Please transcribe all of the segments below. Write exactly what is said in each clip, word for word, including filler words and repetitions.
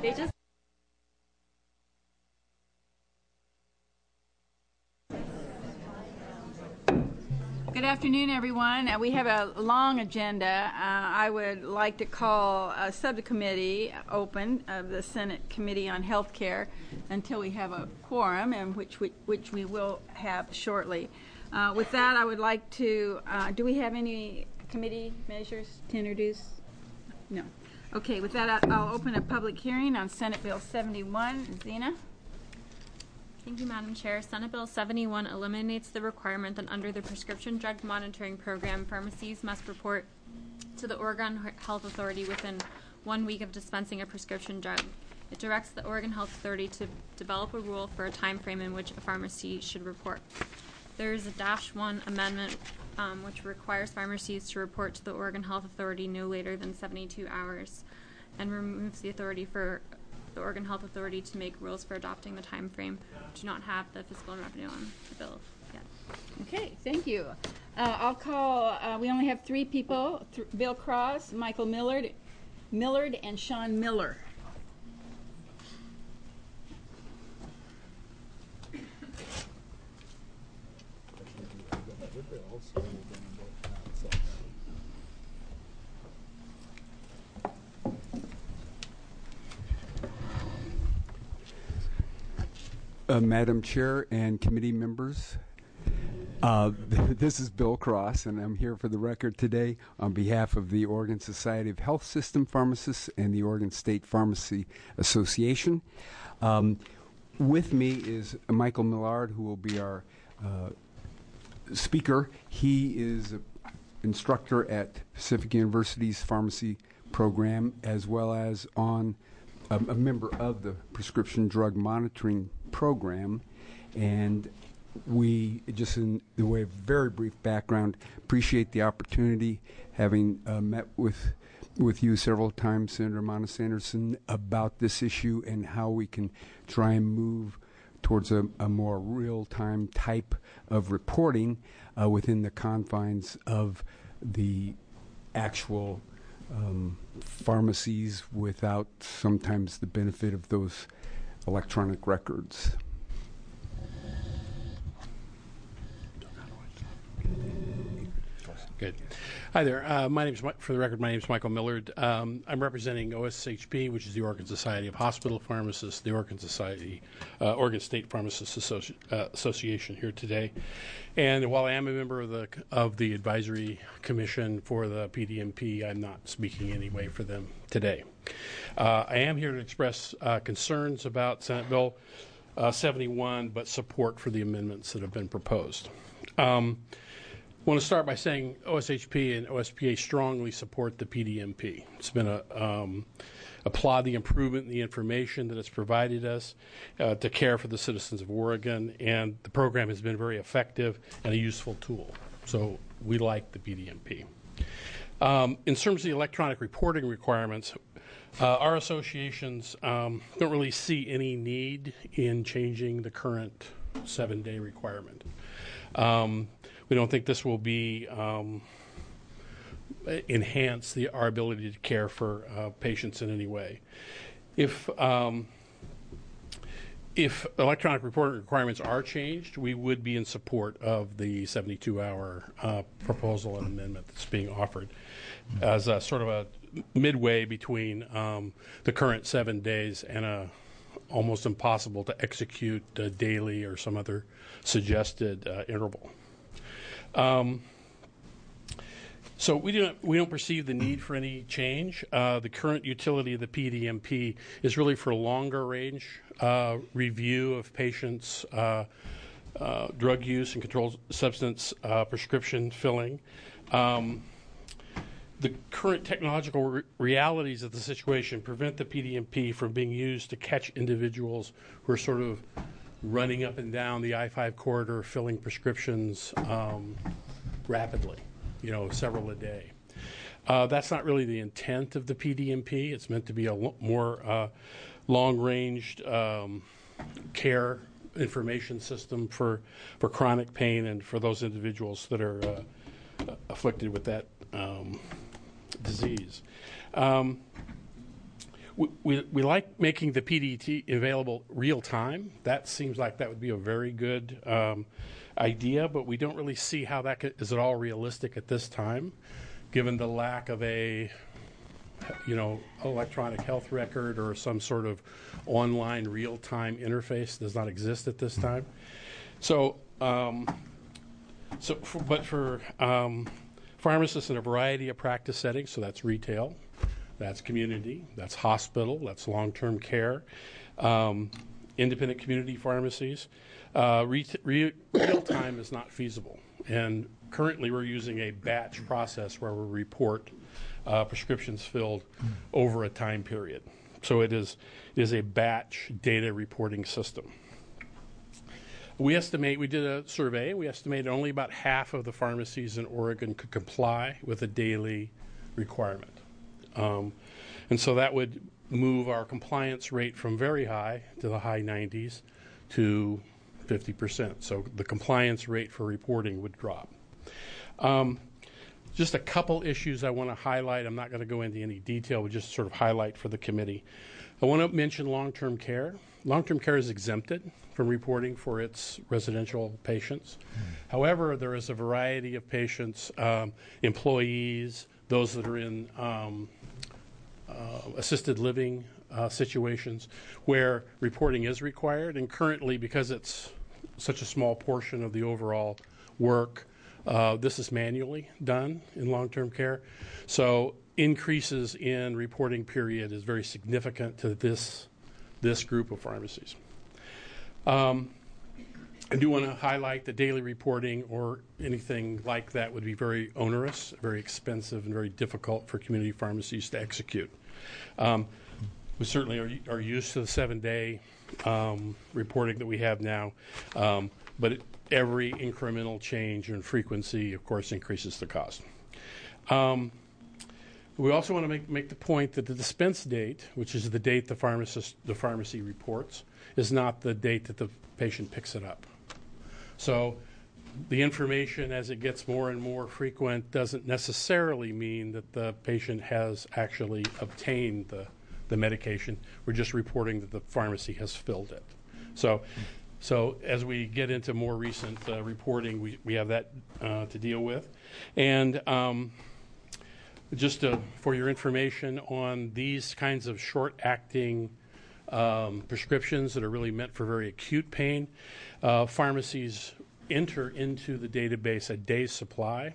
They just Good afternoon, everyone. Uh, we have a long agenda. Uh, I would like to call a subcommittee open of the Senate Committee on Health Care until we have a quorum, and which we, which we will have shortly. Uh, with that, I would like to, uh, do we have any committee measures to introduce? No. Okay, with that, I'll open a public hearing on Senate Bill seventy-one. Zena? Thank you, Madam Chair. Senate Bill seventy-one eliminates the requirement that under the Prescription Drug Monitoring Program, pharmacies must report to the Oregon Health Authority within one week of dispensing a prescription drug. It directs the Oregon Health Authority to develop a rule for a time frame in which a pharmacy should report. There is a dash one amendment um, which requires pharmacies to report to the Oregon Health Authority no later than seventy-two hours and removes the authority for the Oregon Health Authority to make rules for adopting the time frame. Do not have the fiscal revenue on the bill yet. Okay, thank you. Uh, I'll call, uh, we only have three people, th Bill Cross, Michael Millard, Millard, and Sean Miller. Uh, Madam Chair and committee members, uh, this is Bill Cross, and I'm here for the record today on behalf of the Oregon Society of Health System Pharmacists and the Oregon State Pharmacy Association. Um, with me is Michael Millard, who will be our uh, speaker. He is an instructor at Pacific University's pharmacy program, as well as on a, a member of the Prescription Drug Monitoring Program, and we, just in the way of very brief background, appreciate the opportunity, having uh, met with with you several times, Senator Monis-Anderson, about this issue and how we can try and move towards a, a more real-time type of reporting uh, within the confines of the actual um, pharmacies, without sometimes the benefit of those electronic records. Good. Hi there. Uh, my name is, for the record, my name is Michael Millard. Um, I'm representing O S H P, which is the Oregon Society of Hospital Pharmacists, the Oregon Society, uh, Oregon State Pharmacists Associ uh, Association here today. And while I am a member of the of the advisory commission for the P D M P, I'm not speaking anyway for them today. Uh, I am here to express uh, concerns about Senate Bill uh, seventy-one, but support for the amendments that have been proposed. Um, I want to start by saying O S H P and O S P A strongly support the P D M P. It's been a um, applaud the improvement in the information that it's provided us uh, to care for the citizens of Oregon, and the program has been very effective and a useful tool. So we like the P D M P. Um, in terms of the electronic reporting requirements, uh, our associations um, don't really see any need in changing the current seven-day requirement. Um, We don't think this will be um, enhance the, our ability to care for uh, patients in any way. If um, if electronic reporting requirements are changed, we would be in support of the seventy-two hour uh, proposal and amendment that's being offered as a sort of a midway between um, the current seven days and a almost impossible to execute uh, daily or some other suggested uh, interval. Um, so we don't we don't perceive the need for any change. Uh, the current utility of the P D M P is really for longer range uh, review of patients' uh, uh, drug use and controlled substance uh, prescription filling. Um, the current technological re realities of the situation prevent the P D M P from being used to catch individuals who are sort of running up and down the I five corridor, filling prescriptions um, rapidly, you know, several a day. Uh, that's not really the intent of the P D M P. It's meant to be a more uh, long-ranged um, care information system for, for chronic pain and for those individuals that are uh, afflicted with that um, disease. Um, we, we, we like making the P D T available real time. That seems like that would be a very good um, idea, but we don't really see how that could, is at all realistic at this time, given the lack of a, you know, electronic health record or some sort of online real-time interface does not exist at this time. So, um, so, for, but for um, pharmacists in a variety of practice settings, so that's retail, that's community, that's hospital, that's long-term care, um, independent community pharmacies, uh, re- re- real-time is not feasible. And currently we're using a batch process where we report uh, prescriptions filled over a time period. So it is, it is a batch data reporting system. We estimate, we did a survey, we estimated only about half of the pharmacies in Oregon could comply with a daily requirement. Um, and so that would move our compliance rate from very high to the high nineties to fifty percent. So the compliance rate for reporting would drop. Um, just a couple issues I want to highlight. I'm not going to go into any detail, but just sort of highlight for the committee. I want to mention long-term care. Long-term care is exempted from reporting for its residential patients. Mm-hmm. However, there is a variety of patients, um, employees, those that are in um, uh, assisted living uh, situations where reporting is required. And currently, because it's such a small portion of the overall work, uh, this is manually done in long-term care. So increases in reporting period is very significant to this, this group of pharmacies. Um, I do want to highlight that daily reporting or anything like that would be very onerous, very expensive, and very difficult for community pharmacies to execute. Um, we certainly are, are used to the seven-day um, reporting that we have now, um, but it, every incremental change in frequency, of course, increases the cost. Um, we also want to make, make the point that the dispense date, which is the date the pharmacist, the pharmacy reports, is not the date that the patient picks it up. So the information as it gets more and more frequent doesn't necessarily mean that the patient has actually obtained the, the medication. We're just reporting that the pharmacy has filled it. So, so as we get into more recent uh, reporting, we, we have that uh, to deal with. And um, just to, for your information on these kinds of short-acting Um, prescriptions that are really meant for very acute pain, uh, pharmacies enter into the database a day's supply,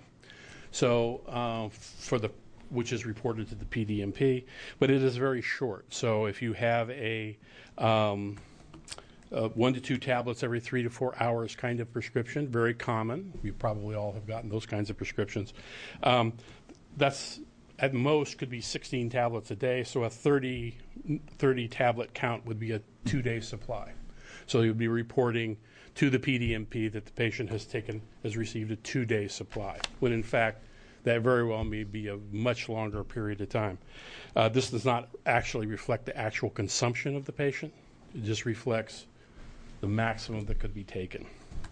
so uh, for the which is reported to the P D M P, but it is very short. So if you have a um, uh, one to two tablets every three to four hours kind of prescription, very common. We probably all have gotten those kinds of prescriptions. Um, that's at most could be sixteen tablets a day, so a thirty, thirty tablet count would be a two-day supply. So you'd be reporting to the P D M P that the patient has taken, has received a two-day supply, when in fact that very well may be a much longer period of time. Uh, this does not actually reflect the actual consumption of the patient. It just reflects the maximum that could be taken.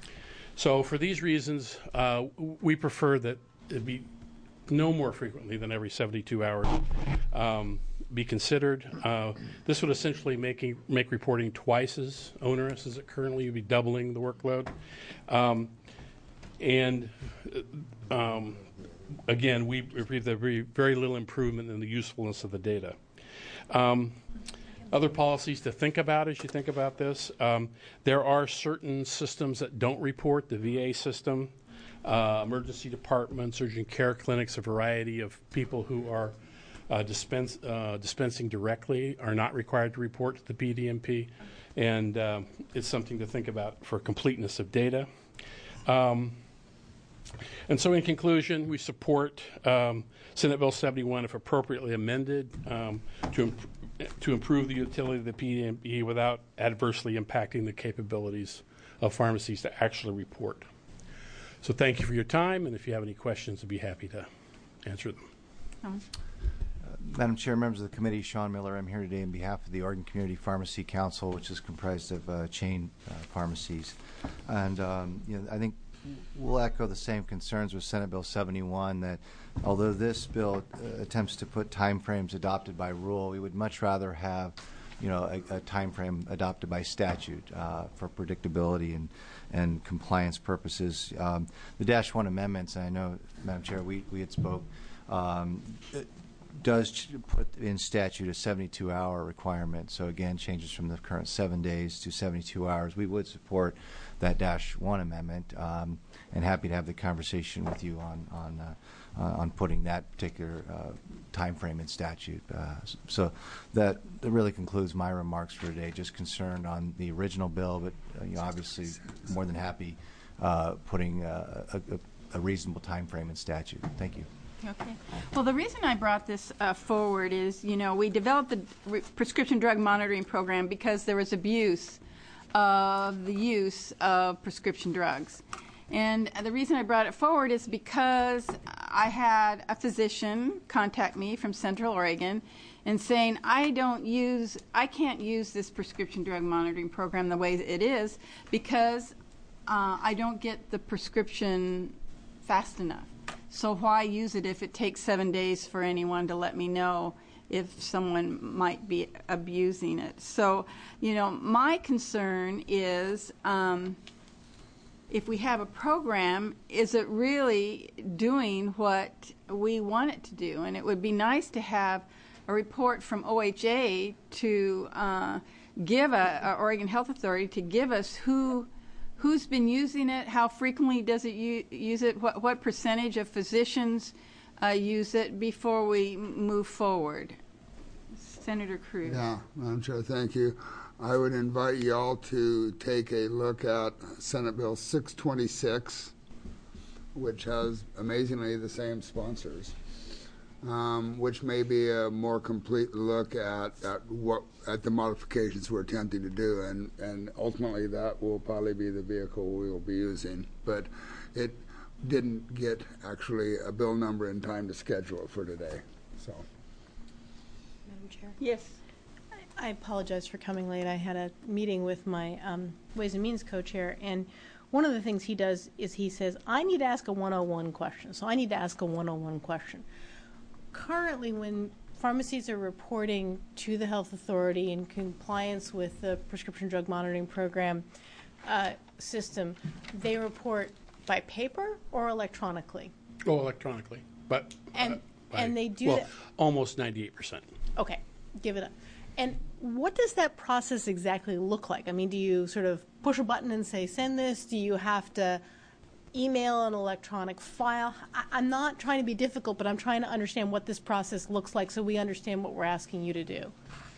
So for these reasons, uh, we prefer that it be no more frequently than every seventy-two hours um, be considered. Uh, this would essentially make, make reporting twice as onerous as it currently would be, doubling the workload. Um, and um, again, we believe there would be very little improvement in the usefulness of the data. Um, other policies to think about as you think about this, um, there are certain systems that don't report, the V A system, Uh, emergency departments, urgent care clinics, a variety of people who are uh, dispense, uh, dispensing directly are not required to report to the P D M P, and uh, it's something to think about for completeness of data. Um, and so in conclusion, we support um, Senate Bill seventy-one if appropriately amended um, to, imp- to improve the utility of the P D M P without adversely impacting the capabilities of pharmacies to actually report. So thank you for your time, and if you have any questions, I'd be happy to answer them. Oh. Uh, Madam Chair, members of the committee, Sean Miller. I'm here today on behalf of the Oregon Community Pharmacy Council, which is comprised of uh, chain uh, pharmacies. And um, you know, I think we'll echo the same concerns with Senate Bill seventy-one, that although this bill uh, attempts to put timeframes adopted by rule, we would much rather have, you know, a, a timeframe adopted by statute uh, for predictability and, and compliance purposes. Um, the Dash One amendments, and I know, Madam Chair, we, we had spoke, um, does ch- put in statute a seventy-two hour requirement. So again, changes from the current seven days to seventy-two hours. We would support that Dash One amendment, um, and happy to have the conversation with you on on uh, uh, on putting that particular uh, time frame in statute. Uh, so that, that really concludes my remarks for today. Just concerned on the original bill, but uh, you know, obviously more than happy uh, putting uh, a, a, a reasonable time frame in statute. Thank you. Okay. Well, the reason I brought this uh, forward is, you know, we developed the re- prescription drug monitoring program because there was abuse of the use of prescription drugs. And the reason I brought it forward is because I had a physician contact me from Central Oregon and saying, I don't use, I can't use this prescription drug monitoring program the way it is because uh, I don't get the prescription fast enough. So why use it if it takes seven days for anyone to let me know if someone might be abusing it? So, you know, my concern is um, if we have a program, is it really doing what we want it to do? And it would be nice to have a report from O H A to uh, give a, a Oregon Health Authority to give us who who's been using it, how frequently does it u- use it, what, what percentage of physicians uh, use it before we m- move forward. Senator Cruz. Yeah, Madam Chair, thank you. I would invite you all to take a look at Senate Bill six twenty-six, which has amazingly the same sponsors, um, which may be a more complete look at, at what at the modifications we're attempting to do, and, and ultimately that will probably be the vehicle we will be using. But it didn't get actually a bill number in time to schedule it for today. So, Madam Chair. Yes. I apologize for coming late. I had a meeting with my um, Ways and Means co-chair, and one of the things he does is he says, I need to ask a one oh one question. So I need to ask a one oh one question. Currently, when pharmacies are reporting to the health authority in compliance with the prescription drug monitoring program uh, system, they report by paper or electronically? Oh, electronically, but And uh, by, and they do well, that. almost ninety-eight percent. Okay, give it up. And what does that process exactly look like? I mean, do you sort of push a button and say, send this? Do you have to email an electronic file? I, I'm not trying to be difficult, but I'm trying to understand what this process looks like so we understand what we're asking you to do.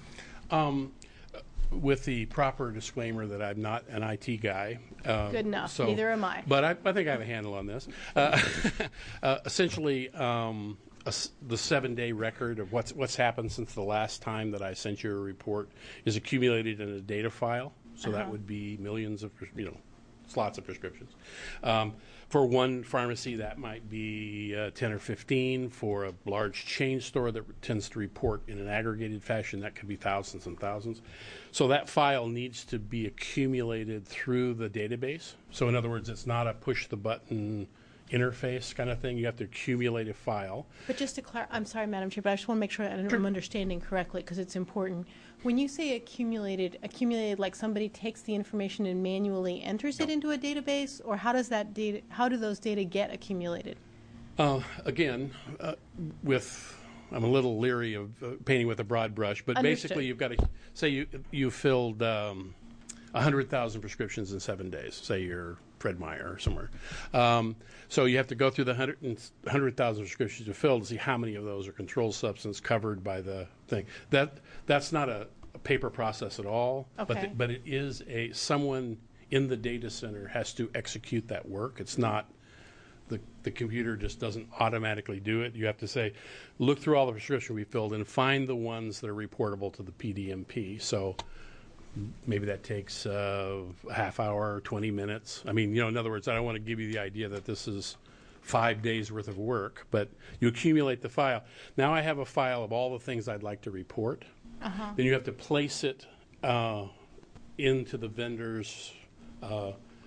Um, with the proper disclaimer that I'm not an I T guy. Uh, Good enough. So, Neither am I. But I, I think I have a handle on this. Uh, uh, essentially, um, a s the seven-day record of what's what's happened since the last time that I sent you a report is accumulated in a data file. So Uh-huh. that would be millions of, you know, slots of prescriptions. Um, for one pharmacy, that might be uh, ten or fifteen. For a large chain store that tends to report in an aggregated fashion, that could be thousands and thousands. So that file needs to be accumulated through the database. So in other words, it's not a push-the-button interface kind of thing. You have to accumulate a file. But just to clarify, I'm sorry, Madam Chair, but I just want to make sure I'm understanding correctly because it's important. When you say accumulated, accumulated like somebody takes the information and manually enters it into a database, or how does that data, how do those data get accumulated? Uh, again, uh, with I'm a little leery of uh, painting with a broad brush, but Understood. basically you've got to say you you filled um, one hundred thousand prescriptions in seven days. Say you're Fred Meyer or somewhere. Um, so you have to go through the one hundred thousand prescriptions you filled to see how many of those are controlled substance covered by the thing. That that's not a, a paper process at all, but Okay. the, but it is a someone in the data center has to execute that work. It's not the the computer just doesn't automatically do it. You have to say, look through all the prescriptions we filled and find the ones that are reportable to the P D M P. So maybe that takes uh, a half hour, twenty minutes. I mean, you know, in other words, I don't want to give you the idea that this is five days worth of work, but you accumulate the file. Now I have a file of all the things I'd like to report. Uh-huh. Then you have to place it uh, into the vendor's uh,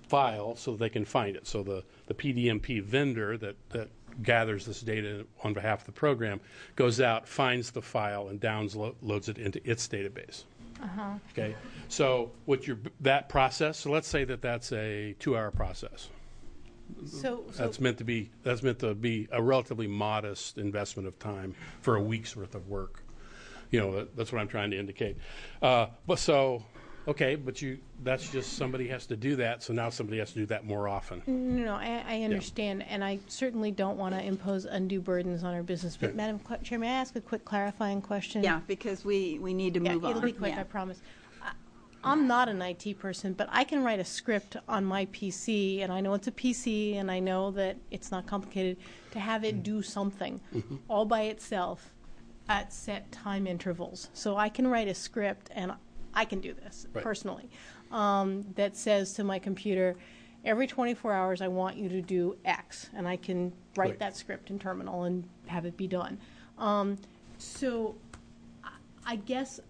file so they can find it. So the, the P D M P vendor that, that gathers this data on behalf of the program goes out, finds the file, and downloads it into its database. Uh-huh. Okay, so what your that process. So let's say that that's a two-hour process. So, so That's meant to be that's meant to be a relatively modest investment of time for a week's worth of work. You know, that, that's what I'm trying to indicate. Uh, but so, okay, but you that's just somebody has to do that. So now somebody has to do that more often. No, no, I, I understand, and I certainly don't want to impose undue burdens on our business. But, Okay. Madam Cl- Chair, may I ask a quick clarifying question? Yeah, because we, we need to Yeah, move on. it'll be quick, Yeah. I promise. I- I'm not an I T person, but I can write a script on my P C, and I know it's a P C, and I know that it's not complicated, to have it do something all by itself at set time intervals. So I can write a script, and I can do this Right. personally, um, that says to my computer, every twenty-four hours I want you to do X, and I can write Right. that script in Terminal and have it be done. Um, so I- I guess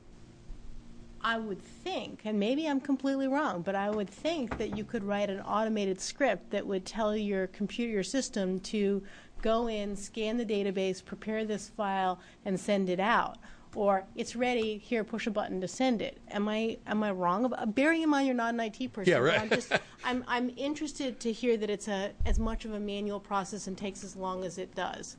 I would think, and maybe I'm completely wrong, but I would think that you could write an automated script that would tell your computer, your system, to go in, scan the database, prepare this file, and send it out. Or it's ready, here, push a button to send it. Am I am I wrong about? Bearing in mind you're not an I T person, Yeah, right. but I'm just I'm I'm interested to hear that it's a as much of a manual process and takes as long as it does.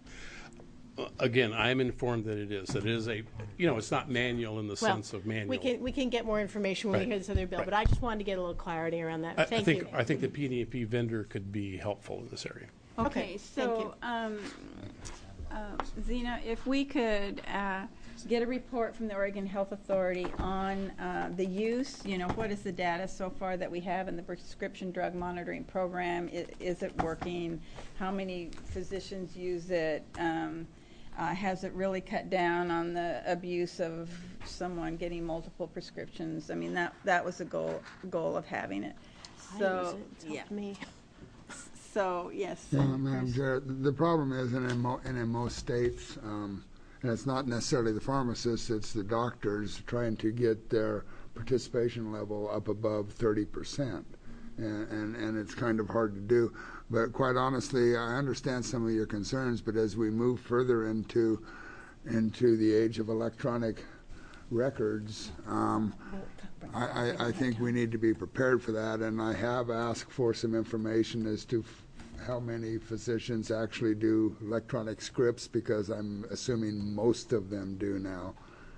Again, I'm informed that it is. That it is a, you know, it's not manual in the Well, sense of manual. we can we can get more information when Right. we hear this other bill, Right. but I just wanted to get a little clarity around that. I, I Thank think you. I think the P D M P vendor could be helpful in this area. Okay, Okay, thank so, you. um, uh, Zena, if we could uh, get a report from the Oregon Health Authority on uh, the use, you know, what is the data so far that we have in the prescription drug monitoring program? Is, is it working? How many physicians use it? Um, uh, has it really cut down on the abuse of someone getting multiple prescriptions? I mean, that that was the goal goal of having it. I So, use it. It's yeah. helped me. So, yes. Yeah, Madam Chair, the problem is, and in, mo- and in most states, um, and it's not necessarily the pharmacists, it's the doctors trying to get their participation level up above thirty percent. And, and, and it's kind of hard to do. But quite honestly, I understand some of your concerns, but as we move further into, into the age of electronic records, um, I, I, I think we need to be prepared for that, and I have asked for some information as to f- how many physicians actually do electronic scripts, because I'm assuming most of them do now,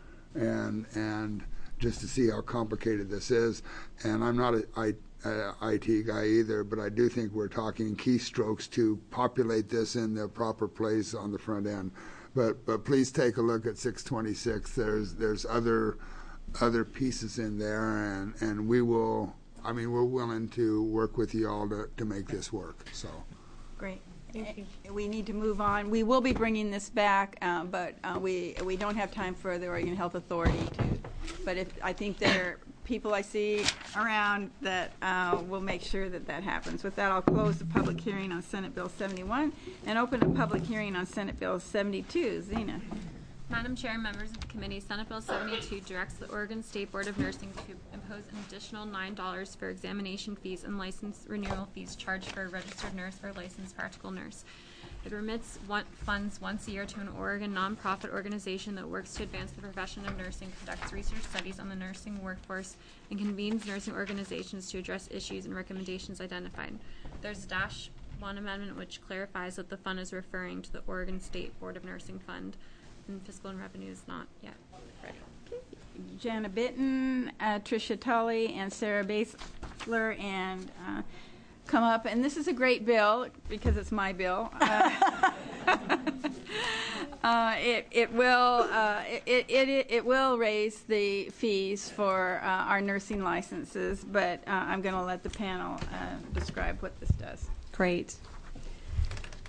and and just to see how complicated this is. And I'm not a I, uh, I T guy either, but I do think we're talking keystrokes to populate this in the proper place on the front end. But but please take a look at six twenty-six. There's there's other other pieces in there, and, and we will, I mean, we're willing to work with you all to, to make this work, so. Great. Thank you. Uh, We need to move on. We will be bringing this back, uh, but uh, we we don't have time for the Oregon Health Authority to. But if I think there are people I see around that uh, will make sure that that happens. With that, I'll close the public hearing on Senate Bill seventy-one and open a public hearing on Senate Bill seventy-two. Zena. Madam Chair, members of the committee, Senate Bill seventy-two directs the Oregon State Board of Nursing to impose an additional nine dollars for examination fees and license renewal fees charged for a registered nurse or licensed practical nurse. It remits one, funds once a year to an Oregon nonprofit organization that works to advance the profession of nursing, conducts research studies on the nursing workforce, and convenes nursing organizations to address issues and recommendations identified. There's a dash one amendment which clarifies that the fund is referring to the Oregon State Board of Nursing Fund, and fiscal and revenue is not yet ready. Jana Bitten, uh, Tricia Tully, and Sarah Basler, and uh, come up. And this is a great bill because it's my bill. Uh, uh, it it will uh, it, it it will raise the fees for uh, our nursing licenses, but uh, I'm going to let the panel uh, describe what this does. Great.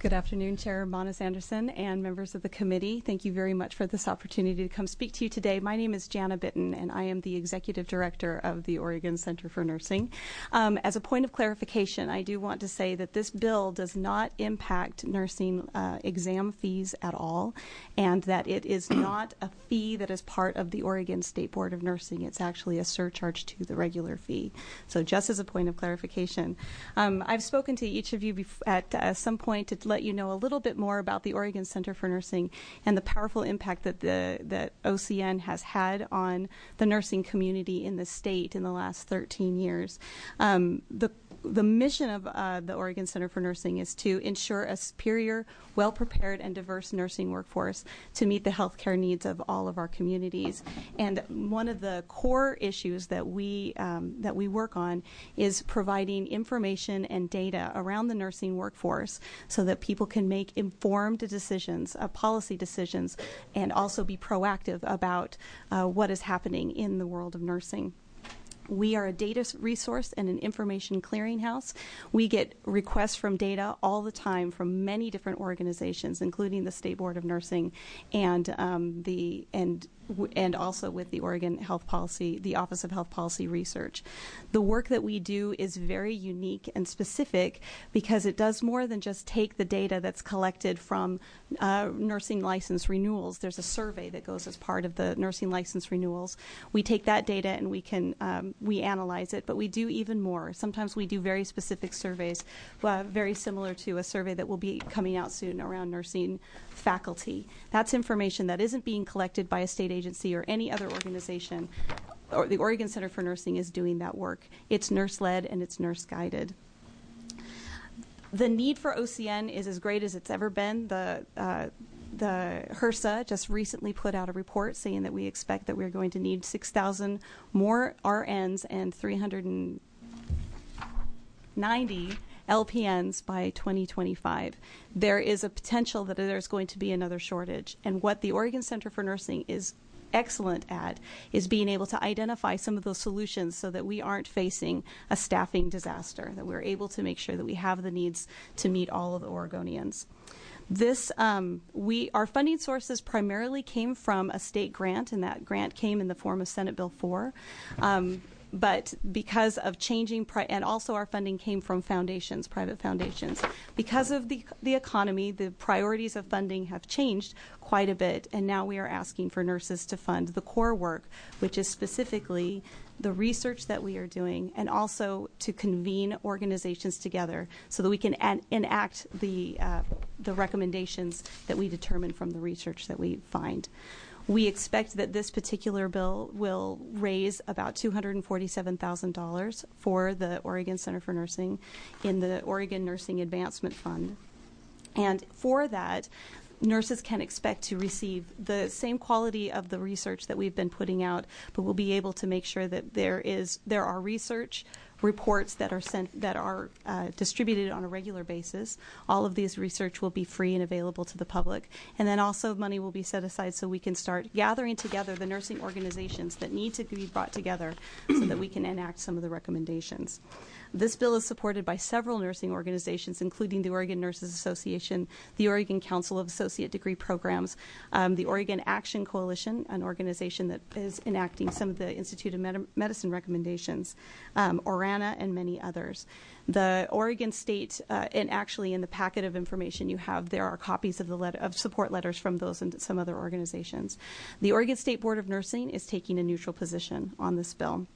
Good afternoon, Chair Monis Anderson and members of the committee. Thank you very much for this opportunity to come speak to you today. My name is Jana Bitten, and I am the Executive Director of the Oregon Center for Nursing. Um, as a point of clarification, I do want to say that this bill does not impact nursing uh, exam fees at all, and that it is not a fee that is part of the Oregon State Board of Nursing. It's actually a surcharge to the regular fee. So just as a point of clarification. Um, I've spoken to each of you bef- at uh, some point to let you know a little bit more about the Oregon Center for Nursing and the powerful impact that the that O C N has had on the nursing community in the state in the last thirteen years. Um, the The mission of uh, the Oregon Center for Nursing is to ensure a superior, well-prepared, and diverse nursing workforce to meet the healthcare needs of all of our communities. And one of the core issues that we um, that we work on is providing information and data around the nursing workforce so that people can make informed decisions, uh, policy decisions, and also be proactive about uh, what is happening in the world of nursing. We are a data resource and an information clearinghouse. We get requests from data all the time from many different organizations, including the State Board of Nursing and um, the and and also with the Oregon Health Policy, the Office of Health Policy Research. The work that we do is very unique and specific because it does more than just take the data that's collected from uh, nursing license renewals. There's a survey that goes as part of the nursing license renewals. We take that data and we can um, we analyze it, but we do even more. Sometimes we do very specific surveys, uh, very similar to a survey that will be coming out soon around nursing faculty. That's information that isn't being collected by a state agency or any other organization. Or the Oregon Center for Nursing is doing that work. It's nurse-led and it's nurse-guided. The need for O C N is as great as it's ever been. The uh, the HRSA just recently put out a report saying that we expect that we're going to need six thousand more R Ns and three hundred ninety L P Ns by twenty twenty-five. There is a potential that there's going to be another shortage. And what the Oregon Center for Nursing is excellent at is being able to identify some of those solutions so that we aren't facing a staffing disaster, that we're able to make sure that we have the needs to meet all of the Oregonians. This, um, we, our funding sources primarily came from a state grant, and that grant came in the form of Senate Bill four. Um, But because of changing, pri- and also our funding came from foundations, private foundations. Because of the the economy, the priorities of funding have changed quite a bit, and now we are asking for nurses to fund the core work, which is specifically the research that we are doing, and also to convene organizations together so that we can an- enact the uh, the recommendations that we determine from the research that we find. We expect that this particular bill will raise about two hundred forty-seven thousand dollars for the Oregon Center for Nursing in the Oregon Nursing Advancement Fund. And for that, nurses can expect to receive the same quality of the research that we've been putting out, but we'll be able to make sure that there is there are research reports that are sent that are uh, distributed on a regular basis. All of these research will be free and available to the public, and then also money will be set aside so we can start gathering together the nursing organizations that need to be brought together so that we can enact some of the recommendations. This bill is supported by several nursing organizations, including the Oregon Nurses Association, the Oregon Council of Associate Degree Programs, um, the Oregon Action Coalition, an organization that is enacting some of the Institute of Medi- Medicine recommendations, um, ORANA, and many others. The Oregon State, uh, and actually in the packet of information you have, there are copies of the letter, of support letters from those and some other organizations. The Oregon State Board of Nursing is taking a neutral position on this bill.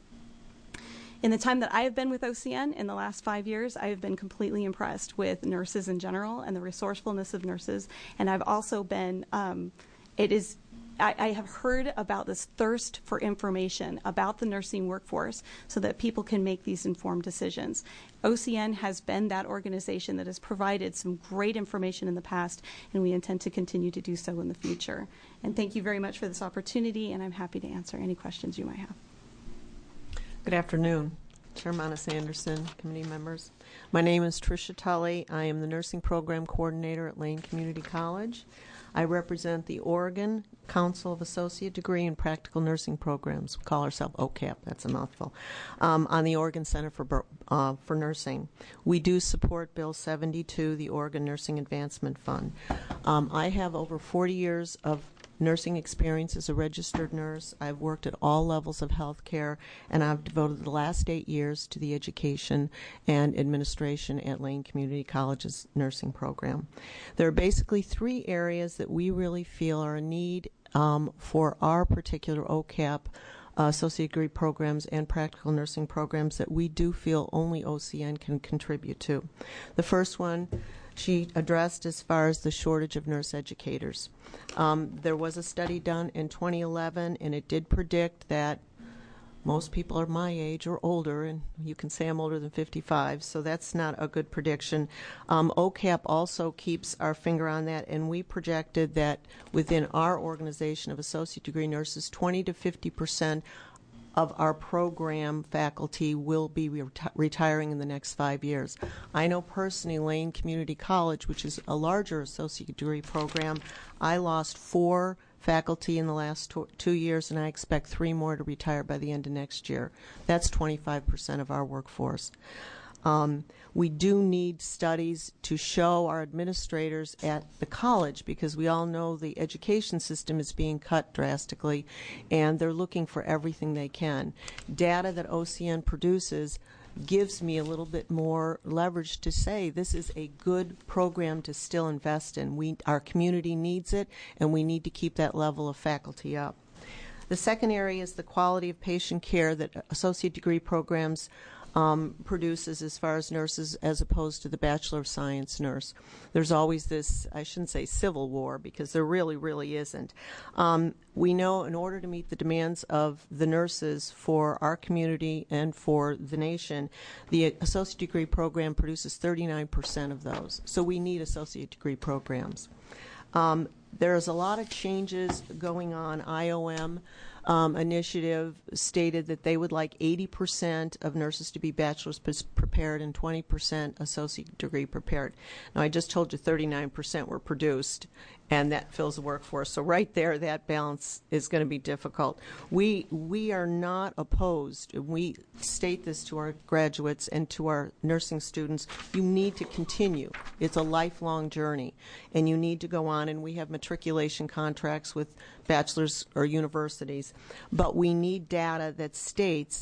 In the time that I have been with O C N in the last five years, I have been completely impressed with nurses in general and the resourcefulness of nurses. And I've also been, um, it is, I, I have heard about this thirst for information about the nursing workforce so that people can make these informed decisions. O C N has been that organization that has provided some great information in the past, and we intend to continue to do so in the future. And thank you very much for this opportunity, and I'm happy to answer any questions you might have. Good afternoon. Chair Monis Anderson, committee members. My name is Tricia Tully. I am the nursing program coordinator at Lane Community College. I represent the Oregon Council of Associate Degree in Practical Nursing Programs. We call ourselves O C A P, that's a mouthful, um, on the Oregon Center for uh, for Nursing. We do support Bill seventy-two, the Oregon Nursing Advancement Fund. Um, I have over forty years of nursing experience as a registered nurse. I've worked at all levels of health care, and I've devoted the last eight years to the education and administration at Lane Community College's nursing program. There are basically three areas that we really feel are a need um, for our particular O C A P uh, associate degree programs and practical nursing programs that we do feel only O C N can contribute to. The first one she addressed as far as the shortage of nurse educators. Um, there was a study done in twenty eleven, and it did predict that most people are my age or older, and you can say I'm older than fifty-five, so that's not a good prediction. Um, O C A P also keeps our finger on that, and we projected that within our organization of associate degree nurses, twenty to fifty percent of our program faculty will be reti- retiring in the next five years. I know personally Lane Community College, which is a larger associate degree program, I lost four faculty in the last to- two years, and I expect three more to retire by the end of next year. That's twenty-five percent of our workforce. Um, we do need studies to show our administrators at the college, because we all know the education system is being cut drastically, and they're looking for everything they can. Data that O C N produces gives me a little bit more leverage to say this is a good program to still invest in. We, our community needs it, and we need to keep that level of faculty up. The second area is the quality of patient care that associate degree programs Um, produces as far as nurses as opposed to the Bachelor of Science nurse. There's always this, I shouldn't say civil war, because there really, really isn't. Um, we know in order to meet the demands of the nurses for our community and for the nation, the associate degree program produces thirty-nine percent of those. So we need associate degree programs. Um, there's a lot of changes going on. I O M Um, initiative stated that they would like eighty percent of nurses to be bachelor's prepared and twenty percent associate degree prepared. Now, I just told you thirty-nine percent were produced, and that fills the workforce. So right there, that balance is going to be difficult. We we are not opposed. We state this to our graduates and to our nursing students. You need to continue. It's a lifelong journey, and you need to go on, and we have matriculation contracts with bachelor's or universities. But we need data that states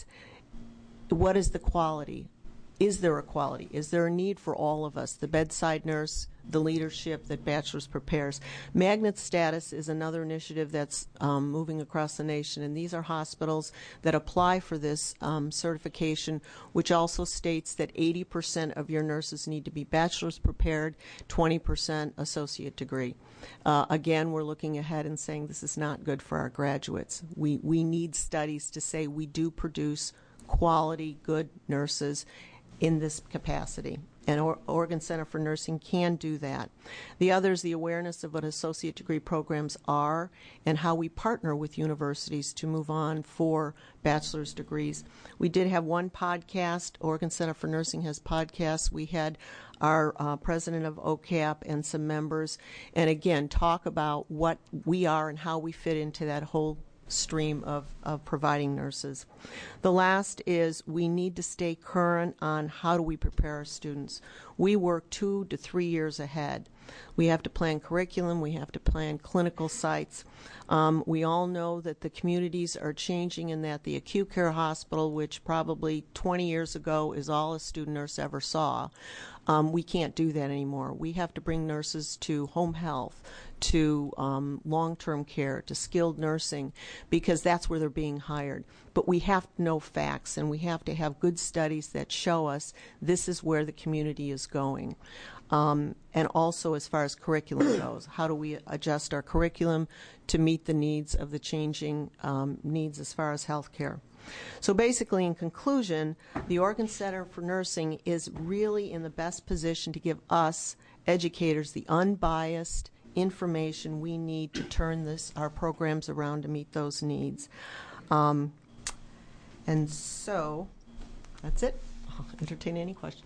what is the quality. Is there a quality? Is there a need for all of us, the bedside nurse, the leadership that bachelor's prepares? Magnet status is another initiative that's um, moving across the nation, and these are hospitals that apply for this um, certification, which also states that eighty percent of your nurses need to be bachelor's prepared, twenty percent associate degree. Uh, again, we're looking ahead and saying this is not good for our graduates. We, we need studies to say we do produce quality, good nurses in this capacity. And or- Oregon Center for Nursing can do that. The other is the awareness of what associate degree programs are and how we partner with universities to move on for bachelor's degrees. We did have one podcast. Oregon Center for Nursing has podcasts. We had our uh, president of O C A P and some members, and again, talk about what we are and how we fit into that whole stream of, of providing nurses. The last is we need to stay current on how do we prepare our students. We work two to three years ahead. We have to plan curriculum. We have to plan clinical sites. Um, we all know that the communities are changing in that the acute care hospital, which probably twenty years ago is all a student nurse ever saw, um, we can't do that anymore. We have to bring nurses to home health, to um, long-term care, to skilled nursing, because that's where they're being hired. But we have to know facts, and we have to have good studies that show us this is where the community is going. Um, and also as far as curriculum goes, how do we adjust our curriculum to meet the needs of the changing um, needs as far as health care? So basically, in conclusion, the Oregon Center for Nursing is really in the best position to give us, educators, the unbiased information we need to turn this our programs around to meet those needs. Um, and so That's it. I'll entertain any questions.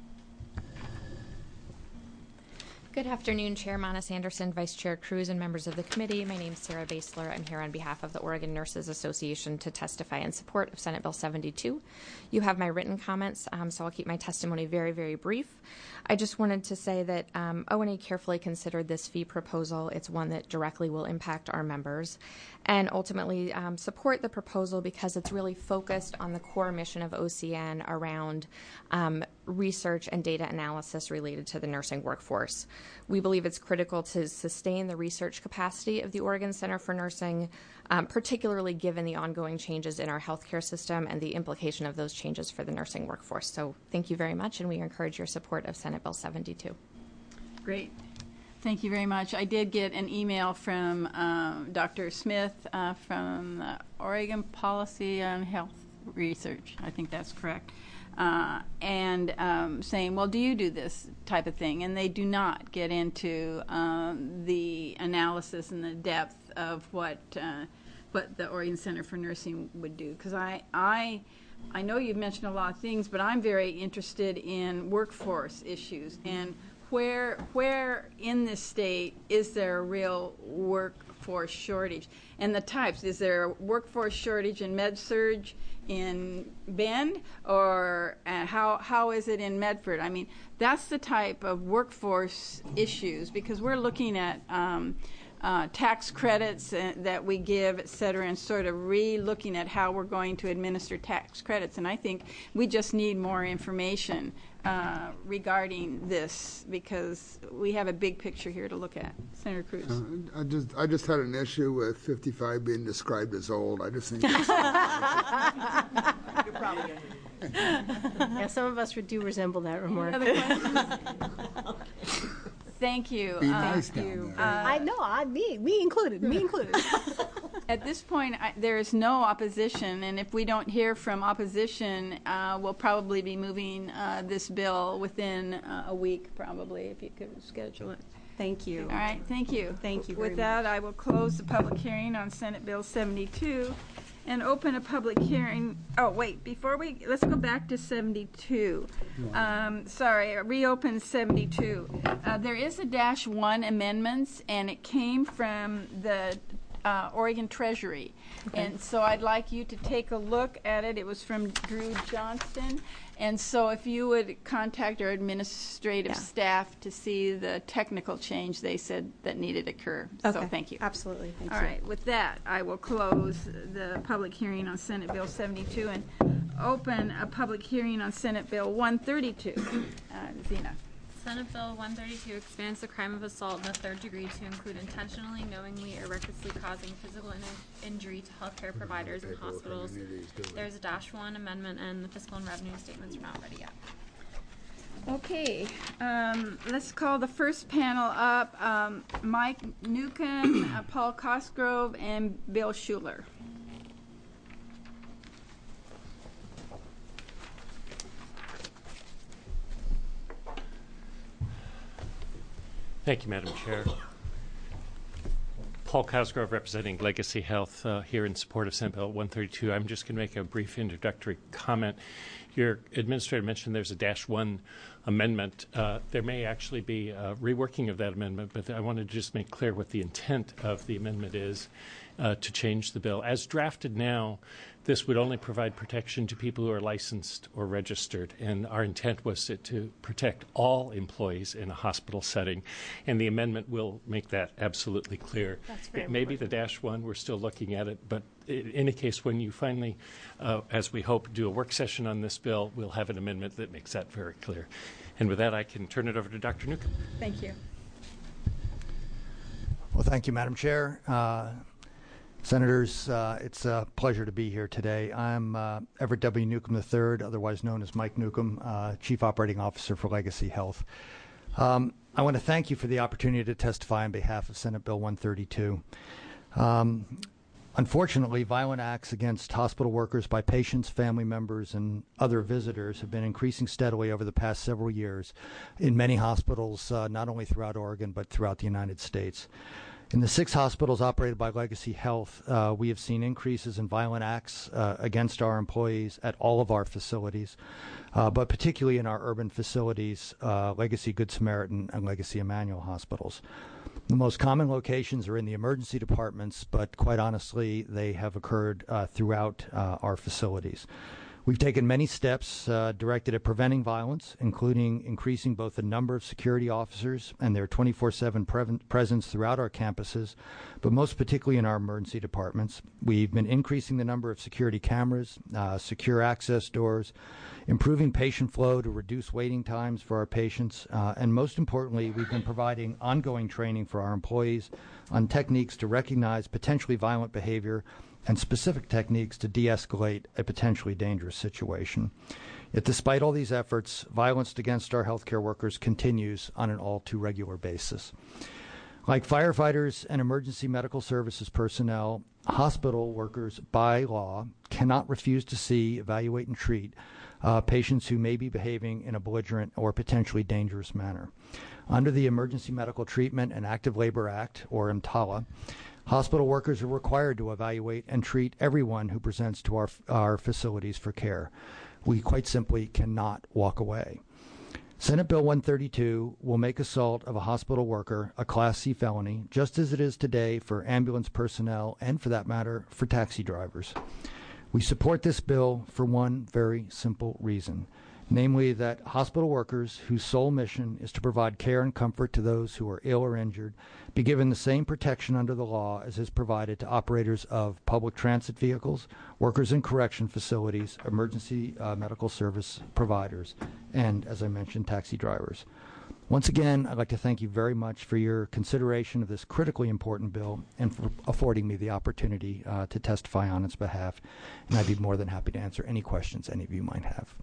Good afternoon, Chair Mana Sanderson, Vice Chair Cruz, and members of the committee. My name is Sarah Basler. I'm here on behalf of the Oregon Nurses Association to testify in support of Senate Bill seventy-two. You have my written comments, um, so I'll keep my testimony very, very brief. I just wanted to say that um, O N A carefully considered this fee proposal. It's one that directly will impact our members, and ultimately um, support the proposal because it's really focused on the core mission of O C N around um, research and data analysis related to the nursing workforce. We believe it's critical to sustain the research capacity of the Oregon Center for Nursing, um, particularly given the ongoing changes in our healthcare system and the implication of those changes for the nursing workforce. So thank you very much, and we encourage your support of Senate Bill seventy-two. Great. Thank you very much. I did get an email from um, Doctor Smith uh, from the Oregon Policy on Health Research. I think that's correct. Uh, and um, saying, well, do you do this type of thing? And they do not get into um, the analysis and the depth of what uh, what the Oregon Center for Nursing would do. Because I, I, I know you've mentioned a lot of things, but I'm very interested in workforce issues and where where in this state is there a real workforce shortage? And the types, is there a workforce shortage in med-surg in Bend, or uh, how how is it in Medford? I mean, that's the type of workforce issues, because we're looking at um, uh, tax credits uh, that we give, et cetera, and sort of re-looking at how we're going to administer tax credits. And I think we just need more information uh, regarding this, because we have a big picture here to look at. Senator Cruz. Uh, I just I just had an issue with fifty-five being described as old. I just think that's You're probably yeah, some of us do resemble that remark. Other questions? Thank you. Be Uh, nice thank down you. there. Uh, I know, I me, me included, me included. At this point, I, there is no opposition, and if we don't hear from opposition, uh, we'll probably be moving uh, this bill within uh, a week, probably, if you could schedule it. Thank you. All right, thank you. Thank you very With that, I will close the public hearing on Senate Bill seventy-two and open a public hearing. Oh, wait, before we, let's go back to seventy-two. Um, sorry, reopen seventy-two. Uh, there is a dash one amendments, and it came from the uh, Oregon Treasury. Okay. And so I'd like you to take a look at it. It was from Drew Johnston. And so if you would contact our administrative Yeah. staff to see the technical change they said that needed to occur. Okay. So thank you. Absolutely. Thank All you. right. With that, I will close the public hearing on Senate Bill seventy-two and open a public hearing on Senate Bill one thirty-two. Uh, Zena. Senate Bill one thirty-two expands the crime of assault in the third degree to include intentionally, knowingly, or recklessly causing physical in- injury to healthcare providers and hospitals. There's a dash one amendment, and the fiscal and revenue statements are not ready yet. Okay, um, let's call the first panel up. Um, Mike Newcomb, uh, Paul Cosgrove, and Bill Schuler. Thank you, Madam Chair. Paul Cosgrove, representing Legacy Health, uh, here in support of Senate Bill one thirty-two. I'm just going to make a brief introductory comment. Your administrator mentioned there's a dash one amendment. Uh, there may actually be a reworking of that amendment, but I wanted to just make clear what the intent of the amendment is uh, to change the bill. As drafted now, this would only provide protection to people who are licensed or registered, and our intent was to, to protect all employees in a hospital setting, and the amendment will make that absolutely clear. That's very It may be important. the dash one, we're still looking at it, but in any case, when you finally, uh, as we hope, do a work session on this bill, we'll have an amendment that makes that very clear. And with that, I can turn it over to Doctor Newcomb. Thank you. Well, thank you, Madam Chair. Uh, Senators, uh, it's a pleasure to be here today. I'm uh, Everett W. Newcomb the third, otherwise known as Mike Newcomb, uh, Chief Operating Officer for Legacy Health. Um, I want to thank you for the opportunity to testify on behalf of Senate Bill one thirty-two. Um, unfortunately, violent acts against hospital workers by patients, family members, and other visitors have been increasing steadily over the past several years in many hospitals, uh, not only throughout Oregon, but throughout the United States. In the six hospitals operated by Legacy Health, uh, we have seen increases in violent acts uh, against our employees at all of our facilities, uh, but particularly in our urban facilities, uh, Legacy Good Samaritan and Legacy Emmanuel hospitals. The most common locations are in the emergency departments, but quite honestly, they have occurred uh, throughout uh, our facilities. We've taken many steps uh, directed at preventing violence, including increasing both the number of security officers and their twenty-four seven pre- presence throughout our campuses, but most particularly in our emergency departments. We've been increasing the number of security cameras, uh, secure access doors, improving patient flow to reduce waiting times for our patients, uh, and most importantly, we've been providing ongoing training for our employees on techniques to recognize potentially violent behavior and specific techniques to de-escalate a potentially dangerous situation. Yet despite all these efforts, violence against our healthcare workers continues on an all too regular basis. Like firefighters and emergency medical services personnel, hospital workers by law cannot refuse to see, evaluate, and treat uh, patients who may be behaving in a belligerent or potentially dangerous manner. Under the Emergency Medical Treatment and Active Labor Act, or EMTALA, hospital workers are required to evaluate and treat everyone who presents to our, our facilities for care. We quite simply cannot walk away. Senate Bill one thirty-two will make assault of a hospital worker a Class C felony, just as it is today for ambulance personnel and, for that matter, for taxi drivers. We support this bill for one very simple reason, namely that hospital workers whose sole mission is to provide care and comfort to those who are ill or injured be given the same protection under the law as is provided to operators of public transit vehicles, workers in correction facilities, emergency uh, medical service providers, and, as I mentioned, taxi drivers. Once again, I'd like to thank you very much for your consideration of this critically important bill and for affording me the opportunity uh, to testify on its behalf, and I'd be more than happy to answer any questions any of you might have.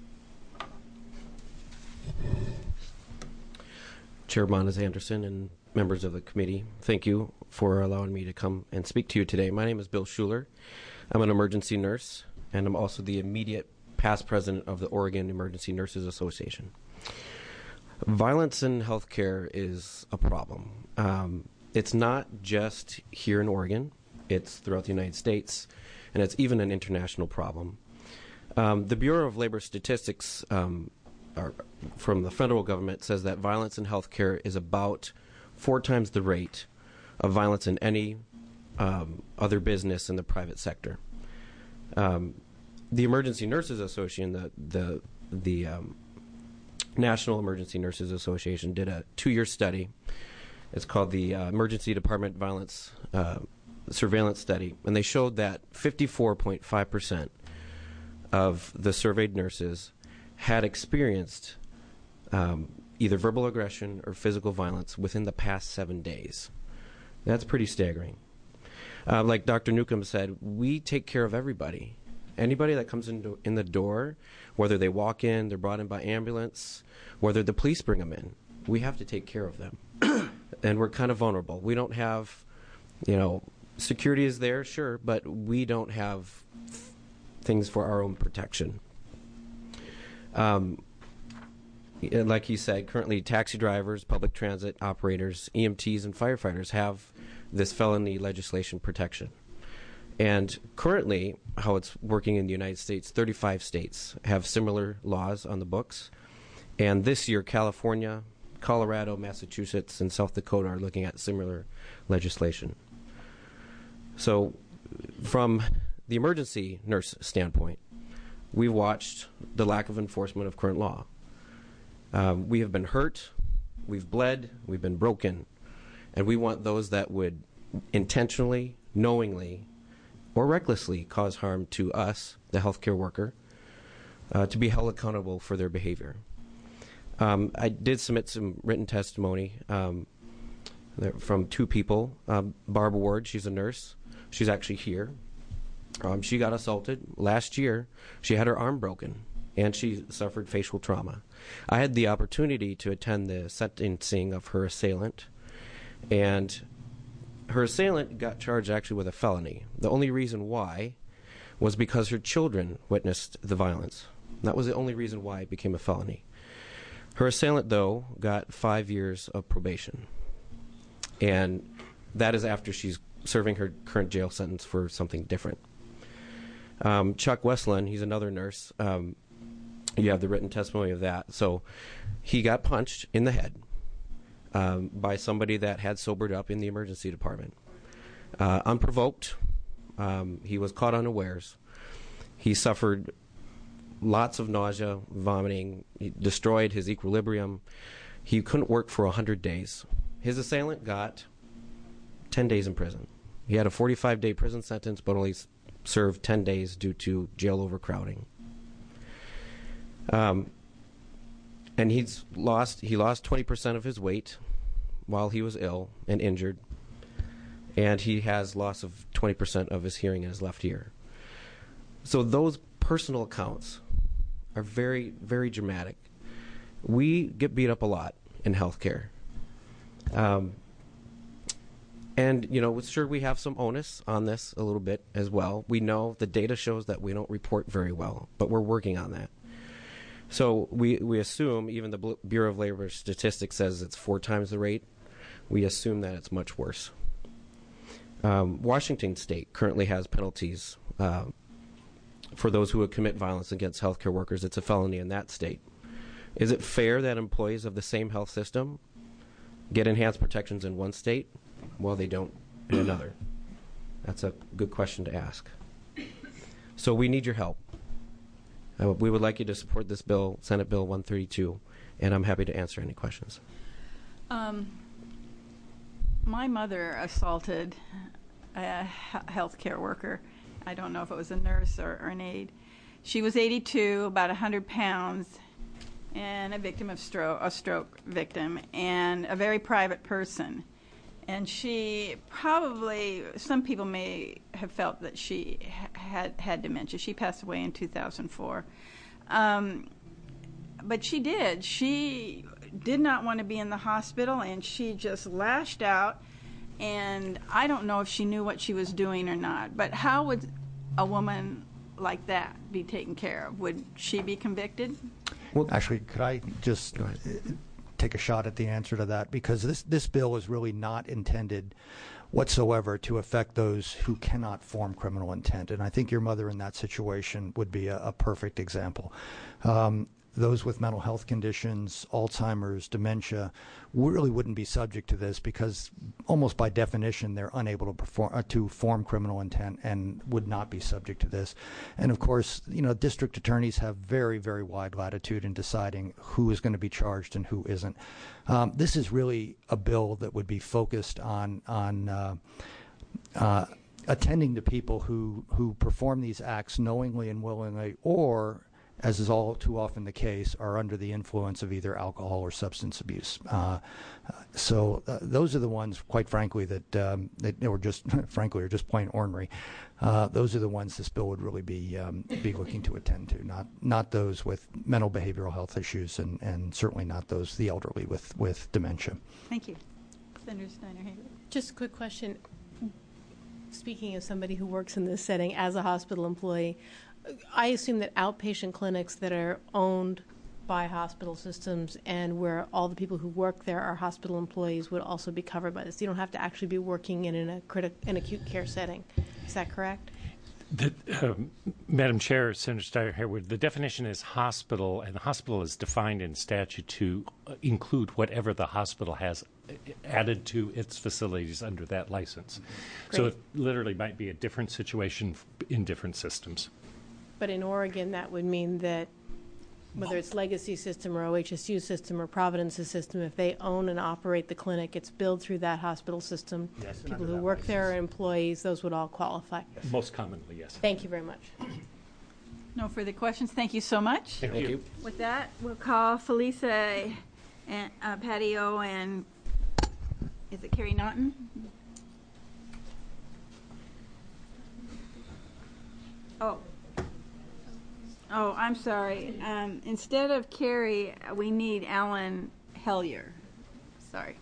Chair Monas Anderson and members of the committee, thank you for allowing me to come and speak to you today. My name is Bill Schuler. I'm an emergency nurse, and I'm also the immediate past president of the Oregon Emergency Nurses Association. Violence in healthcare is a problem. Um, it's not just here in Oregon. It's throughout the United States, and it's even an international problem. Um, the Bureau of Labor Statistics um, Our, from the federal government says that violence in healthcare is about four times the rate of violence in any um, other business in the private sector. Um, the Emergency Nurses Association, the the the um, National Emergency Nurses Association, did a two-year study. It's called the uh, Emergency Department Violence uh, Surveillance Study, and they showed that fifty-four point five percent of the surveyed nurses had experienced um, either verbal aggression or physical violence within the past seven days. That's pretty staggering. Uh, like Doctor Newcomb said, we take care of everybody. Anybody that comes in, do- in the door, whether they walk in, they're brought in by ambulance, whether the police bring them in, we have to take care of them. And we're kind of vulnerable. We don't have, you know, security is there, sure, but we don't have things for our own protection. Um, like he said, currently taxi drivers, public transit operators, E M Ts, and firefighters have this felony legislation protection. And currently, how it's working in the United States, thirty-five states have similar laws on the books. And this year, California, Colorado, Massachusetts, and South Dakota are looking at similar legislation. So from the emergency nurse standpoint, we've watched the lack of enforcement of current law. Um, we have been hurt, we've bled, we've been broken, and we want those that would intentionally, knowingly, or recklessly cause harm to us, the healthcare worker, uh, to be held accountable for their behavior. Um, I did submit some written testimony um, from two people. Um, Barbara Ward, she's a nurse. She's actually here. Um, she got assaulted last year. She had her arm broken, and she suffered facial trauma. I had the opportunity to attend the sentencing of her assailant, and her assailant got charged actually with a felony. The only reason why was because her children witnessed the violence. That was the only reason why it became a felony. Her assailant, though, got five years of probation. And That is after she's serving her current jail sentence for something different. Um, Chuck Westland, he's another nurse. Um, you have the written testimony of that. So he got punched in the head um, by somebody that had sobered up in the emergency department. Uh, unprovoked. Um, he was caught unawares. He suffered lots of nausea, vomiting. He destroyed his equilibrium. He couldn't work for one hundred days. His assailant got ten days in prison. He had a forty-five day prison sentence, but only s- served ten days due to jail overcrowding. Um, and he's lost. He lost twenty percent of his weight while he was ill and injured, and he has loss of twenty percent of his hearing in his left ear. So those personal accounts are very, very dramatic. We get beat up a lot in healthcare. Um, and, you know, sure, we have some onus on this a little bit as well. We know the data shows that we don't report very well, but we're working on that. So we, we assume, even the Bureau of Labor Statistics says it's four times the rate. We assume that it's much worse. Um, Washington State currently has penalties uh, for those who would commit violence against healthcare workers. It's a felony in that state. Is it fair that employees of the same health system get enhanced protections in one state while they don't in another? That's a good question to ask. So we need your help. Uh, we would like you to support this bill, Senate Bill one thirty-two, and I'm happy to answer any questions. Um, my mother assaulted a health care worker. I don't know if it was a nurse or, or an aide. She was eighty-two, about one hundred pounds, and a victim of stroke, a stroke victim, and a very private person. And she probably, some people may have felt that she ha- had had dementia. She passed away in two thousand four. Um, but she did. She did not want to be in the hospital, and she just lashed out. And I don't know if she knew what she was doing or not. But how would a woman like that be taken care of? Would she be convicted? Well, actually, could I just uh, take a shot at the answer to that? Because this, this bill is really not intended whatsoever to affect those who cannot form criminal intent. And I think your mother in that situation would be a, a perfect example. Um, those with mental health conditions, Alzheimer's, dementia, really wouldn't be subject to this because almost by definition they're unable to perform uh, to form criminal intent and would not be subject to this. And of course, you know, district attorneys have very, very wide latitude in deciding who is going to be charged and who isn't. Um, this is really a bill that would be focused on on uh, uh, attending to people who who perform these acts knowingly and willingly, or as is all too often the case, are under the influence of either alcohol or substance abuse. Uh, so uh, those are the ones, quite frankly, that, um, that were just, frankly, are just plain ornery. Uh, those are the ones this bill would really be um, be looking to attend to, not not those with mental behavioral health issues, and, and certainly not those the elderly with, with dementia. Thank you. Senator Steiner-Hager. Just a quick question. Speaking of somebody who works in this setting as a hospital employee, I assume that outpatient clinics that are owned by hospital systems and where all the people who work there are hospital employees would also be covered by this. You don't have to actually be working in an, a criti- an acute care setting. Is that correct? The, uh, Madam Chair, Senator Steyer-Harewood, the definition is hospital, and the hospital is defined in statute to include whatever the hospital has added to its facilities under that license. Great. So it literally might be a different situation in different systems. But in Oregon, that would mean that whether it's Legacy System or O H S U System or Providence's system, if they own and operate the clinic, it's billed through that hospital system. Yes, and people under who that work license. there are employees. Those would all qualify. Most commonly, yes. Thank you very much. No further questions. Thank you so much. Thank, Thank you. you. With that, we'll call Felisa and uh, Patio and is it Carrie Naughton? Oh. Oh, I'm sorry. Um, instead of Carrie, we need Alan Hellier. Sorry.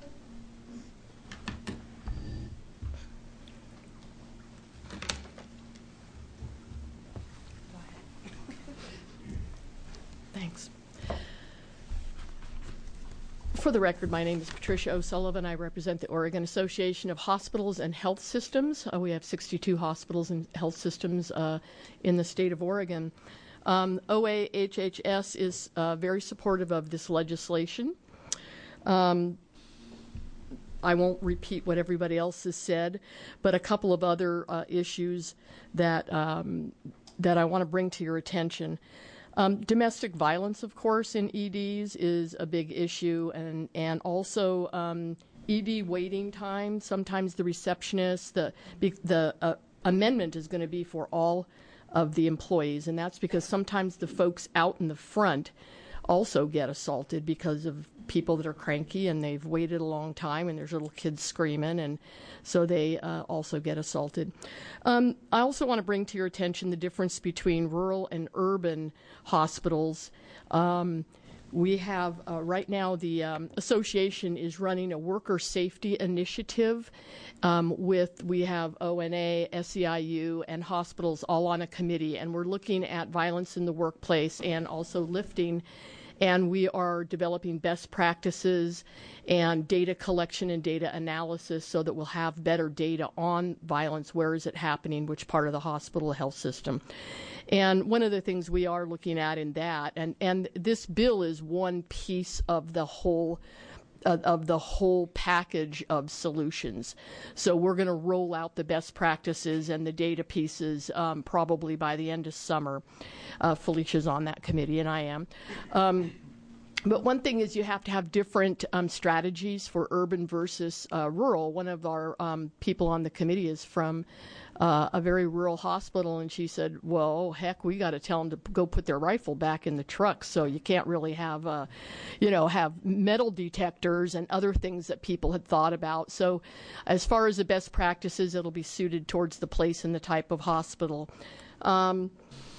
Thanks. For the record, my name is Patricia O'Sullivan. I represent the Oregon Association of Hospitals and Health Systems. Uh, we have sixty-two hospitals and health systems uh, in the state of Oregon. Um, O A H H S is uh, very supportive of this legislation. Um, I won't repeat what everybody else has said, but a couple of other uh, issues that um, that I want to bring to your attention. Um, domestic violence, of course, in E Ds is a big issue, and and also um, E D waiting time. Sometimes the receptionist, the the uh, amendment is going to be for all of the employees, and that's because sometimes the folks out in the front also get assaulted because of people that are cranky and they've waited a long time and there's little kids screaming, and so they uh, also get assaulted. Um, I also want to bring to your attention the difference between rural and urban hospitals. Um, we have uh, right now the um, association is running a worker safety initiative um, with, we have O N A, S E I U, and hospitals all on a committee, and we're looking at violence in the workplace and also lifting. And we are developing best practices and data collection and data analysis so that we'll have better data on violence. Where is it happening? Which part of the hospital health system? And one of the things we are looking at in that, and, and this bill is one piece of the whole uh, of the whole package of solutions. So we're going to roll out the best practices and the data pieces um, probably by the end of summer. Uh, Felicia's on that committee, and I am. Um, but one thing is you have to have different um, strategies for urban versus uh, rural. One of our um, people on the committee is from uh, a very rural hospital, and she said, well, heck, we got to tell them to go put their rifle back in the truck, so you can't really have, uh, you know, have metal detectors and other things that people had thought about. So as far as the best practices, it'll be suited towards the place and the type of hospital. Um,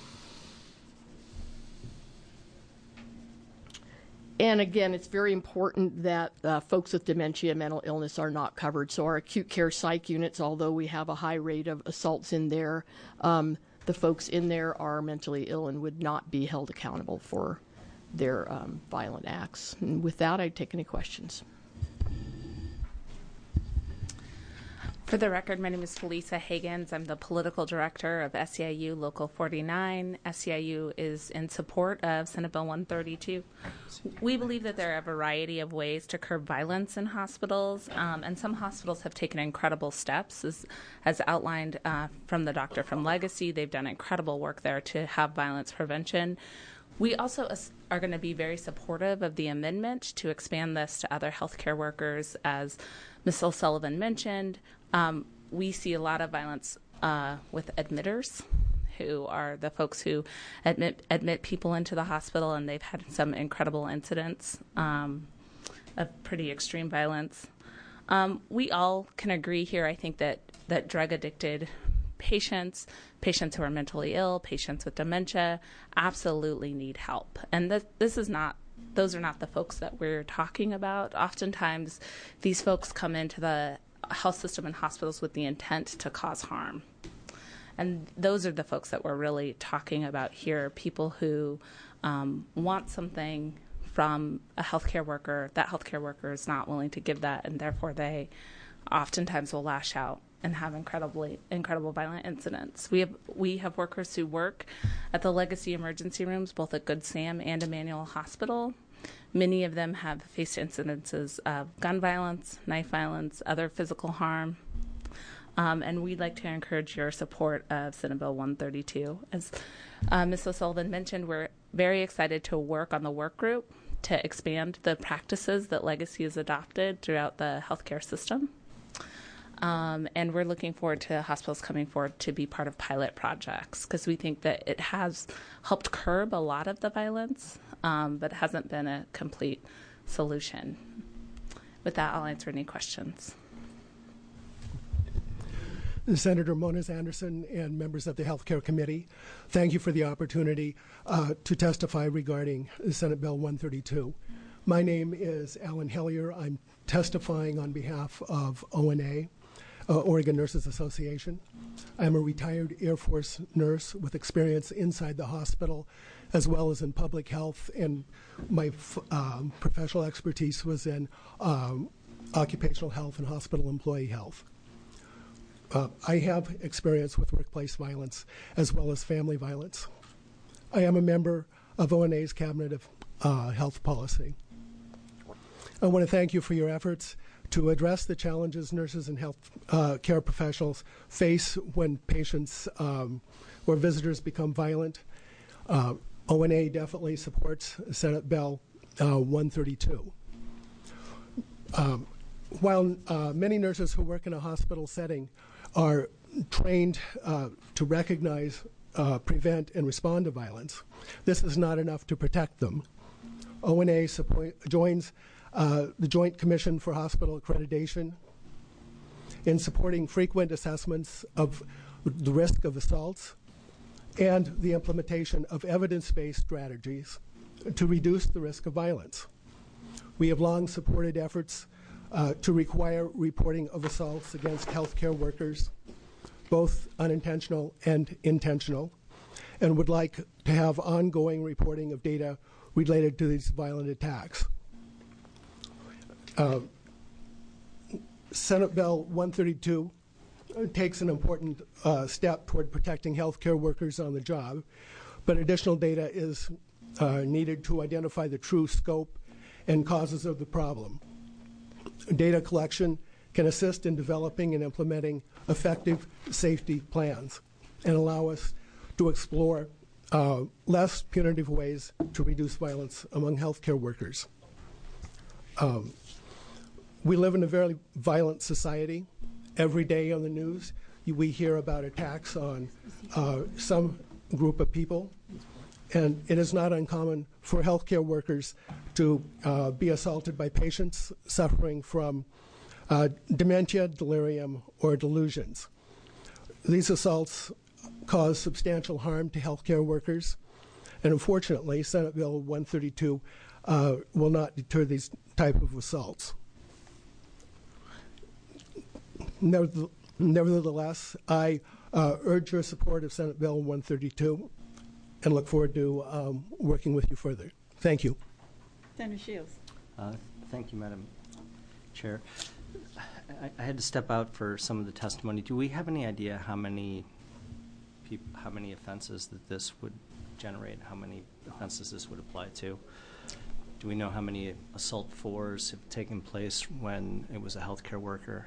And again, it's very important that uh, folks with dementia and mental illness are not covered. So our acute care psych units, although we have a high rate of assaults in there, um, the folks in there are mentally ill and would not be held accountable for their um, violent acts. And with that, I'd take any questions. For the record, my name is Felisa Higgins. I'm the political director of S E I U Local forty-nine. S E I U is in support of Senate Bill one thirty-two. We believe that there are a variety of ways to curb violence in hospitals, um, and some hospitals have taken incredible steps, as, as outlined uh, from the doctor from Legacy. They've done incredible work there to have violence prevention. We also are going to be very supportive of the amendment to expand this to other healthcare workers, as Miz O'Sullivan mentioned. Um, we see a lot of violence uh, with admitters, who are the folks who admit admit people into the hospital, and they've had some incredible incidents um, of pretty extreme violence. Um, we all can agree here, I think, that, that drug-addicted patients, patients who are mentally ill, patients with dementia, absolutely need help. And th- this is not those are not the folks that we're talking about. Oftentimes, these folks come into the health system and hospitals with the intent to cause harm. And those are the folks that we're really talking about here, people who um, want something from a healthcare worker. That healthcare worker is not willing to give that, and therefore they oftentimes will lash out and have incredibly incredible violent incidents. We have we have workers who work at the Legacy emergency rooms, both at Good Sam and Emmanuel Hospital. Many of them have faced incidences of gun violence, knife violence, other physical harm. Um, and we'd like to encourage your support of Senate Bill one thirty-two. As uh, Miz O'Sullivan mentioned, we're very excited to work on the work group to expand the practices that Legacy has adopted throughout the healthcare system. Um, and we're looking forward to hospitals coming forward to be part of pilot projects, because we think that it has helped curb a lot of the violence, um, but hasn't been a complete solution. With that, I'll answer any questions. Senator Moniz Anderson and members of the Healthcare Committee, thank you for the opportunity uh, to testify regarding Senate Bill one thirty-two. My name is Alan Hellier. I'm testifying on behalf of O N A. uh, Oregon Nurses Association. I am a retired Air Force nurse with experience inside the hospital as well as in public health, and my f- um, professional expertise was in um, occupational health and hospital employee health. Uh, I have experience with workplace violence as well as family violence. I am a member of O N A's Cabinet of uh, Health Policy. I want to thank you for your efforts to address the challenges nurses and health uh, care professionals face when patients um, or visitors become violent. Uh, O N A definitely supports Senate Bill uh, one thirty-two. Um, while uh, many nurses who work in a hospital setting are trained uh, to recognize, uh, prevent, and respond to violence, this is not enough to protect them. O N A support, joins uh, the Joint Commission for Hospital Accreditation in supporting frequent assessments of the risk of assaults and the implementation of evidence-based strategies to reduce the risk of violence. We have long supported efforts uh, to require reporting of assaults against healthcare workers, both unintentional and intentional, and would like to have ongoing reporting of data related to these violent attacks. Uh, Senate Bill one thirty-two takes an important uh, step toward protecting healthcare workers on the job, but additional data is uh, needed to identify the true scope and causes of the problem. Data collection can assist in developing and implementing effective safety plans and allow us to explore uh, less punitive ways to reduce violence among healthcare workers. Um, we live in a very violent society. Every day on the news, we hear about attacks on uh, some group of people, and it is not uncommon for healthcare workers to uh, be assaulted by patients suffering from uh, dementia, delirium, or delusions. These assaults cause substantial harm to healthcare workers, and unfortunately, Senate Bill one thirty-two uh, will not deter these type of assaults. Nevertheless, I uh, urge your support of Senate Bill one thirty-two and look forward to um, working with you further. Thank you. Senator Shields. Uh, thank you, Madam Chair. I, I had to step out for some of the testimony. Do we have any idea how many peop- how many offenses that this would generate, how many offenses this would apply to? Do we know how many assault fours have taken place when it was a healthcare worker?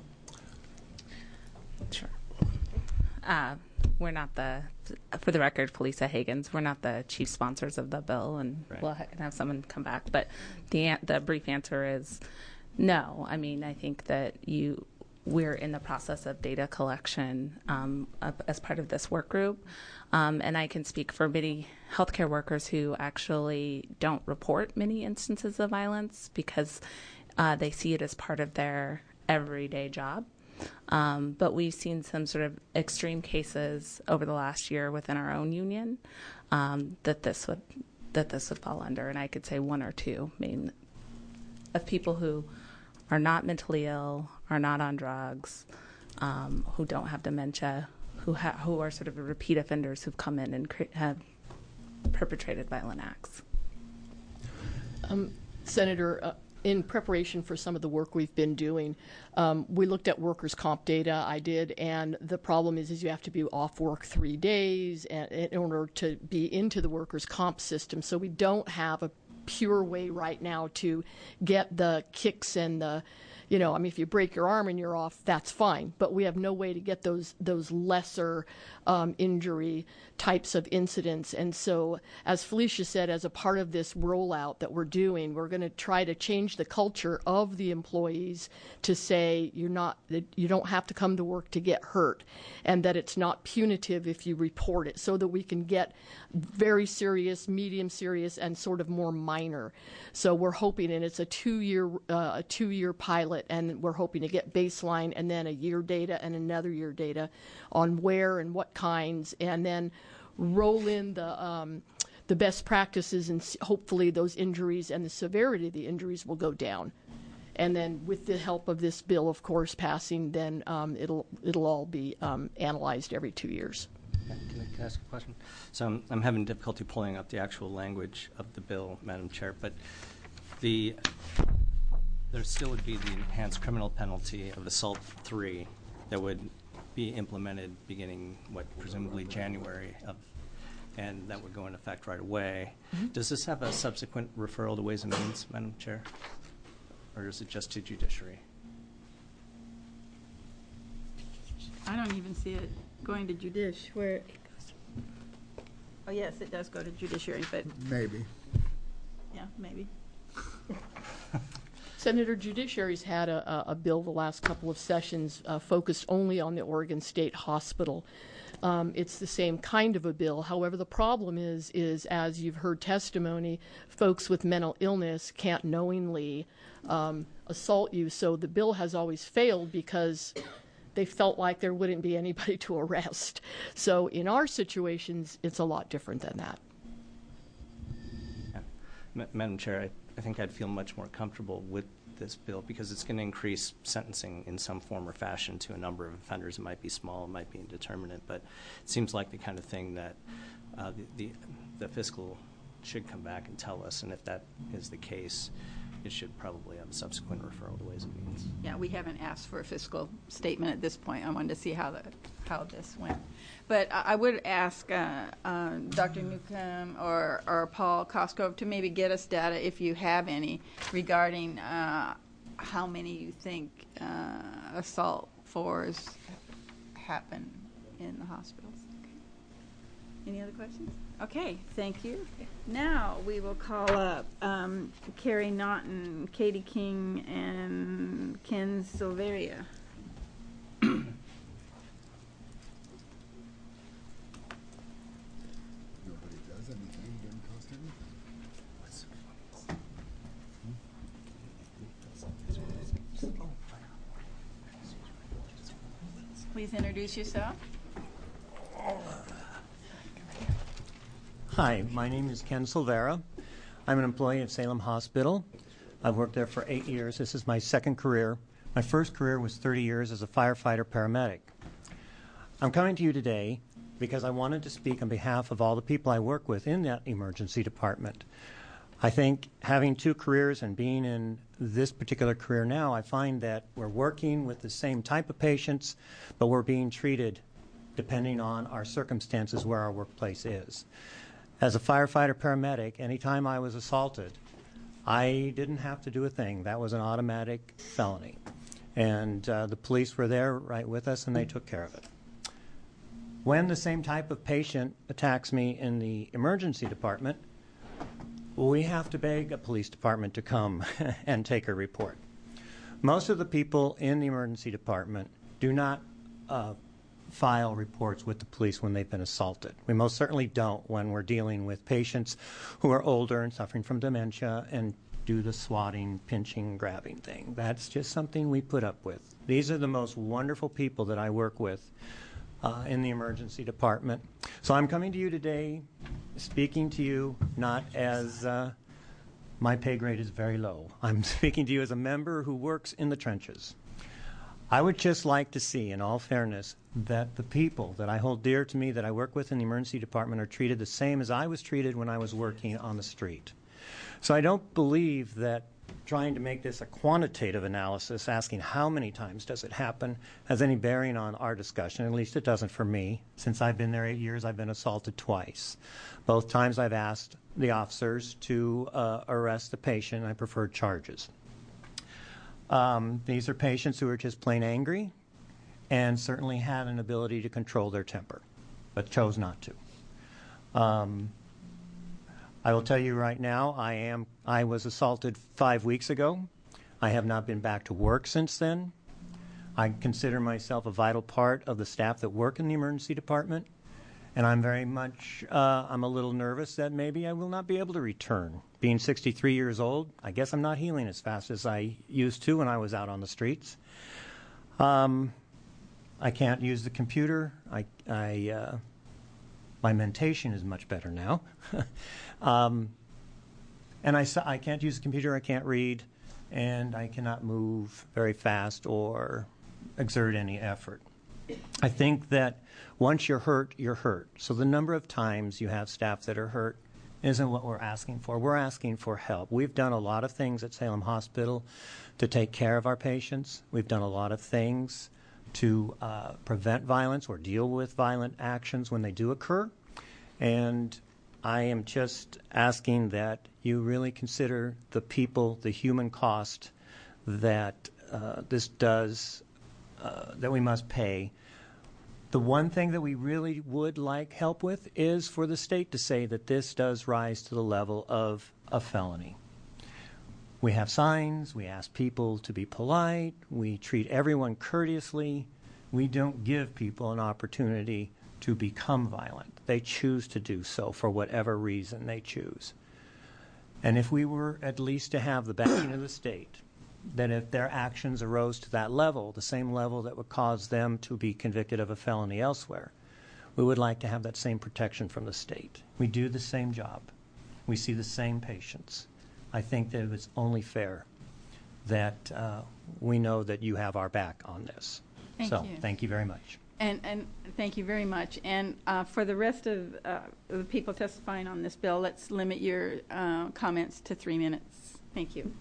Sure. Uh, we're not the, for the record, Felisa Higgins, we're not the chief sponsors of the bill, and right. we'll ha- have someone come back. But the an- the brief answer is no. I mean, I think that you we're in the process of data collection um, as part of this work group. Um, and I can speak for many healthcare workers who actually don't report many instances of violence because uh, they see it as part of their everyday job. Um, but we've seen some sort of extreme cases over the last year within our own union um, that this would that this would fall under, and I could say one or two. I mean, of people who are not mentally ill, are not on drugs, um, who don't have dementia, who ha- who are sort of repeat offenders who've come in and cre- have perpetrated violent acts. Um, Senator. Uh, In preparation for some of the work we've been doing, um, we looked at workers' comp data. I did, and the problem is, is you have to be off work three days and, in order to be into the workers' comp system. So we don't have a pure way right now to get the kicks and the, you know, I mean, if you break your arm and you're off, that's fine. But we have no way to get those those lesser um, injury types of incidents. And so, as Felicia said, as a part of this rollout that we're doing, we're going to try to change the culture of the employees to say you're not, that you don't have to come to work to get hurt, and that it's not punitive if you report it, so that we can get very serious, medium serious, and sort of more minor. So we're hoping, and it's a two-year uh, a two-year pilot, and we're hoping to get baseline and then a year data and another year data on where and what kinds, and then roll in the um, the best practices, and hopefully those injuries and the severity of the injuries will go down. And then with the help of this bill, of course, passing, then um, it'll it'll all be um, analyzed every two years. Can I, can I ask a question? So I'm, I'm having difficulty pulling up the actual language of the bill, Madam Chair, but the there still would be the enhanced criminal penalty of assault three that would be implemented beginning, what, presumably January of, and that would go into effect right away. Mm-hmm. Does this have a subsequent referral to Ways and Means, Madam Chair? Or is it just to judiciary? I don't even see it going to judici. Where it goes. Oh yes, it does go to judiciary, but maybe. Yeah, maybe. Senator, Judiciary's had a, a bill the last couple of sessions uh, focused only on the Oregon State Hospital. Um, it's the same kind of a bill. However, the problem is, is as you've heard testimony, folks with mental illness can't knowingly um, assault you. So the bill has always failed because they felt like there wouldn't be anybody to arrest. So in our situations, it's a lot different than that. Yeah. Ma- Madam Chair, I, I think I'd feel much more comfortable with this bill because it's going to increase sentencing in some form or fashion to a number of offenders. It might be small, it might be indeterminate, but it seems like the kind of thing that uh, the, the, the fiscal should come back and tell us, and if that is the case, it should probably have a subsequent referral to Ways and Means. Yeah, we haven't asked for a fiscal statement at this point. I wanted to see how the how this went. But I, I would ask uh, uh, Doctor Newcomb or, or Paul Cosgrove to maybe get us data, if you have any, regarding uh, how many you think uh, assault fours happen in the hospitals. Okay. Any other questions? Okay, thank you. Now we will call up um, Carrie Naughton, Katie King, and Ken Silveria. Nobody does anything, doesn't cost anything. Please introduce yourself. Hi, my name is Ken Silvera. I'm an employee of Salem Hospital. I've worked there for eight years. This is my second career. My first career was thirty years as a firefighter paramedic. I'm coming to you today because I wanted to speak on behalf of all the people I work with in that emergency department. I think having two careers and being in this particular career now, I find that we're working with the same type of patients, but we're being treated depending on our circumstances where our workplace is. As a firefighter paramedic, anytime I was assaulted, I didn't have to do a thing. That was an automatic felony. And uh, the police were there right with us, and they took care of it. When the same type of patient attacks me in the emergency department, we have to beg a police department to come and take a report. Most of the people in the emergency department do not uh, file reports with the police when they've been assaulted. We most certainly don't when we're dealing with patients who are older and suffering from dementia and do the swatting, pinching, grabbing thing. That's just something we put up with. These are the most wonderful people that I work with uh, in the emergency department. So I'm coming to you today, speaking to you not as uh, my pay grade is very low. I'm speaking to you as a member who works in the trenches. I would just like to see, in all fairness, that the people that I hold dear to me, that I work with in the emergency department, are treated the same as I was treated when I was working on the street. So I don't believe that trying to make this a quantitative analysis, asking how many times does it happen, has any bearing on our discussion. At least it doesn't for me. Since I've been there eight years, I've been assaulted twice. Both times I've asked the officers to uh, arrest the patient. I preferred charges. Um, these are patients who are just plain angry and certainly had an ability to control their temper, but chose not to. Um, I will tell you right now, I am. I was assaulted five weeks ago. I have not been back to work since then. I consider myself a vital part of the staff that work in the emergency department, and I'm very much, uh, I'm a little nervous that maybe I will not be able to return. Being sixty-three years old, I guess I'm not healing as fast as I used to when I was out on the streets. Um, I can't use the computer. I, I, uh, my mentation is much better now. um, and I, I can't use the computer, I can't read, and I cannot move very fast or exert any effort. I think that once you're hurt, you're hurt. So the number of times you have staff that are hurt isn't what we're asking for. We're asking for help. We've done a lot of things at Salem Hospital to take care of our patients. We've done a lot of things to uh, prevent violence or deal with violent actions when they do occur. And I am just asking that you really consider the people, the human cost that uh, this does, uh, that we must pay. The one thing that we really would like help with is for the state to say that this does rise to the level of a felony. We have signs, we ask people to be polite, we treat everyone courteously. We don't give people an opportunity to become violent. They choose to do so for whatever reason they choose. And if we were at least to have the backing of the state, that if their actions arose to that level, the same level that would cause them to be convicted of a felony elsewhere, we would like to have that same protection from the state. We do the same job. We see the same patients. I think that it's only fair that uh, we know that you have our back on this. Thank so, you. Thank you very much. And, and thank you very much. And uh, for the rest of uh, the people testifying on this bill, let's limit your uh, comments to three minutes. Thank you.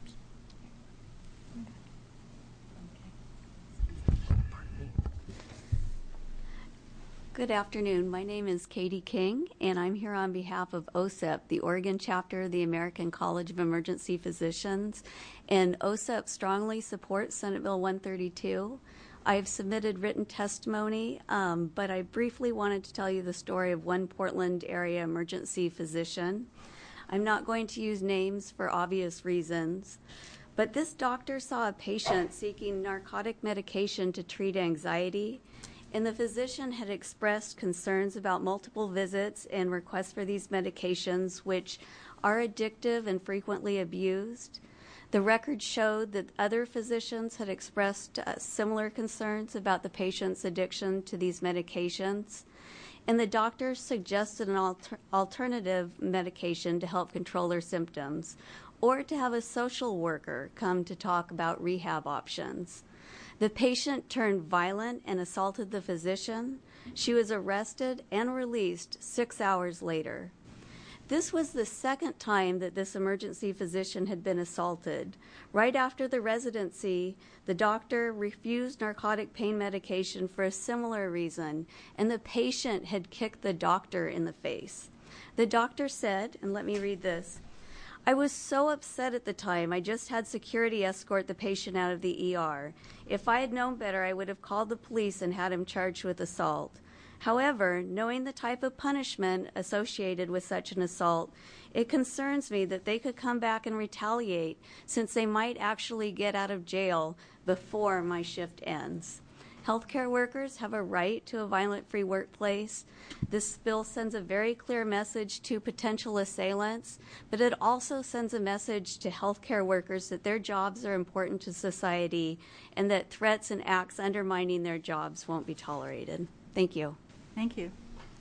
Good afternoon. My name is Katie King, and I'm here on behalf of O S E P, the Oregon chapter of the American College of Emergency Physicians. And O S E P strongly supports Senate Bill one thirty-two. I have submitted written testimony, um, but I briefly wanted to tell you the story of one Portland area emergency physician. I'm not going to use names for obvious reasons, but this doctor saw a patient seeking narcotic medication to treat anxiety, and the physician had expressed concerns about multiple visits and requests for these medications, which are addictive and frequently abused. The record showed that other physicians had expressed uh, similar concerns about the patient's addiction to these medications, and the doctor suggested an alter- alternative medication to help control her symptoms, or to have a social worker come to talk about rehab options. The patient turned violent and assaulted the physician. She was arrested and released six hours later. This was the second time that this emergency physician had been assaulted. Right after the residency, the doctor refused narcotic pain medication for a similar reason, and the patient had kicked the doctor in the face. The doctor said, and let me read this, "I was so upset at the time. I just had security escort the patient out of the E R. If I had known better, I would have called the police and had him charged with assault. However, knowing the type of punishment associated with such an assault, it concerns me that they could come back and retaliate, since they might actually get out of jail before my shift ends. Healthcare workers have a right to a violent-free workplace. This bill sends a very clear message to potential assailants, but it also sends a message to healthcare workers that their jobs are important to society and that threats and acts undermining their jobs won't be tolerated." Thank you. Thank you.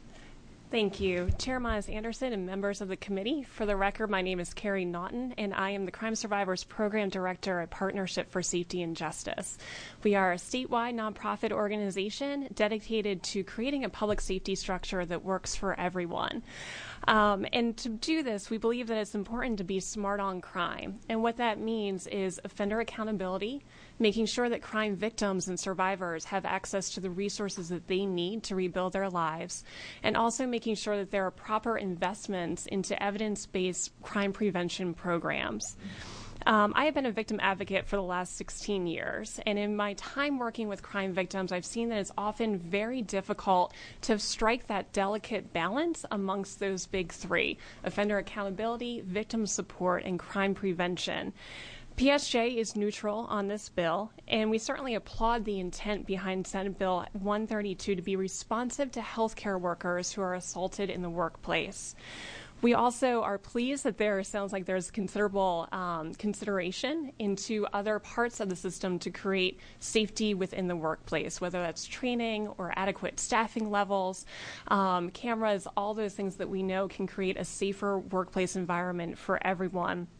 Thank you. Chair Miles Anderson and members of the committee. For the record, my name is Carrie Naughton, and I am the Crime Survivors Program Director at Partnership for Safety and Justice. We are a statewide nonprofit organization dedicated to creating a public safety structure that works for everyone. Um, and to do this, we believe that it's important to be smart on crime. And what that means is offender accountability, making sure that crime victims and survivors have access to the resources that they need to rebuild their lives, and also making sure that there are proper investments into evidence-based crime prevention programs. Um, I have been a victim advocate for the last sixteen years, and in my time working with crime victims, I've seen that it's often very difficult to strike that delicate balance amongst those big three: offender accountability, victim support, and crime prevention. P S J is neutral on this bill, and we certainly applaud the intent behind Senate Bill one thirty-two to be responsive to healthcare workers who are assaulted in the workplace. We also are pleased that there sounds like there's considerable um, consideration into other parts of the system to create safety within the workplace, whether that's training or adequate staffing levels, um, cameras, all those things that we know can create a safer workplace environment for everyone.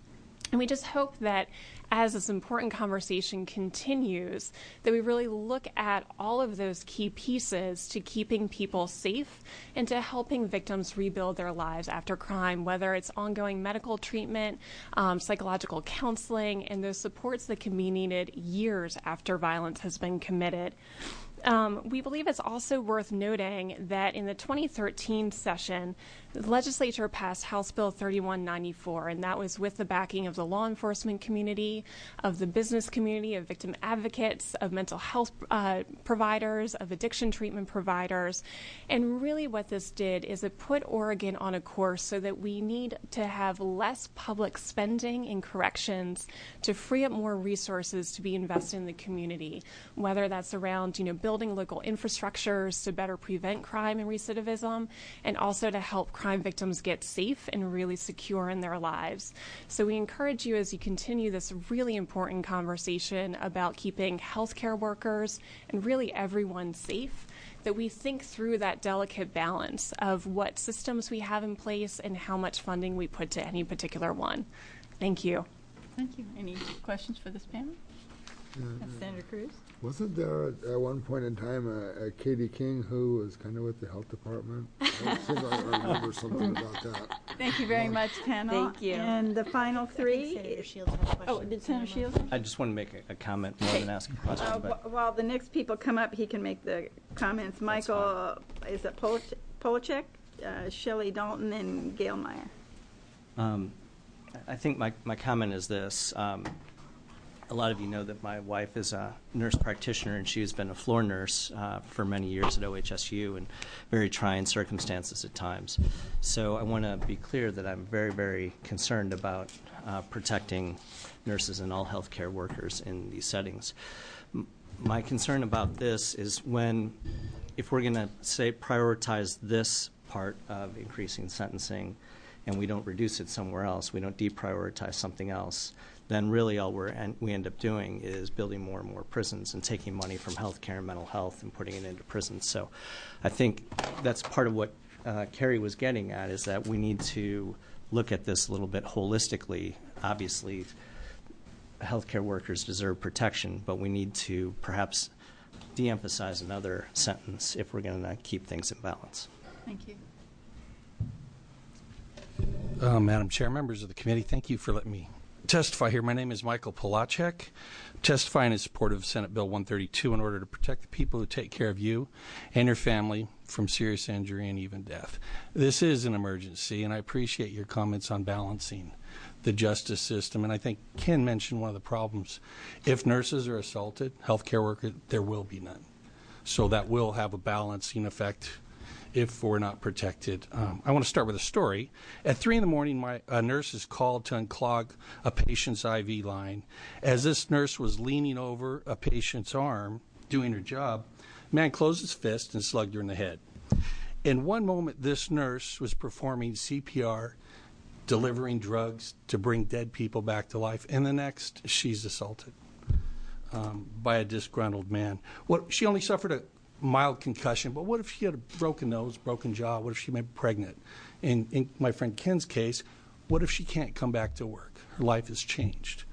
And we just hope that as this important conversation continues, that we really look at all of those key pieces to keeping people safe and to helping victims rebuild their lives after crime, whether it's ongoing medical treatment, um, psychological counseling, and those supports that can be needed years after violence has been committed. Um, we believe it's also worth noting that in the twenty thirteen session, the legislature passed House Bill thirty-one ninety-four, and that was with the backing of the law enforcement community, of the business community, of victim advocates, of mental health uh, providers, of addiction treatment providers. And really what this did is it put Oregon on a course so that we need to have less public spending in corrections to free up more resources to be invested in the community, whether that's around, you know, building local infrastructures to better prevent crime and recidivism, and also to help crime victims get safe and really secure in their lives. So we encourage you, as you continue this really important conversation about keeping healthcare workers and really everyone safe, that we think through that delicate balance of what systems we have in place and how much funding we put to any particular one. Thank you. Thank you. Any questions for this panel? Uh, Senator Cruz? Wasn't there at, at one point in time a, a Katie King who was kind of with the health department? I think I remember something about that. Thank you very much, panel. Thank you. And the final three. Senator Shields has a question. Oh, did Senator Shields? I just want to make a, a comment more than ask a question. Uh, but wh- while the next people come up, he can make the comments. Michael, uh, is it Pol- Polachek, uh, Shelley Dalton, and Gail Meyer? Um, I think my, my comment is this. Um, a lot of you know that my wife is a nurse practitioner, and she has been a floor nurse uh, for many years at O H S U in very trying circumstances at times. So I want to be clear that I'm very, very concerned about uh, protecting nurses and all healthcare workers in these settings. M- my concern about this is when, if we're going to say prioritize this part of increasing sentencing and we don't reduce it somewhere else, we don't deprioritize something else, then really all we're en- we end up doing is building more and more prisons and taking money from healthcare and mental health and putting it into prisons. So I think that's part of what uh, Carrie was getting at, is that we need to look at this a little bit holistically. Obviously, healthcare workers deserve protection, but we need to perhaps de-emphasize another sentence if we're going to keep things in balance. Thank you. Uh, Madam Chair, members of the committee, thank you for letting me testify here. My name is Michael Polachek, testifying in support of Senate Bill one thirty-two in order to protect the people who take care of you and your family from serious injury and even death. This is an emergency, and I appreciate your comments on balancing the justice system. And I think Ken mentioned one of the problems. If nurses are assaulted, healthcare workers, there will be none. So that will have a balancing effect if we're not protected. Um, I want to start with a story. At three in the morning, my a nurse is called to unclog a patient's I V line. As this nurse was leaning over a patient's arm, doing her job, a man closed his fist and slugged her in the head. In one moment, this nurse was performing C P R, delivering drugs to bring dead people back to life, and the next, she's assaulted um, by a disgruntled man. What, she only suffered a mild concussion, but what if she had a broken nose, broken jaw? What if she may be pregnant? In, in my friend Ken's case, what if she can't come back to work? Her life has changed.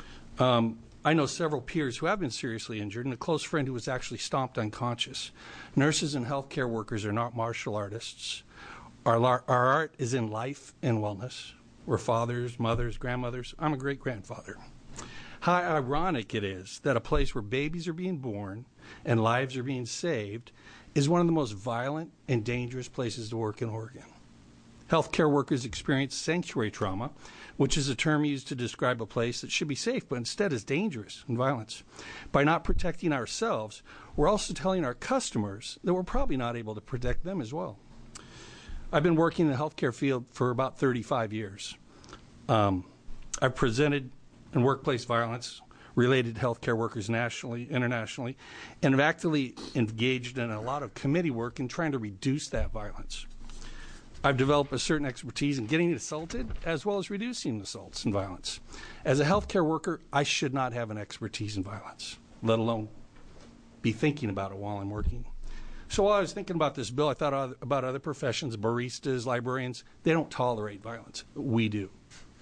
Um, I know several peers who have been seriously injured, and a close friend who was actually stomped unconscious. Nurses and healthcare workers are not martial artists. Our, our art is in life and wellness. We're fathers, mothers, grandmothers. I'm a great-grandfather. How ironic it is that a place where babies are being born and lives are being saved is one of the most violent and dangerous places to work in Oregon. Healthcare workers experience sanctuary trauma, which is a term used to describe a place that should be safe, but instead is dangerous and violent. By not protecting ourselves, we're also telling our customers that we're probably not able to protect them as well. I've been working in the healthcare field for about thirty-five years. Um, I've presented in workplace violence related to healthcare workers nationally, internationally, and have actively engaged in a lot of committee work in trying to reduce that violence. I've developed a certain expertise in getting assaulted as well as reducing assaults and violence. As a healthcare worker, I should not have an expertise in violence, let alone be thinking about it while I'm working. So while I was thinking about this bill, I thought about other professions, baristas, librarians. They don't tolerate violence. We do.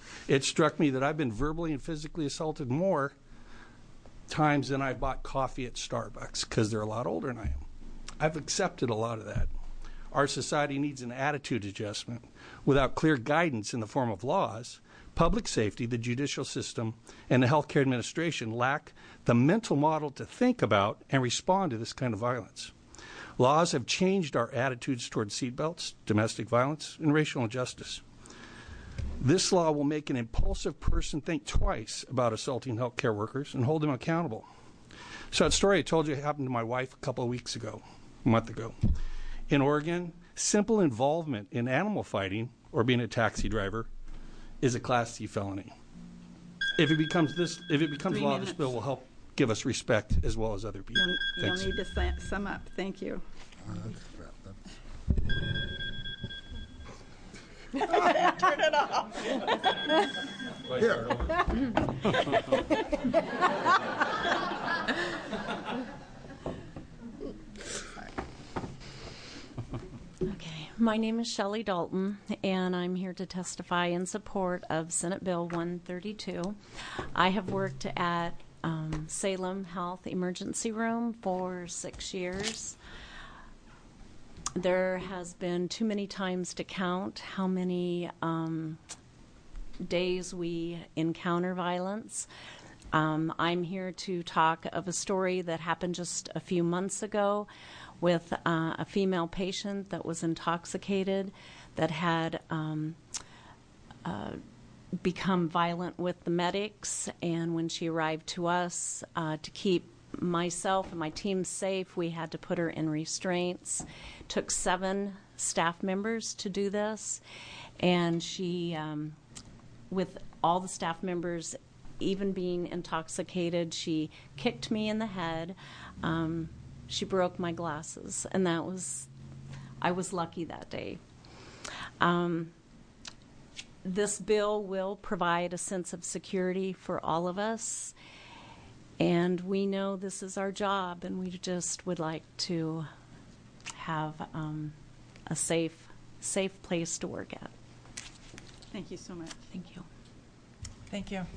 It struck me that I've been verbally and physically assaulted more times than I bought coffee at Starbucks because they're a lot older than I am. I've accepted a lot of that. Our society needs an attitude adjustment. Without clear guidance in the form of laws, public safety, the judicial system, and the healthcare administration lack the mental model to think about and respond to this kind of violence. Laws have changed our attitudes toward seatbelts, domestic violence, and racial injustice. This law will make an impulsive person think twice about assaulting healthcare workers and hold them accountable. So that story I told you happened to my wife a couple of weeks ago, a month ago. In Oregon, simple involvement in animal fighting or being a taxi driver is a Class C felony. If it becomes this, if it becomes Three law, minutes. this bill will help give us respect as well as other people. You'll, you'll Thanks. need to sa- sum up. Thank you. Turn it off. Okay, my name is Shelley Dalton, and I'm here to testify in support of Senate Bill one thirty-two. I have worked at um, Salem Health Emergency Room for six years. There has been too many times to count how many um, days we encounter violence. Um, I'm here to talk of a story that happened just a few months ago with uh, a female patient that was intoxicated, that had um, uh, become violent with the medics, and when she arrived to us, uh, to keep myself and my team safe, we had to put her in restraints. Took seven staff members to do this, and she, um, with all the staff members even being intoxicated, she kicked me in the head. Um, she broke my glasses, and that was, I was lucky that day. Um, this bill will provide a sense of security for all of us, and we know this is our job, and we just would like to have um, a safe, safe place to work at. Thank you so much. Thank you. Thank you.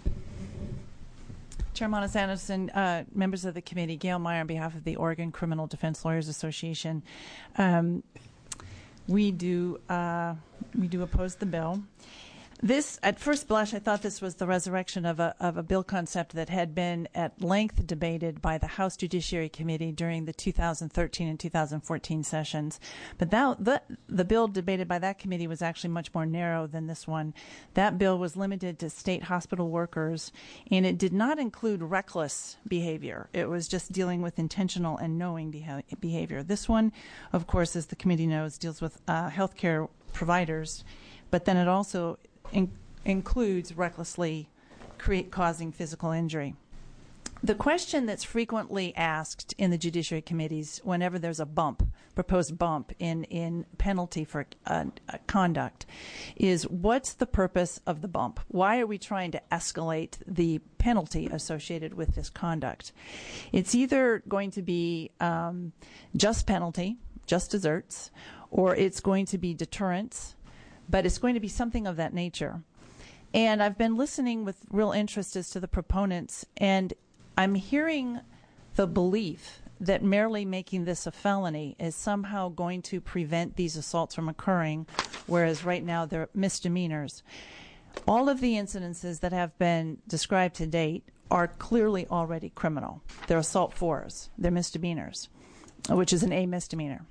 Chair Monis Anderson, uh, members of the committee, Gail Meyer on behalf of the Oregon Criminal Defense Lawyers Association. Um, we do uh, we do oppose the bill. This, at first blush, I thought this was the resurrection of a of a bill concept that had been at length debated by the House Judiciary Committee during the two thousand thirteen and two thousand fourteen sessions. But that, the, the bill debated by that committee was actually much more narrow than this one. That bill was limited to state hospital workers, and it did not include reckless behavior. It was just dealing with intentional and knowing beha- behavior. This one, of course, as the committee knows, deals with uh, healthcare providers, but then it also In- includes recklessly create causing physical injury. The question that's frequently asked in the Judiciary Committees whenever there's a bump, proposed bump in, in penalty for uh, uh, conduct is, what's the purpose of the bump? Why are we trying to escalate the penalty associated with this conduct? It's either going to be um, just penalty, just desserts, or it's going to be deterrence, but it's going to be something of that nature. And I've been listening with real interest as to the proponents, and I'm hearing the belief that merely making this a felony is somehow going to prevent these assaults from occurring, whereas right now they're misdemeanors. All of the incidences that have been described to date are clearly already criminal. They're assault fours. They're misdemeanors, which is an A misdemeanor.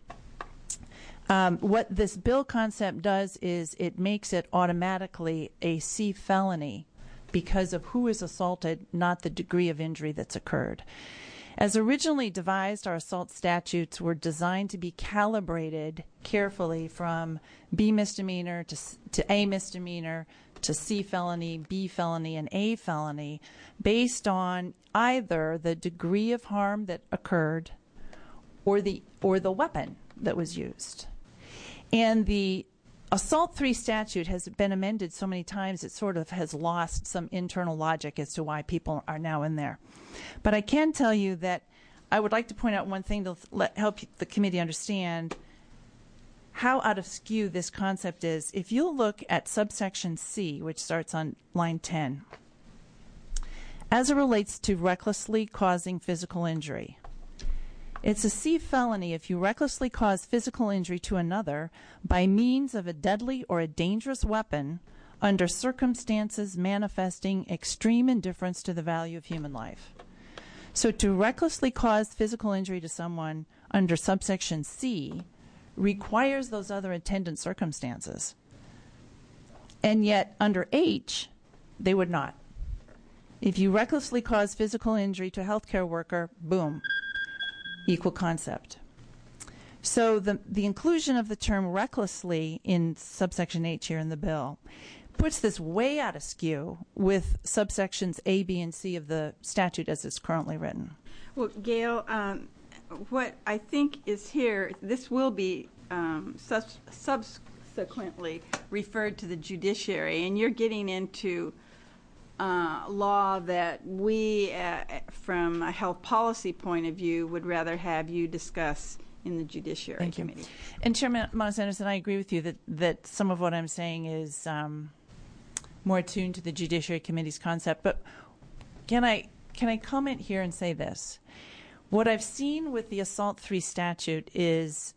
Um, what this bill concept does is it makes it automatically a C felony because of who is assaulted, not the degree of injury that's occurred. As originally devised, our assault statutes were designed to be calibrated carefully from B misdemeanor to, to A misdemeanor to C felony, B felony, and A felony based on either the degree of harm that occurred or the or the weapon that was used. And the Assault three statute has been amended so many times it sort of has lost some internal logic as to why people are now in there. But I can tell you that I would like to point out one thing to let, help the committee understand how out of skew this concept is. If you look at subsection C, which starts on line ten, as it relates to recklessly causing physical injury, it's a C felony if you recklessly cause physical injury to another by means of a deadly or a dangerous weapon under circumstances manifesting extreme indifference to the value of human life. So to recklessly cause physical injury to someone under subsection C requires those other attendant circumstances. And yet under H, they would not. If you recklessly cause physical injury to a healthcare worker, boom, equal concept. So the, the inclusion of the term recklessly in subsection H here in the bill puts this way out of skew with subsections A, B, and C of the statute as it's currently written. Well, Gail, um, what I think is here, this will be um, subs- subsequently referred to the judiciary, and you're getting into uh, law that we, uh, from a health policy point of view, would rather have you discuss in the Judiciary Thank Committee. You. And Chairman Monis-Anderson, I agree with you that, that some of what I'm saying is um, more attuned to the Judiciary Committee's concept. But can I can I comment here and say this? What I've seen with the Assault three statute is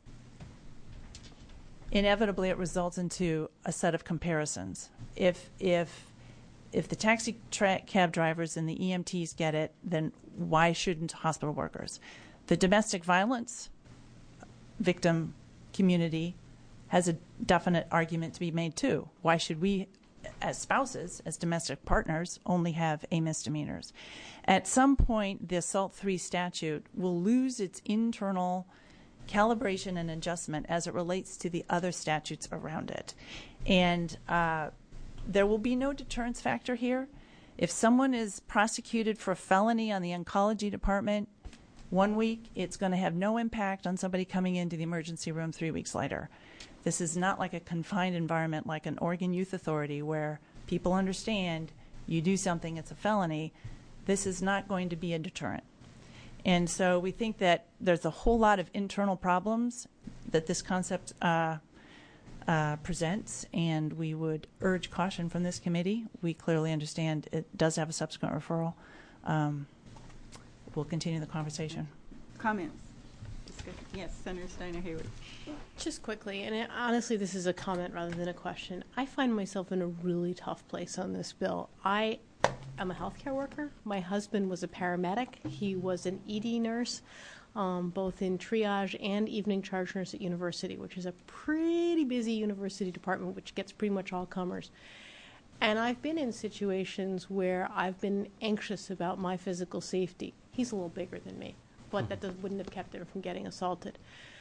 inevitably it results into a set of comparisons. If if if the taxi tra- cab drivers and the E M Ts get it, then why shouldn't hospital workers? The domestic violence victim community has a definite argument to be made too. Why should we, as spouses, as domestic partners, only have A misdemeanors? At some point, the Assault three statute will lose its internal calibration and adjustment as it relates to the other statutes around it. And uh, there will be no deterrence factor here. If someone is prosecuted for a felony on the oncology department one week, it's going to have no impact on somebody coming into the emergency room three weeks later. This is not like a confined environment like an Oregon Youth Authority where people understand you do something, it's a felony. This is not going to be a deterrent. And so we think that there's a whole lot of internal problems that this concept uh, uh, presents, and we would urge caution from this committee. We clearly understand it does have a subsequent referral. Um, we'll continue the conversation. Comments? Yes, Senator Steiner Hayward. Just quickly, and it, honestly, this is a comment rather than a question. I find myself in a really tough place on this bill. I am a healthcare worker. My husband was a paramedic. He was an E D nurse, um, both in triage and evening charge nurse at university, which is a pretty busy university department, which gets pretty much all comers. And I've been in situations where I've been anxious about my physical safety. He's a little bigger than me, but that does, wouldn't have kept him from getting assaulted.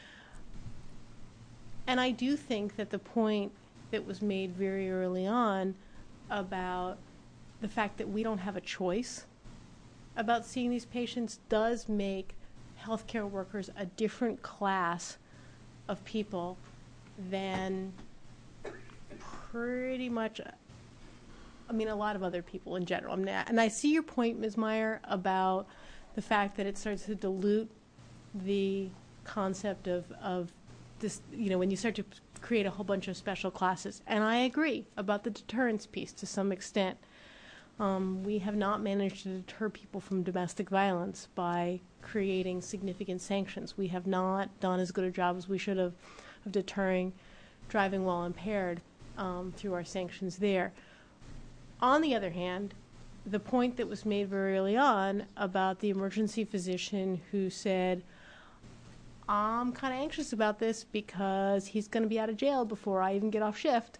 And I do think that the point that was made very early on about the fact that we don't have a choice about seeing these patients does make healthcare workers a different class of people than pretty much, I mean, a lot of other people in general. I mean, and I see your point, Miz Meyer, about the fact that it starts to dilute the concept of, of this, you know, when you start to create a whole bunch of special classes. And I agree about the deterrence piece to some extent. Um, we have not managed to deter people from domestic violence by creating significant sanctions. We have not done as good a job as we should have of deterring driving while impaired um, through our sanctions there. On the other hand, the point that was made very early on about the emergency physician who said, I'm kind of anxious about this because he's going to be out of jail before I even get off shift,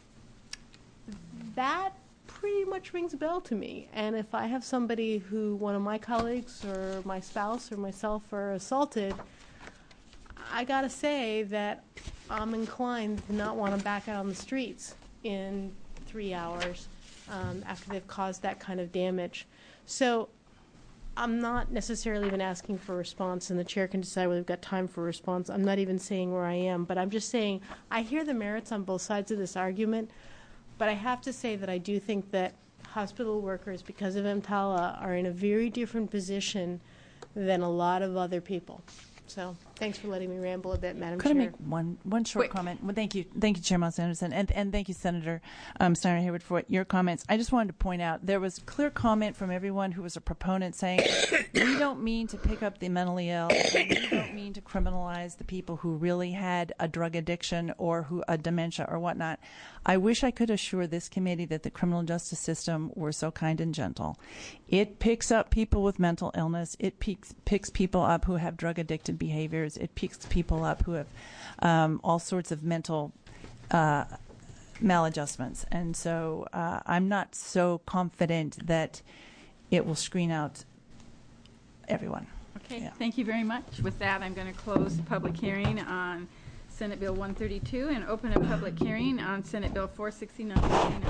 that pretty much rings a bell to me. And if I have somebody who, one of my colleagues or my spouse or myself are assaulted, I got to say that I'm inclined to not want to back out on the streets in three hours um, after they've caused that kind of damage. So I'm not necessarily even asking for a response, and the chair can decide whether we've got time for a response. I'm not even saying where I am, but I'm just saying I hear the merits on both sides of this argument, but I have to say that I do think that hospital workers, because of EMTALA, are in a very different position than a lot of other people. So Thanks for letting me ramble a bit, Madam Could Chair. I make one one short Quick. comment? Well, thank you, thank you, Chairman Sanderson, and and thank you, Senator um, Steiner Hayward, for your comments. I just wanted to point out there was clear comment from everyone who was a proponent saying we don't mean to pick up the mentally ill, and we don't mean to criminalize the people who really had a drug addiction or who a dementia or whatnot. I wish I could assure this committee that the criminal justice system were so kind and gentle. It picks up people with mental illness. It picks, picks people up who have drug addicted behaviors. It picks people up who have um, all sorts of mental uh, maladjustments. And so uh, I'm not so confident that it will screen out everyone. Okay, Yeah. thank you very much. With that, I'm going to close the public hearing on Senate Bill one thirty-two and open a public hearing on Senate Bill four sixty-nine.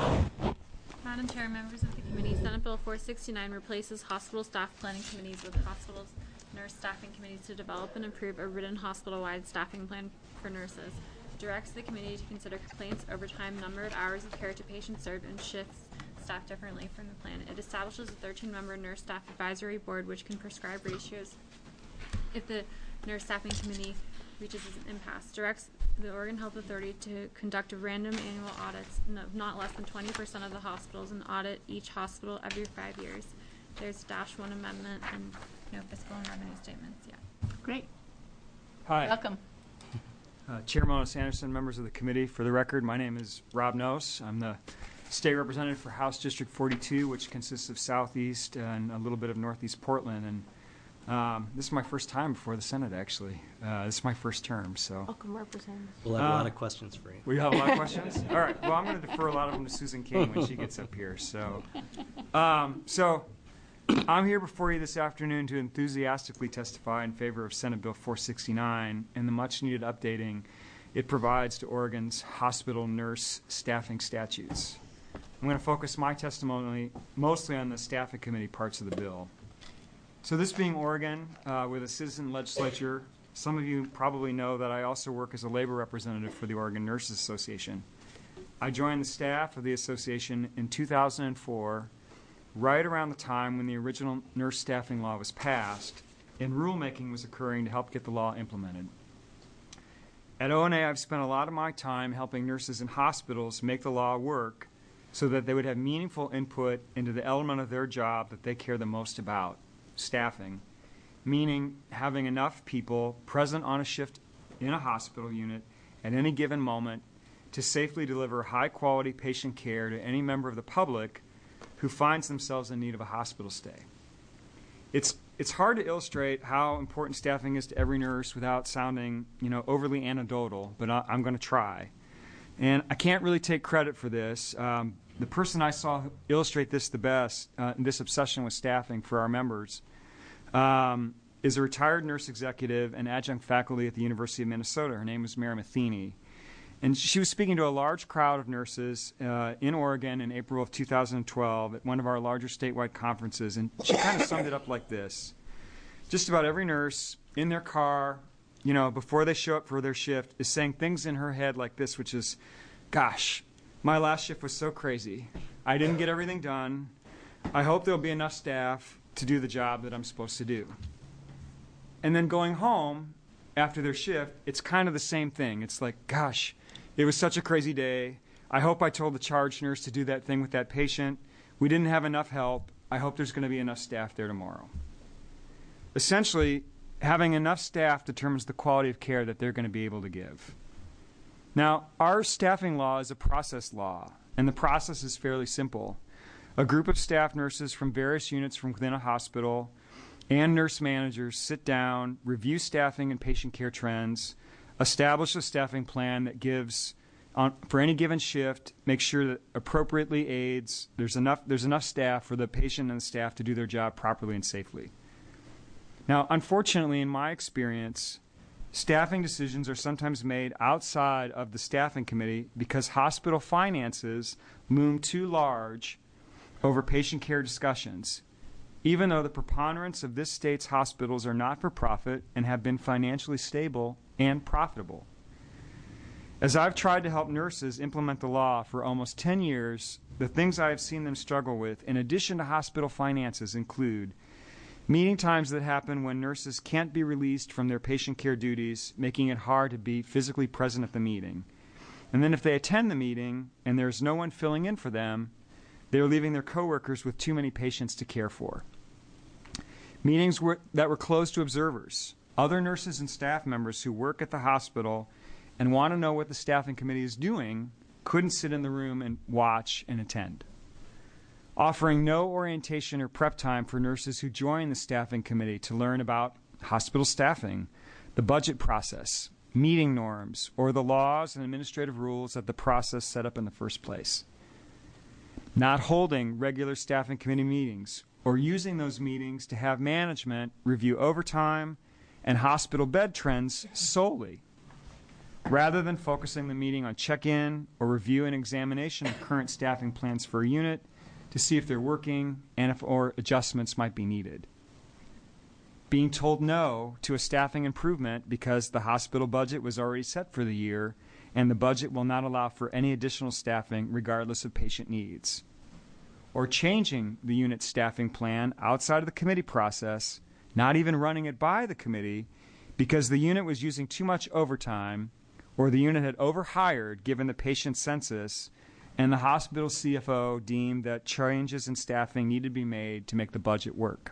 Madam Chair, members of the committee, Senate Bill four sixty-nine replaces hospital staff planning committees with hospitals nurse staffing committees to develop and approve a written hospital-wide staffing plan for nurses. Directs the committee to consider complaints, overtime, number of hours of care to patients served, and shifts staffed differently from the plan. It establishes a thirteen-member nurse staff advisory board which can prescribe ratios if the nurse staffing committee reaches an impasse. Directs the Oregon Health Authority to conduct random annual audits of not less than twenty percent of the hospitals and audit each hospital every five years. There's dash one amendment and no fiscal and revenue statements yet. Great. Hi. Welcome. Uh, Chair Mona Sanderson, members of the committee. For the record, my name is Rob Nose. I'm the state representative for House District forty-two, which consists of Southeast and a little bit of Northeast Portland. And um, this is my first time before the Senate, actually. Uh, this is my first term, so. Welcome, Representative. We'll have a lot Uh, of questions for you. We have a lot of questions? All right. Well, I'm going to defer a lot of them to Susan King when she gets up here. So, um, so I'm here before you this afternoon to enthusiastically testify in favor of Senate Bill four sixty-nine and the much-needed updating it provides to Oregon's hospital nurse staffing statutes. I'm going to focus my testimony mostly on the staffing committee parts of the bill. So this being Oregon, uh, with a citizen legislature, some of you probably know that I also work as a labor representative for the Oregon Nurses Association. I joined the staff of the association in two thousand four, right around the time when the original nurse staffing law was passed and rulemaking was occurring to help get the law implemented. At O N A, I've spent a lot of my time helping nurses in hospitals make the law work so that they would have meaningful input into the element of their job that they care the most about, staffing, meaning having enough people present on a shift in a hospital unit at any given moment to safely deliver high-quality patient care to any member of the public who finds themselves in need of a hospital stay. It's it's hard to illustrate how important staffing is to every nurse without sounding, you know, overly anecdotal, but I, I'm going to try. And I can't really take credit for this. Um, the person I saw illustrate this the best, uh, this obsession with staffing for our members, um, is a retired nurse executive and adjunct faculty at the University of Minnesota. Her name was Mary Matheny. And she was speaking to a large crowd of nurses uh, in Oregon in April of two thousand twelve at one of our larger statewide conferences. And she kind of summed it up like this. Just about every nurse in their car, you know, before they show up for their shift, is saying things in her head like this, which is, gosh, my last shift was so crazy. I didn't get everything done. I hope there'll be enough staff to do the job that I'm supposed to do. And then going home after their shift, it's kind of the same thing. It's like, gosh, it was such a crazy day. I hope I told the charge nurse to do that thing with that patient. We didn't have enough help. I hope there's going to be enough staff there tomorrow. Essentially, having enough staff determines the quality of care that they're going to be able to give. Now, our staffing law is a process law, and the process is fairly simple. A group of staff nurses from various units from within a hospital and nurse managers sit down, review staffing and patient care trends, establish a staffing plan that gives, on, for any given shift, make sure that appropriately aids, there's enough, there's enough staff for the patient and the staff to do their job properly and safely. Now, unfortunately, in my experience, staffing decisions are sometimes made outside of the staffing committee because hospital finances loom too large over patient care discussions, even though the preponderance of this state's hospitals are not-for-profit and have been financially stable and profitable. As I've tried to help nurses implement the law for almost ten years, the things I have seen them struggle with, in addition to hospital finances, include Meeting times that happen when nurses can't be released from their patient care duties, making it hard to be physically present at the meeting. And then if they attend the meeting and there's no one filling in for them, they're leaving their coworkers with too many patients to care for. Meetings were, that were closed to observers, other nurses and staff members who work at the hospital and want to know what the staffing committee is doing, couldn't sit in the room and watch and attend. Offering no orientation or prep time for nurses who join the staffing committee to learn about hospital staffing, the budget process, meeting norms, or the laws and administrative rules that the process set up in the first place. Not holding regular staffing committee meetings or using those meetings to have management review overtime and hospital bed trends solely, rather than focusing the meeting on check-in or review and examination of current staffing plans for a unit to see if they're working and if or adjustments might be needed. Being told no to a staffing improvement because the hospital budget was already set for the year and the budget will not allow for any additional staffing regardless of patient needs. Or changing the unit staffing plan outside of the committee process, not even running it by the committee, because the unit was using too much overtime or the unit had overhired given the patient census and the hospital C F O deemed that changes in staffing needed to be made to make the budget work.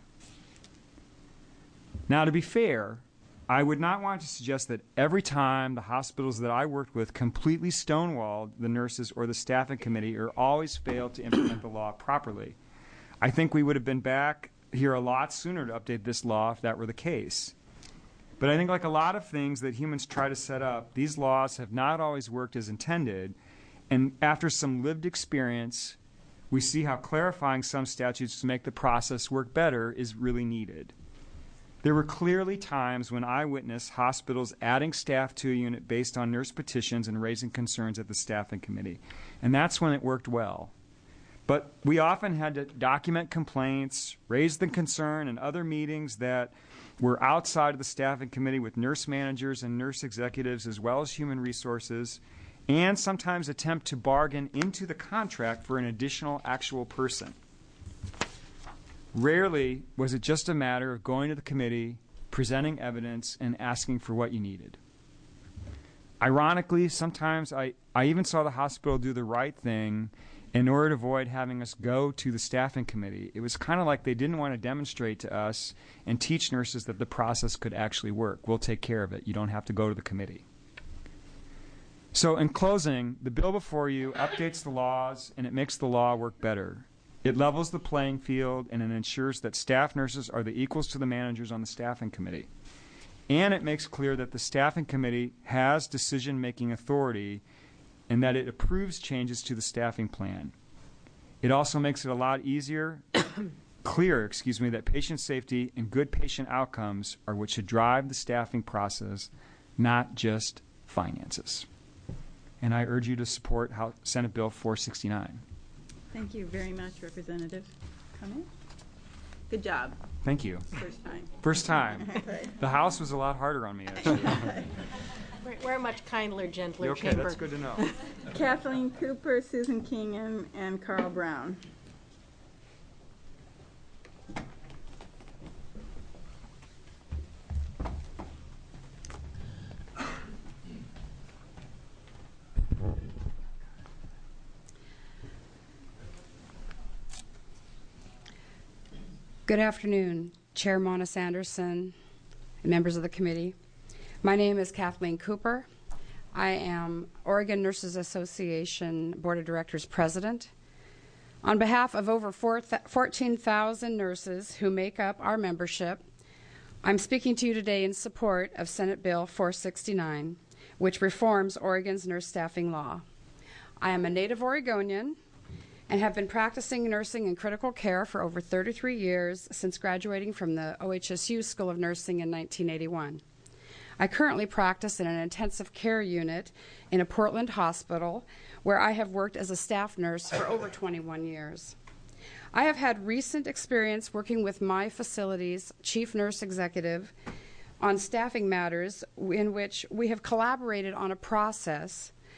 Now, to be fair, I would not want to suggest that every time the hospitals that I worked with completely stonewalled the nurses or the staffing committee or always failed to implement the law properly. I think we would have been back here a lot sooner to update this law if that were the case. But I think like a lot of things that humans try to set up, these laws have not always worked as intended, and after some lived experience, we see how clarifying some statutes to make the process work better is really needed. There were clearly times when I witnessed hospitals adding staff to a unit based on nurse petitions and raising concerns at the staffing committee, and that's when it worked well. But we often had to document complaints, raise the concern in other meetings that were outside of the staffing committee with nurse managers and nurse executives as well as human resources, and sometimes attempt to bargain into the contract for an additional actual person. Rarely was it just a matter of going to the committee, presenting evidence, and asking for what you needed. Ironically, sometimes I, I even saw the hospital do the right thing in order to avoid having us go to the staffing committee. It was kind of like they didn't want to demonstrate to us and teach nurses that the process could actually work. We'll take care of it. You don't have to go to the committee. So in closing, the bill before you updates the laws and it makes the law work better. It levels the playing field and it ensures that staff nurses are the equals to the managers on the staffing committee. And it makes clear that the staffing committee has decision-making authority and that it approves changes to the staffing plan. It also makes it a lot easier, clear, excuse me, that patient safety and good patient outcomes are what should drive the staffing process, not just finances. And I urge you to support House, Senate Bill four sixty-nine. Thank you very much, Representative Cummings. Good job. Thank you. First time. First time. The House was a lot harder on me, actually. We're, we're a much kindler, gentler Okay, chamber. that's good to know. Kathleen Cooper, Susan King, and, and Carl Brown. Good afternoon, Chair Mona Sanderson and members of the committee. My name is Kathleen Cooper. I am Oregon Nurses Association Board of Directors President. On behalf of over fourteen thousand nurses who make up our membership, I'm speaking to you today in support of Senate Bill four sixty-nine, which reforms Oregon's nurse staffing law. I am a native Oregonian and have been practicing nursing and critical care for over thirty-three years since graduating from the O H S U School of Nursing in nineteen eighty-one. I currently practice in an intensive care unit in a Portland hospital where I have worked as a staff nurse for over twenty-one years. I have had recent experience working with my facility's chief nurse executive on staffing matters in which we have collaborated on a process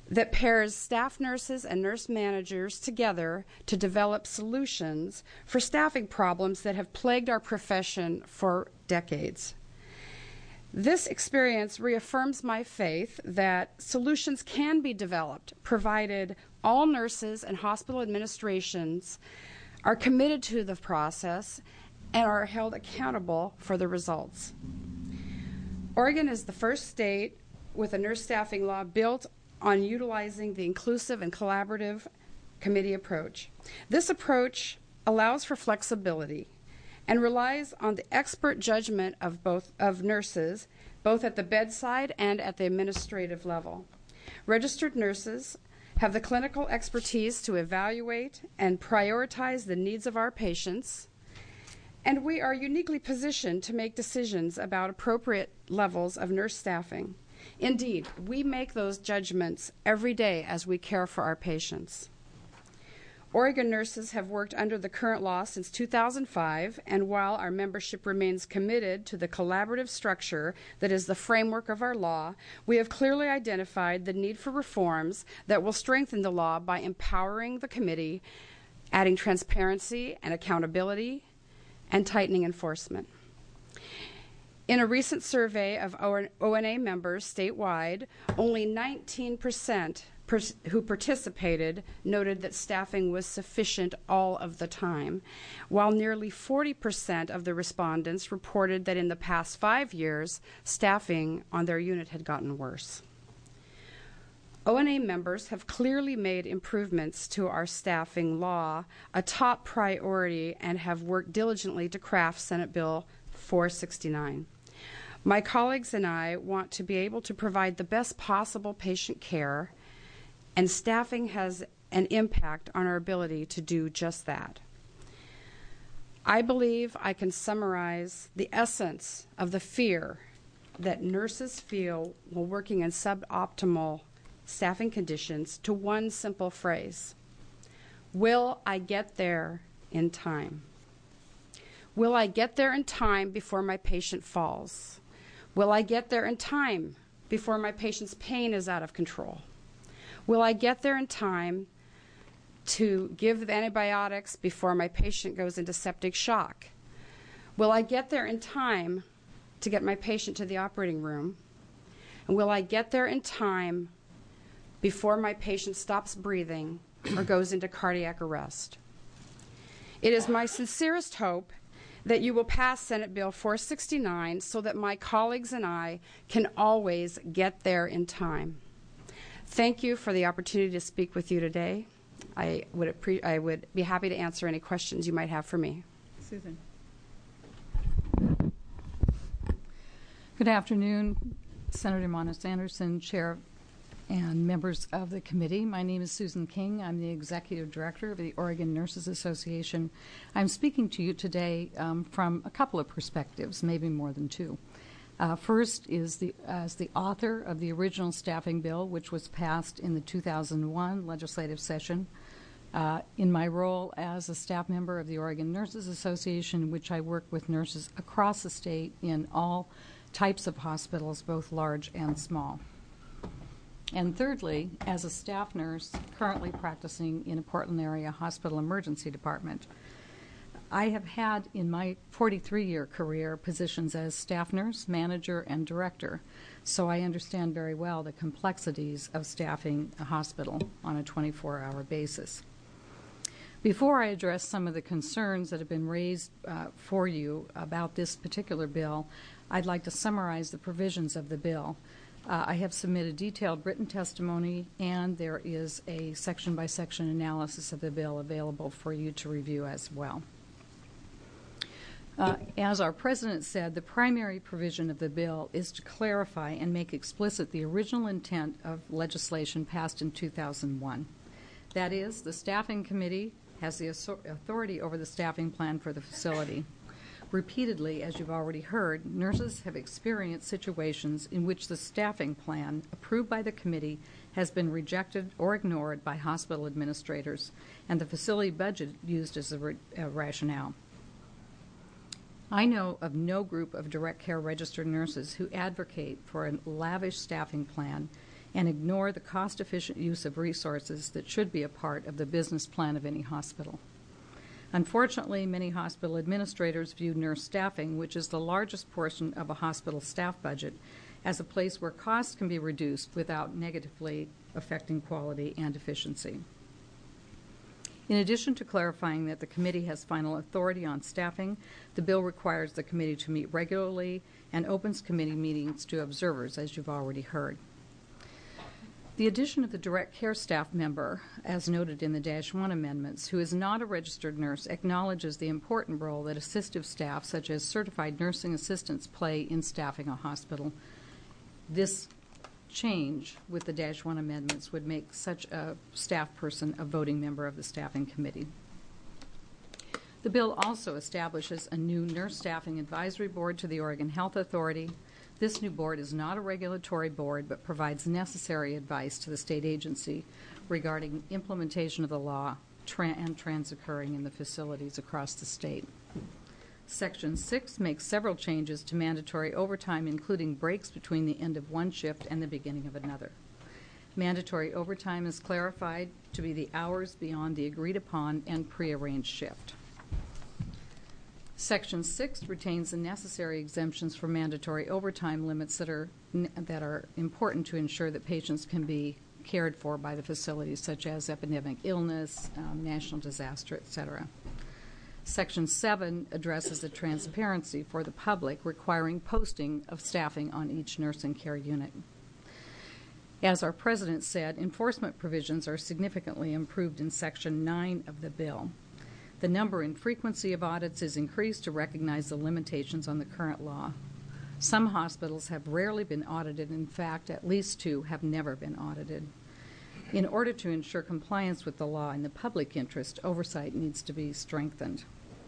that pairs staff nurses and nurse managers together to develop solutions for staffing problems that have plagued our profession for decades. This experience reaffirms my faith that solutions can be developed, provided all nurses and hospital administrations are committed to the process and are held accountable for the results. Oregon is the first state with a nurse staffing law built on utilizing the inclusive and collaborative committee approach. This approach allows for flexibility and relies on the expert judgment of both of nurses, both at the bedside and at the administrative level. Registered nurses have the clinical expertise to evaluate and prioritize the needs of our patients, and we are uniquely positioned to make decisions about appropriate levels of nurse staffing. Indeed, we make those judgments every day as we care for our patients. Oregon nurses have worked under the current law since two thousand five, and while our membership remains committed to the collaborative structure that is the framework of our law, we have clearly identified the need for reforms that will strengthen the law by empowering the committee, adding transparency and accountability, and tightening enforcement. In a recent survey of O N A members statewide, only nineteen percent who participated noted that staffing was sufficient all of the time, while nearly forty percent of the respondents reported that in the past five years, staffing on their unit had gotten worse. O N A members have clearly made improvements to our staffing law a top priority and have worked diligently to craft Senate Bill four sixty-nine. My colleagues and I want to be able to provide the best possible patient care, and staffing has an impact on our ability to do just that. I believe I can summarize the essence of the fear that nurses feel while working in suboptimal staffing conditions to one simple phrase: will I get there in time? Will I get there in time before my patient falls? Will I get there in time before my patient's pain is out of control? Will I get there in time to give the antibiotics before my patient goes into septic shock? Will I get there in time to get my patient to the operating room? And will I get there in time before my patient stops breathing or goes into cardiac arrest? It is my sincerest hope that you will pass Senate Bill four sixty-nine so that my colleagues and I can always get there in time. Thank you for the opportunity to speak with you today. I would, appre- I would be happy to answer any questions you might have for me. Susan. Good afternoon, Senator Monis Anderson, Chair and members of the committee. My name is Susan King. I'm the Executive Director of the Oregon Nurses Association. I'm speaking to you today um, from a couple of perspectives, maybe more than two. Uh, first is the, as the author of the original staffing bill, which was passed in the two thousand one legislative session, uh, in my role as a staff member of the Oregon Nurses Association, in which I work with nurses across the state in all types of hospitals, both large and small. And thirdly, as a staff nurse currently practicing in a Portland area hospital emergency department. I have had in my forty-three year career positions as staff nurse, manager, and director, so I understand very well the complexities of staffing a hospital on a twenty-four hour basis. Before I address some of the concerns that have been raised uh, for you about this particular bill, I'd like to summarize the provisions of the bill. Uh, I have submitted detailed written testimony, and there is a section-by-section analysis of the bill available for you to review as well. Uh, as our President said, the primary provision of the bill is to clarify and make explicit the original intent of legislation passed in two thousand one. That is, the Staffing Committee has the authority over the staffing plan for the facility. Repeatedly, as you've already heard, nurses have experienced situations in which the staffing plan approved by the committee has been rejected or ignored by hospital administrators, and the facility budget used as a, ra- a rationale. I know of no group of direct care registered nurses who advocate for a lavish staffing plan and ignore the cost-efficient use of resources that should be a part of the business plan of any hospital. Unfortunately, many hospital administrators view nurse staffing, which is the largest portion of a hospital staff budget, as a place where costs can be reduced without negatively affecting quality and efficiency. In addition to clarifying that the committee has final authority on staffing, the bill requires the committee to meet regularly and opens committee meetings to observers, as you've already heard. The addition of the direct care staff member, as noted in the Dash one amendments, who is not a registered nurse, acknowledges the important role that assistive staff, such as certified nursing assistants, play in staffing a hospital. This change with the Dash one amendments would make such a staff person a voting member of the staffing committee. The bill also establishes a new nurse staffing advisory board to the Oregon Health Authority. This new board is not a regulatory board, but provides necessary advice to the state agency regarding implementation of the law tra- and trends occurring in the facilities across the state. Section six makes several changes to mandatory overtime, including breaks between the end of one shift and the beginning of another. Mandatory overtime is clarified to be the hours beyond the agreed upon and prearranged shift. Section six retains the necessary exemptions for mandatory overtime limits that are that are important to ensure that patients can be cared for by the facilities, such as epidemic illness, um, national disaster, et cetera. Section seven addresses the transparency for the public, requiring posting of staffing on each nursing care unit. As our president said, enforcement provisions are significantly improved in Section nine of the bill. The number and frequency of audits is increased to recognize the limitations on the current law. Some hospitals have rarely been audited. In fact, at least two have never been audited. In order to ensure compliance with the law in the public interest, oversight needs to be strengthened.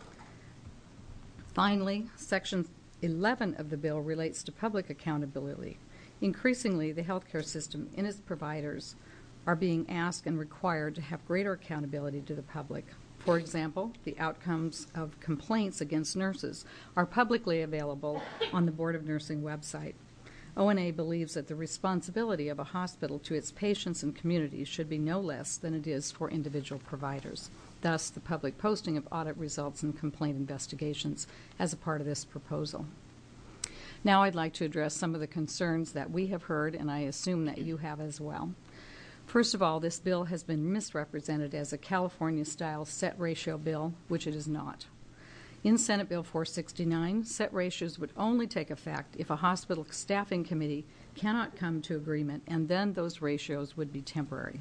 Finally, Section eleven of the bill relates to public accountability. Increasingly, the healthcare system and its providers are being asked and required to have greater accountability to the public. For example, the outcomes of complaints against nurses are publicly available on the Board of Nursing website. O N A believes that the responsibility of a hospital to its patients and communities should be no less than it is for individual providers. Thus, the public posting of audit results and complaint investigations as a part of this proposal. Now I'd like to address some of the concerns that we have heard, and I assume that you have as well. First of all, this bill has been misrepresented as a California-style set ratio bill, which it is not. In Senate Bill four sixty-nine, set ratios would only take effect if a hospital staffing committee cannot come to agreement, and then those ratios would be temporary.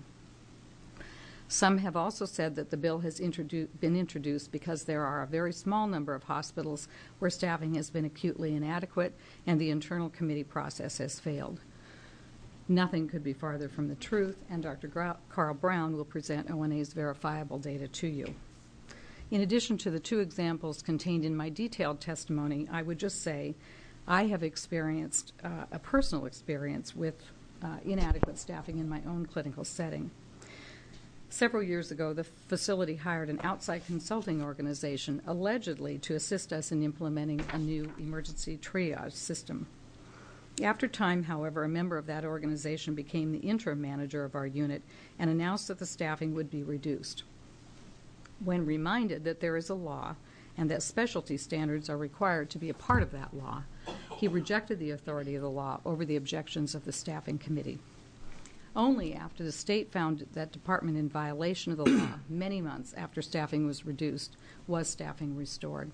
Some have also said that the bill has introdu- been introduced because there are a very small number of hospitals where staffing has been acutely inadequate and the internal committee process has failed. Nothing could be farther from the truth, and Doctor Gra- Carl Brown will present O N A's verifiable data to you. In addition to the two examples contained in my detailed testimony, I would just say I have experienced uh, a personal experience with uh, inadequate staffing in my own clinical setting. Several years ago, the facility hired an outside consulting organization allegedly to assist us in implementing a new emergency triage system. After time, however, a member of that organization became the interim manager of our unit and announced that the staffing would be reduced. When reminded that there is a law and that specialty standards are required to be a part of that law, he rejected the authority of the law over the objections of the staffing committee. Only after the state found that department in violation of the law, many months after staffing was reduced, was staffing restored.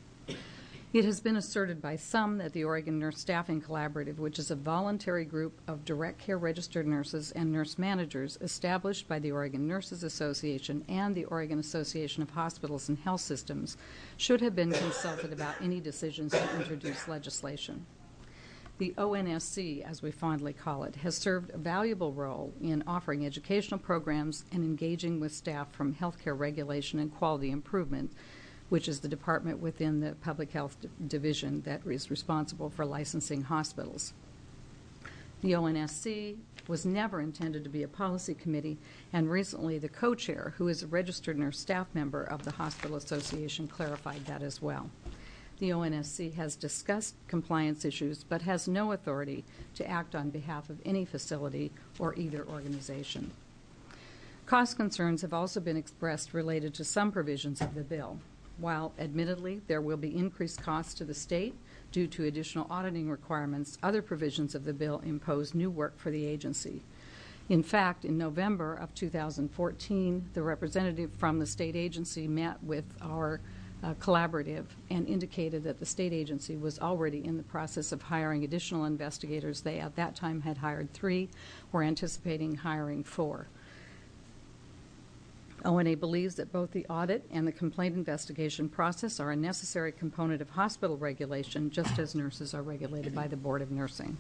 It has been asserted by some that the Oregon Nurse Staffing Collaborative, which is a voluntary group of direct care registered nurses and nurse managers established by the Oregon Nurses Association and the Oregon Association of Hospitals and Health Systems, should have been consulted about any decisions to introduce legislation. The O N S C, as we fondly call it, has served a valuable role in offering educational programs and engaging with staff from healthcare regulation and quality improvement, which is the department within the Public Health D- Division that is responsible for licensing hospitals. The O N S C was never intended to be a policy committee, and recently the co-chair, who is a registered nurse staff member of the Hospital Association, clarified that as well. The O N S C has discussed compliance issues but has no authority to act on behalf of any facility or either organization. Cost concerns have also been expressed related to some provisions of the bill. While admittedly there will be increased costs to the state due to additional auditing requirements, other provisions of the bill impose new work for the agency. In fact, in November of two thousand fourteen, the representative from the state agency met with our uh, collaborative and indicated that the state agency was already in the process of hiring additional investigators. They at that time had hired three. We're anticipating hiring four. O N A believes that both the audit and the complaint investigation process are a necessary component of hospital regulation, just as nurses are regulated by the Board of Nursing.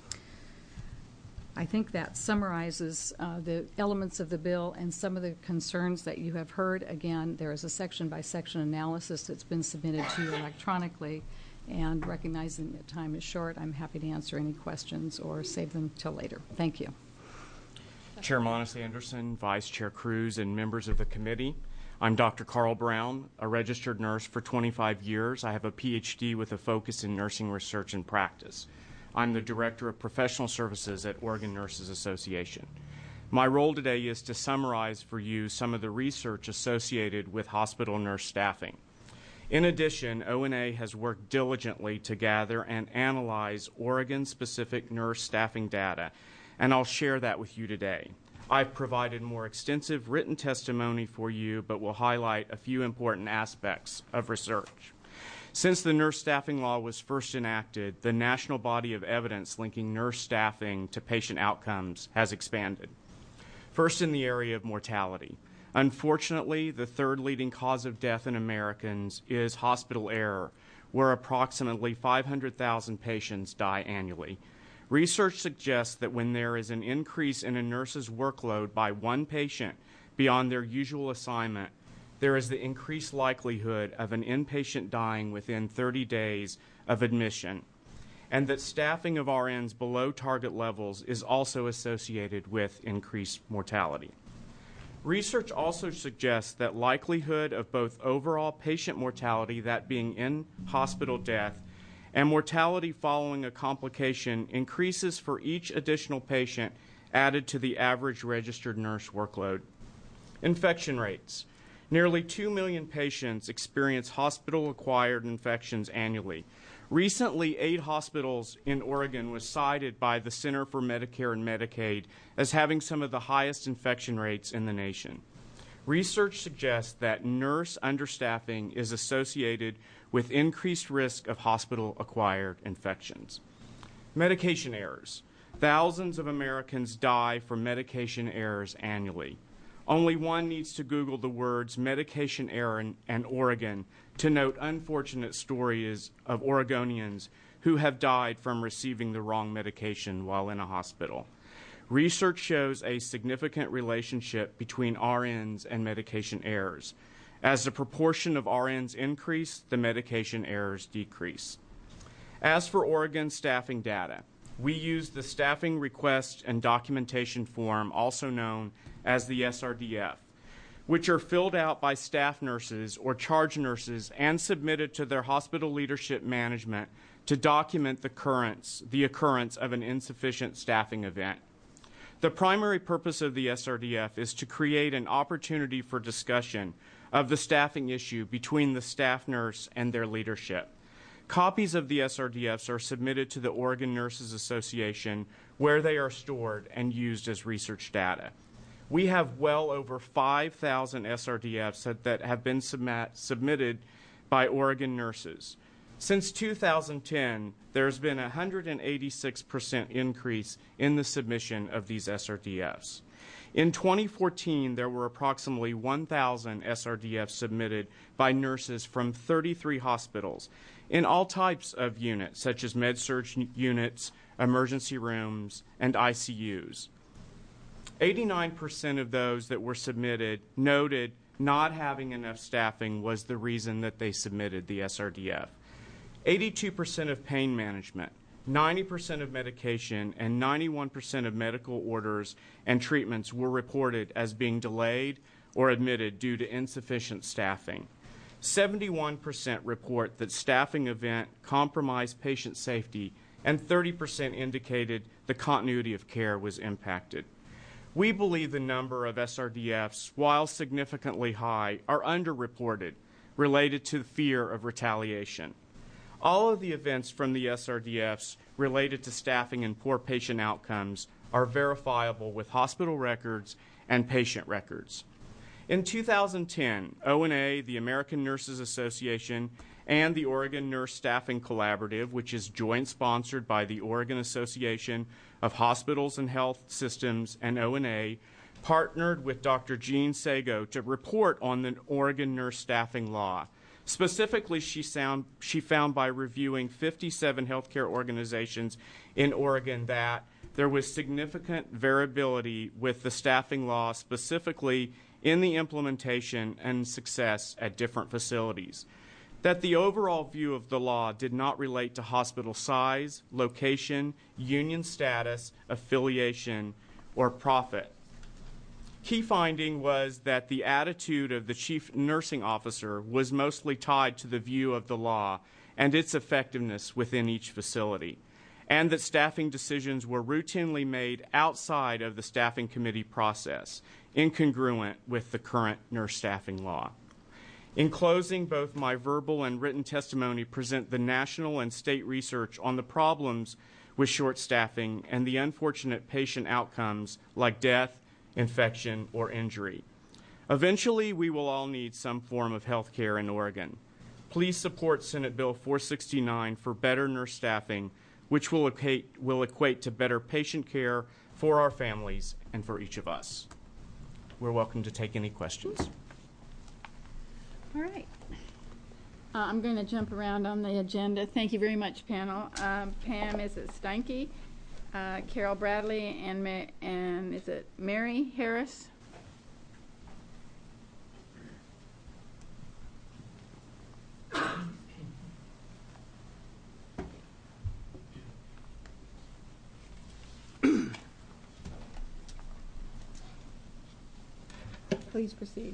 I think that summarizes uh, the elements of the bill and some of the concerns that you have heard. Again, there is a section-by-section analysis that's been submitted to you electronically, and recognizing that time is short, I'm happy to answer any questions or save them till later. Thank you. Chair Monis Anderson, Vice Chair Cruz, and members of the committee. I'm Doctor Carl Brown, a registered nurse for twenty-five years. I have a P H D with a focus in nursing research and practice. I'm the Director of Professional Services at Oregon Nurses Association. My role today is to summarize for you some of the research associated with hospital nurse staffing. In addition, O N A has worked diligently to gather and analyze Oregon-specific nurse staffing data, and I'll share that with you today. I've provided more extensive written testimony for you, but will highlight a few important aspects of research. Since the nurse staffing law was first enacted, the national body of evidence linking nurse staffing to patient outcomes has expanded. First, in the area of mortality. Unfortunately, the third leading cause of death in Americans is hospital error, where approximately five hundred thousand patients die annually. Research suggests that when there is an increase in a nurse's workload by one patient beyond their usual assignment, there is the increased likelihood of an inpatient dying within thirty days of admission, and that staffing of R Ns below target levels is also associated with increased mortality. Research also suggests that likelihood of both overall patient mortality, that being in-hospital death, and mortality following a complication increases for each additional patient added to the average registered nurse workload. Infection rates. Nearly two million patients experience hospital-acquired infections annually. Recently, eight hospitals in Oregon was cited by the Center for Medicare and Medicaid as having some of the highest infection rates in the nation. Research suggests that nurse understaffing is associated with increased risk of hospital-acquired infections. Medication errors. Thousands of Americans die from medication errors annually. Only one needs to Google the words medication error and Oregon to note unfortunate stories of Oregonians who have died from receiving the wrong medication while in a hospital. Research shows a significant relationship between R Ns and medication errors. As the proportion of R Ns increase, the medication errors decrease. As for Oregon staffing data, we use the Staffing Request and Documentation Form, also known as the S R D F, which are filled out by staff nurses or charge nurses and submitted to their hospital leadership management to document the occurrence, the occurrence of an insufficient staffing event. The primary purpose of the S R D F is to create an opportunity for discussion of the staffing issue between the staff nurse and their leadership. Copies of the S R D Fs are submitted to the Oregon Nurses Association, where they are stored and used as research data. We have well over five thousand S R D Fs that, that have been submit, submitted by Oregon nurses. Since two thousand ten, there's been a one hundred eighty-six percent increase in the submission of these S R D Fs. In twenty fourteen, there were approximately one thousand S R D Fs submitted by nurses from thirty-three hospitals in all types of units, such as med-surg units, emergency rooms, and I C Us. eighty-nine percent of those that were submitted noted not having enough staffing was the reason that they submitted the S R D F. eighty-two percent of pain management, ninety percent of medication, and ninety-one percent of medical orders and treatments were reported as being delayed or admitted due to insufficient staffing. seventy-one percent report that staffing event compromised patient safety, and thirty percent indicated the continuity of care was impacted. We believe the number of S R D Fs, while significantly high, are underreported related to the fear of retaliation. All of the events from the S R D Fs related to staffing and poor patient outcomes are verifiable with hospital records and patient records. In two thousand ten, O N A, the American Nurses Association, and the Oregon Nurse Staffing Collaborative, which is joint sponsored by the Oregon Association of Hospitals and Health Systems and O N A, partnered with Doctor Jean Sago to report on the Oregon nurse staffing law. Specifically, she, sound, she found by reviewing fifty-seven healthcare organizations in Oregon that there was significant variability with the staffing law, specifically in the implementation and success at different facilities. That the overall view of the law did not relate to hospital size, location, union status, affiliation, or profit. Key finding was that the attitude of the chief nursing officer was mostly tied to the view of the law and its effectiveness within each facility, and that staffing decisions were routinely made outside of the staffing committee process, incongruent with the current nurse staffing law. In closing, both my verbal and written testimony present the national and state research on the problems with short staffing and the unfortunate patient outcomes like death, infection, or injury. Eventually, we will all need some form of health care in Oregon. Please support Senate Bill four sixty-nine for better nurse staffing, which will equate, will equate to better patient care for our families and for each of us. We're welcome to take any questions. All right. Uh, I'm going to jump around on the agenda. Thank you very much, panel. Um, Pam, is it Steinke? Uh, Carol Bradley, and, Ma and is it Mary Harris? Please proceed.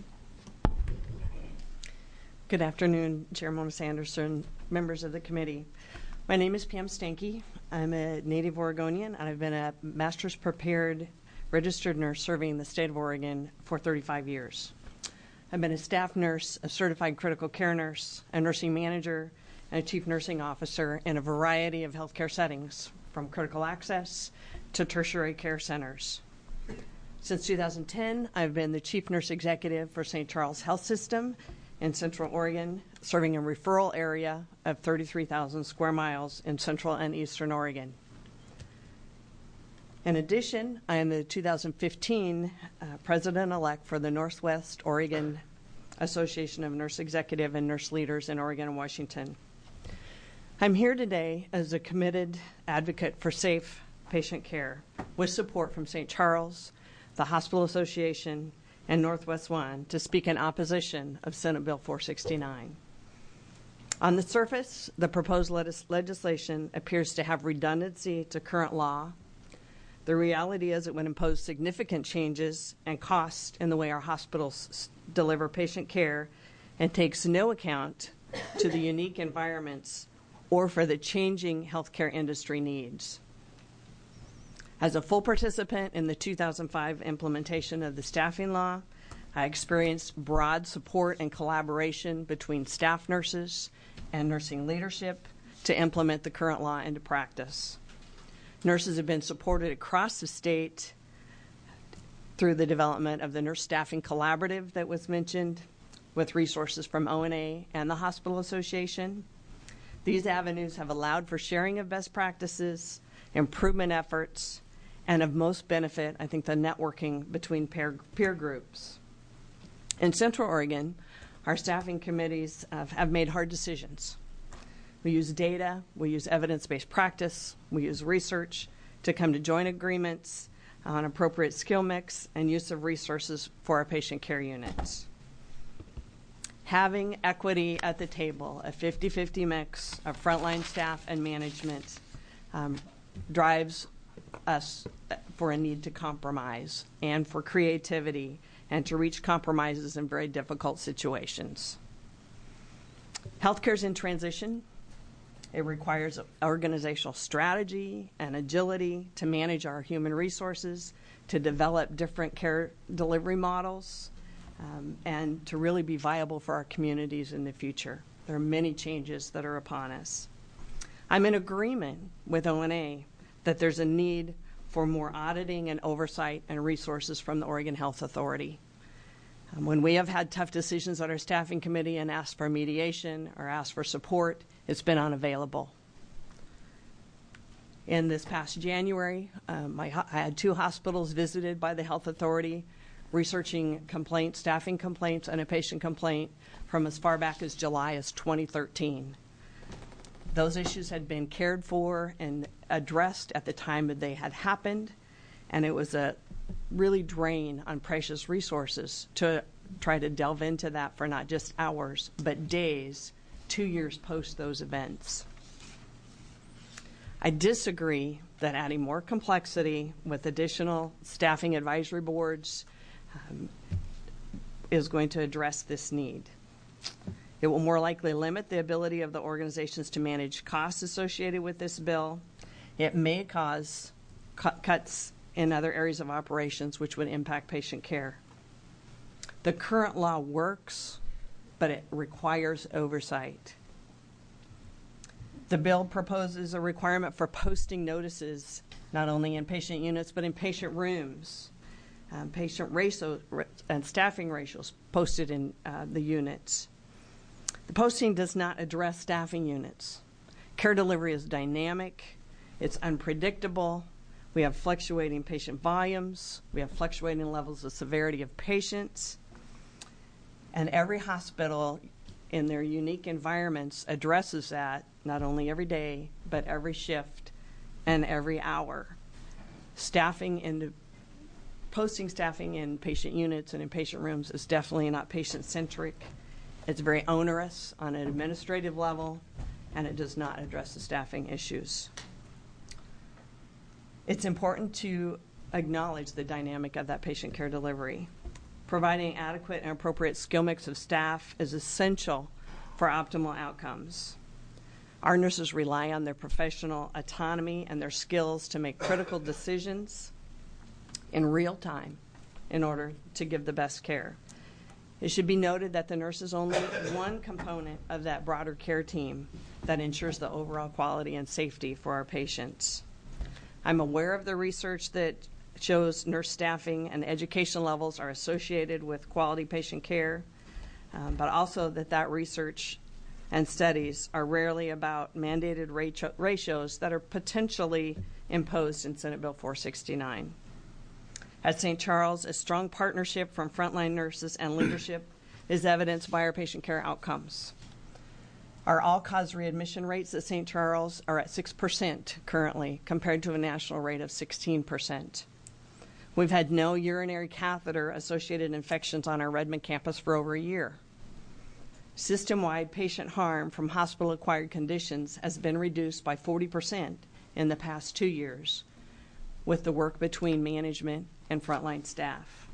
Good afternoon, Chair Mona Sanderson, members of the committee. My name is Pam Stanke. I'm a native Oregonian, and I've been a master's prepared registered nurse serving the state of Oregon for thirty-five years. I've been a staff nurse, a certified critical care nurse, a nursing manager, and a chief nursing officer in a variety of healthcare settings, from critical access to tertiary care centers. Since two thousand ten, I've been the chief nurse executive for Saint Charles Health System in Central Oregon, serving a referral area of thirty-three thousand square miles in Central and Eastern Oregon. In addition, I am the two thousand fifteen uh, president-elect for the Northwest Oregon Association of Nurse Executive and Nurse Leaders in Oregon and Washington. I'm here today as a committed advocate for safe patient care with support from Saint Charles, the Hospital Association, and Northwest One to speak in opposition of Senate Bill four sixty-nine. On the surface, the proposed legislation appears to have redundancy to current law. The reality is it would impose significant changes and cost in the way our hospitals s- deliver patient care and takes no account to the unique environments or for the changing healthcare industry needs. As a full participant in the two thousand five implementation of the staffing law, I experienced broad support and collaboration between staff nurses and nursing leadership to implement the current law into practice. Nurses have been supported across the state through the development of the Nurse Staffing Collaborative that was mentioned, with resources from O N A and the Hospital Association. These avenues have allowed for sharing of best practices, improvement efforts, and of most benefit, I think, the networking between peer, peer groups. In Central Oregon, our staffing committees uh, have made hard decisions. We use data, we use evidence-based practice, we use research to come to joint agreements on appropriate skill mix and use of resources for our patient care units. Having equity at the table, a fifty-fifty mix of frontline staff and management, um, drives us for a need to compromise and for creativity and to reach compromises in very difficult situations. Healthcare is in transition. It requires organizational strategy and agility to manage our human resources, to develop different care delivery models, um, and to really be viable for our communities in the future. There are many changes that are upon us. I'm in agreement with O N A that there's a need for more auditing and oversight and resources from the Oregon Health Authority. Um, when we have had tough decisions on our staffing committee and asked for mediation or asked for support, it's been unavailable. In this past January, um, I, I had two hospitals visited by the Health Authority researching complaints, staffing complaints, and a patient complaint from as far back as July as twenty thirteen. Those issues had been cared for and addressed at the time that they had happened, and it was a really drain on precious resources to try to delve into that for not just hours, but days, two years post those events. I disagree that adding more complexity with additional staffing advisory boards um, is going to address this need. It will more likely limit the ability of the organizations to manage costs associated with this bill. It may cause cu- cuts in other areas of operations which would impact patient care. The current law works, but it requires oversight. The bill proposes a requirement for posting notices not only in patient units but in patient rooms, um, patient ratio and staffing ratios posted in uh, the units. The posting does not address staffing units. Care delivery is dynamic, it's unpredictable. We have fluctuating patient volumes, we have fluctuating levels of severity of patients, and every hospital in their unique environments addresses that not only every day, but every shift and every hour. Staffing in posting staffing in patient units and in patient rooms is definitely not patient-centric. It's very onerous on an administrative level, and it does not address the staffing issues. It's important to acknowledge the dynamic of that patient care delivery. Providing adequate and appropriate skill mix of staff is essential for optimal outcomes. Our nurses rely on their professional autonomy and their skills to make critical decisions in real time in order to give the best care. It should be noted that the nurse is only one component of that broader care team that ensures the overall quality and safety for our patients. I'm aware of the research that shows nurse staffing and education levels are associated with quality patient care, um, but also that that research and studies are rarely about mandated ratio- ratios that are potentially imposed in Senate Bill four sixty-nine. At Saint Charles, a strong partnership from frontline nurses and leadership is evidenced by our patient care outcomes. Our all-cause readmission rates at Saint Charles are at six percent currently, compared to a national rate of sixteen percent. We've had no urinary catheter-associated infections on our Redmond campus for over a year. System-wide patient harm from hospital-acquired conditions has been reduced by forty percent in the past two years with the work between management and frontline staff.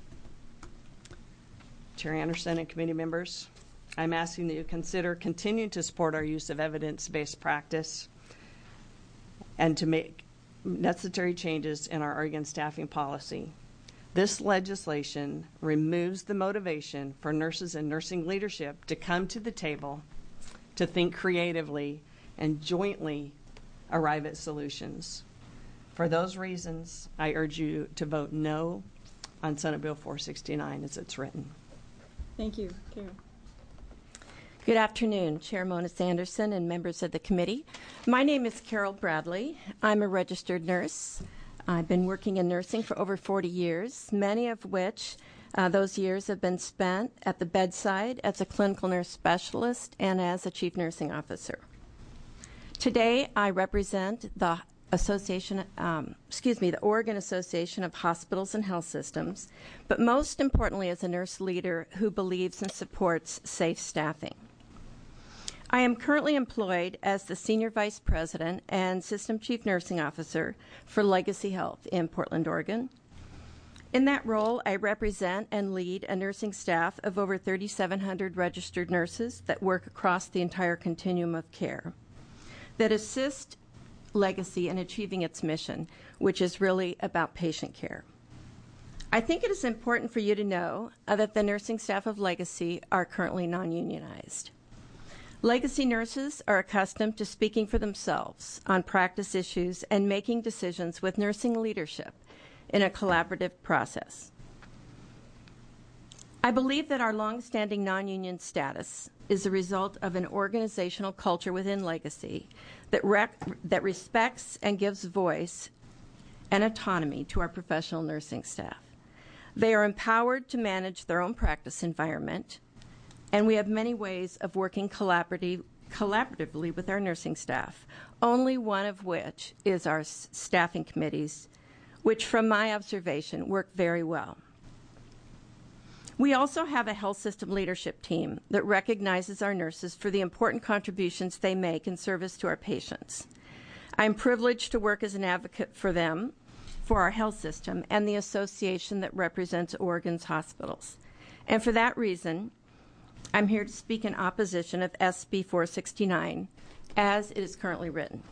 Chair Anderson and committee members, I'm asking that you consider continuing to support our use of evidence-based practice and to make necessary changes in our Oregon staffing policy. This legislation removes the motivation for nurses and nursing leadership to come to the table, to think creatively, and jointly arrive at solutions. For those reasons, I urge you to vote no on Senate Bill four sixty-nine as it's written. Thank you. Karen. Good afternoon, Chair Mona Sanderson and members of the committee. My name is Carol Bradley. I'm a registered nurse. I've been working in nursing for over forty years, many of which uh, those years have been spent at the bedside as a clinical nurse specialist and as a chief nursing officer. Today, I represent the Association, um, excuse me, the Oregon Association of Hospitals and Health Systems, but most importantly as a nurse leader who believes and supports safe staffing. I am currently employed as the Senior Vice President and System Chief Nursing Officer for Legacy Health in Portland, Oregon. In that role, I represent and lead a nursing staff of over thirty-seven hundred registered nurses that work across the entire continuum of care, that assist Legacy in achieving its mission, which is really about patient care. I think it is important for you to know uh, that the nursing staff of Legacy are currently non-unionized. Legacy nurses are accustomed to speaking for themselves on practice issues and making decisions with nursing leadership in a collaborative process. I believe that our longstanding non-union status is a result of an organizational culture within Legacy that, rec- that respects and gives voice and autonomy to our professional nursing staff. They are empowered to manage their own practice environment, and we have many ways of working collaborative, collaboratively with our nursing staff, only one of which is our s- staffing committees, which from my observation work very well. We also have a health system leadership team that recognizes our nurses for the important contributions they make in service to our patients. I'm privileged to work as an advocate for them, for our health system, and the association that represents Oregon's hospitals. And for that reason, I'm here to speak in opposition of S B four sixty-nine, as it is currently written.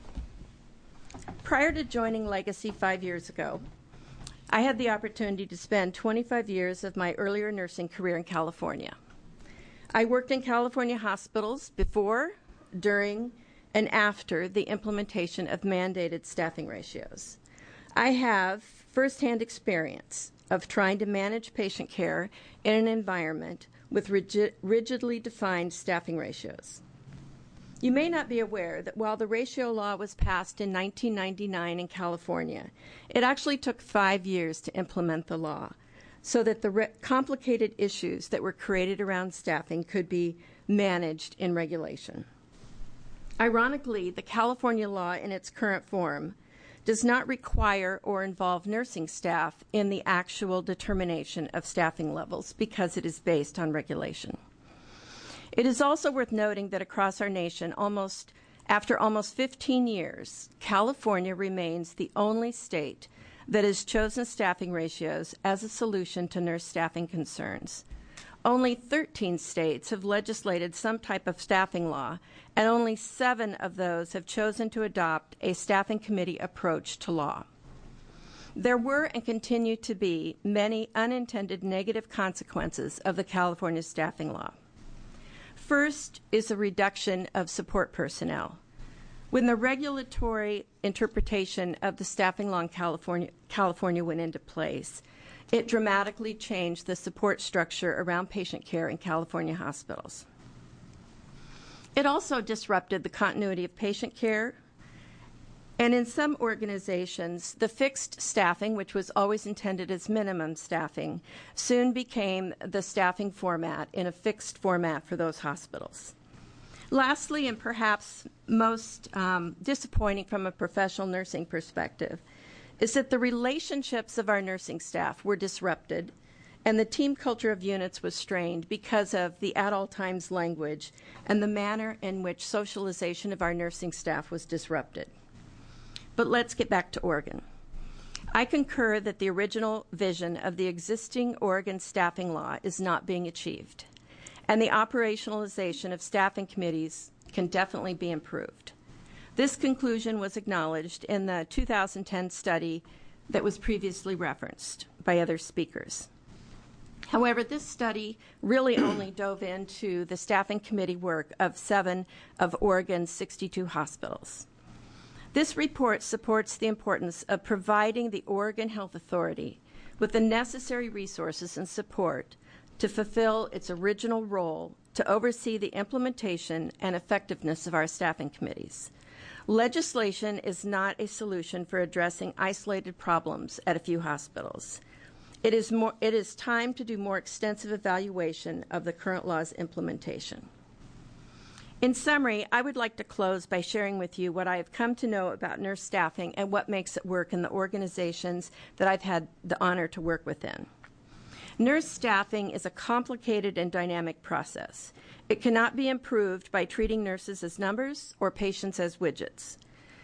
Prior to joining Legacy five years ago, I had the opportunity to spend twenty-five years of my earlier nursing career in California. I worked in California hospitals before, during, and after the implementation of mandated staffing ratios. I have firsthand experience of trying to manage patient care in an environment with rigid, rigidly defined staffing ratios. You may not be aware that while the ratio law was passed in nineteen ninety-nine in California, it actually took five years to implement the law so that the re- complicated issues that were created around staffing could be managed in regulation. Ironically, the California law in its current form does not require or involve nursing staff in the actual determination of staffing levels because it is based on regulation. It is also worth noting that across our nation, almost after almost fifteen years, California remains the only state that has chosen staffing ratios as a solution to nurse staffing concerns. Only thirteen states have legislated some type of staffing law, and only seven of those have chosen to adopt a staffing committee approach to law. There were and continue to be many unintended negative consequences of the California staffing law. First is a reduction of support personnel. When the regulatory interpretation of the staffing law in California, California went into place, it dramatically changed the support structure around patient care in California hospitals. It also disrupted the continuity of patient care, and in some organizations, the fixed staffing, which was always intended as minimum staffing, soon became the staffing format in a fixed format for those hospitals. Lastly, and perhaps most um, disappointing from a professional nursing perspective, is that the relationships of our nursing staff were disrupted and the team culture of units was strained because of the at all times language and the manner in which socialization of our nursing staff was disrupted. But let's get back to Oregon. I concur that the original vision of the existing Oregon staffing law is not being achieved, and the operationalization of staffing committees can definitely be improved. This conclusion was acknowledged in the two thousand ten study that was previously referenced by other speakers. However, this study really only dove into the staffing committee work of seven of Oregon's sixty-two hospitals. This report supports the importance of providing the Oregon Health Authority with the necessary resources and support to fulfill its original role to oversee the implementation and effectiveness of our staffing committees. Legislation is not a solution for addressing isolated problems at a few hospitals. It is, more, it is time to do more extensive evaluation of the current law's implementation. In summary, I would like to close by sharing with you what I have come to know about nurse staffing and what makes it work in the organizations that I've had the honor to work within. Nurse staffing is a complicated and dynamic process. It cannot be improved by treating nurses as numbers or patients as widgets.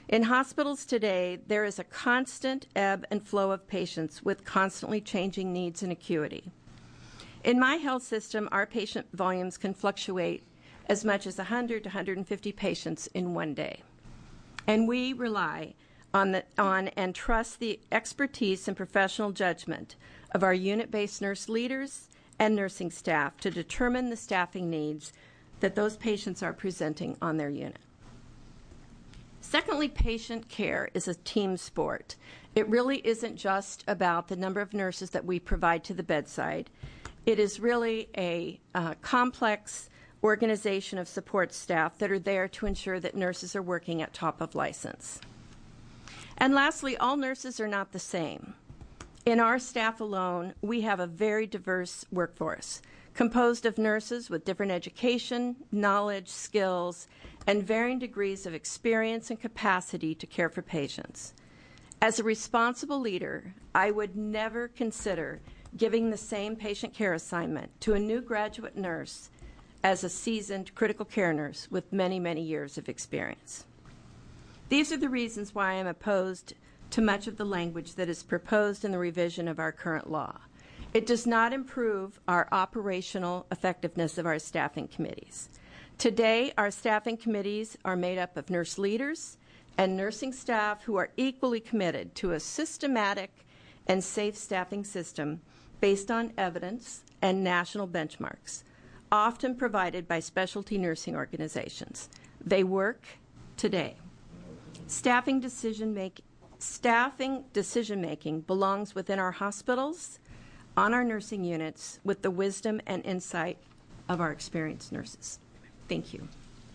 In hospitals today, there is a constant ebb and flow of patients with constantly changing needs and acuity. In my health system, our patient volumes can fluctuate as much as one hundred to one hundred fifty patients in one day. And we rely on, the, on and trust the expertise and professional judgment of our unit-based nurse leaders and nursing staff to determine the staffing needs that those patients are presenting on their unit. Secondly, patient care is a team sport. It really isn't just about the number of nurses that we provide to the bedside. It is really a uh, complex organization of support staff that are there to ensure that nurses are working at top of license. And lastly, all nurses are not the same. In our staff alone, we have a very diverse workforce, composed of nurses with different education, knowledge, skills, and varying degrees of experience and capacity to care for patients. As a responsible leader, I would never consider giving the same patient care assignment to a new graduate nurse as a seasoned critical care nurse with many, many years of experience. These are the reasons why I am opposed to much of the language that is proposed in the revision of our current law. It does not improve our operational effectiveness of our staffing committees. Today, our staffing committees are made up of nurse leaders and nursing staff who are equally committed to a systematic and safe staffing system based on evidence and national benchmarks, often provided by specialty nursing organizations. They work today. Staffing decision make, staffing decision-making belongs within our hospitals, on our nursing units, with the wisdom and insight of our experienced nurses. Thank you.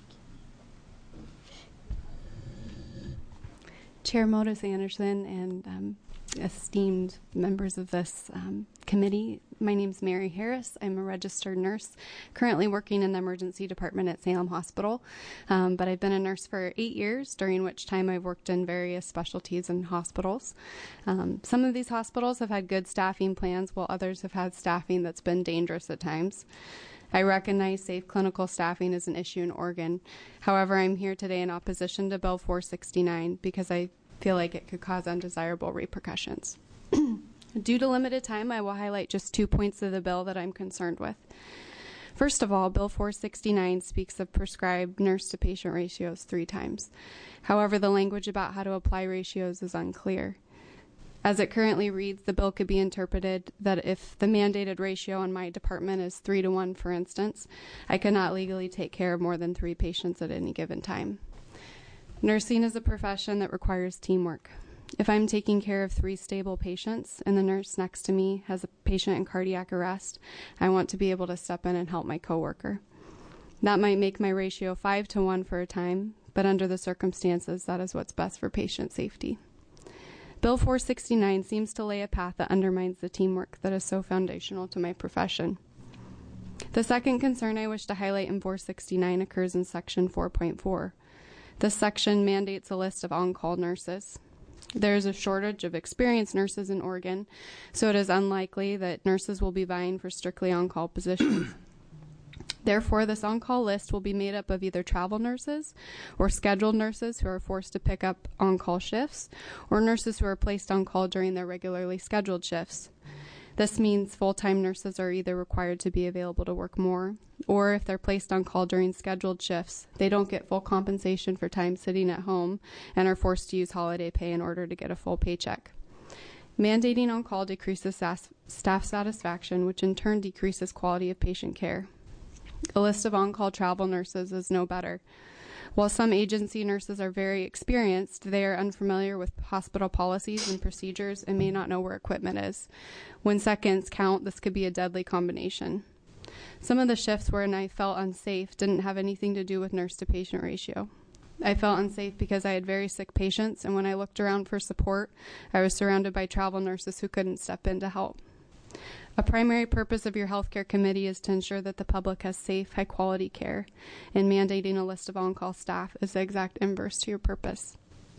Chair Modis Anderson and um, esteemed members of this um, committee, my name is Mary Harris. I'm a registered nurse currently working in the emergency department at Salem Hospital, um, but I've been a nurse for eight years, during which time I've worked in various specialties and hospitals. Um, some of these hospitals have had good staffing plans, while others have had staffing that's been dangerous at times. I recognize safe clinical staffing is an issue in Oregon. However, I'm here today in opposition to Bill four sixty-nine because I feel like it could cause undesirable repercussions. Due to limited time, I will highlight just two points of the bill that I'm concerned with. First of all, Bill four sixty-nine speaks of prescribed nurse-to-patient ratios three times. However, the language about how to apply ratios is unclear. As it currently reads, the bill could be interpreted that if the mandated ratio in my department is three to one, for instance, I could not legally take care of more than three patients at any given time. Nursing is a profession that requires teamwork. If I'm taking care of three stable patients and the nurse next to me has a patient in cardiac arrest, I want to be able to step in and help my coworker. That might make my ratio five to one for a time, but under the circumstances, that is what's best for patient safety. Bill four sixty-nine seems to lay a path that undermines the teamwork that is so foundational to my profession. The second concern I wish to highlight in four sixty-nine occurs in Section four point four. This section mandates a list of on-call nurses. There is a shortage of experienced nurses in Oregon, so it is unlikely that nurses will be vying for strictly on-call positions. Therefore, this on-call list will be made up of either travel nurses or scheduled nurses who are forced to pick up on-call shifts, or nurses who are placed on call during their regularly scheduled shifts. This means full-time nurses are either required to be available to work more, or if they're placed on call during scheduled shifts, they don't get full compensation for time sitting at home and are forced to use holiday pay in order to get a full paycheck. Mandating on-call decreases staff satisfaction, which in turn decreases quality of patient care. A list of on-call travel nurses is no better. While some agency nurses are very experienced, they are unfamiliar with hospital policies and procedures and may not know where equipment is. When seconds count, this could be a deadly combination. Some of the shifts wherein I felt unsafe didn't have anything to do with nurse-to-patient ratio. I felt unsafe because I had very sick patients, and when I looked around for support, I was surrounded by travel nurses who couldn't step in to help. A primary purpose of your healthcare committee is to ensure that the public has safe, high-quality care, and mandating a list of on-call staff is the exact inverse to your purpose.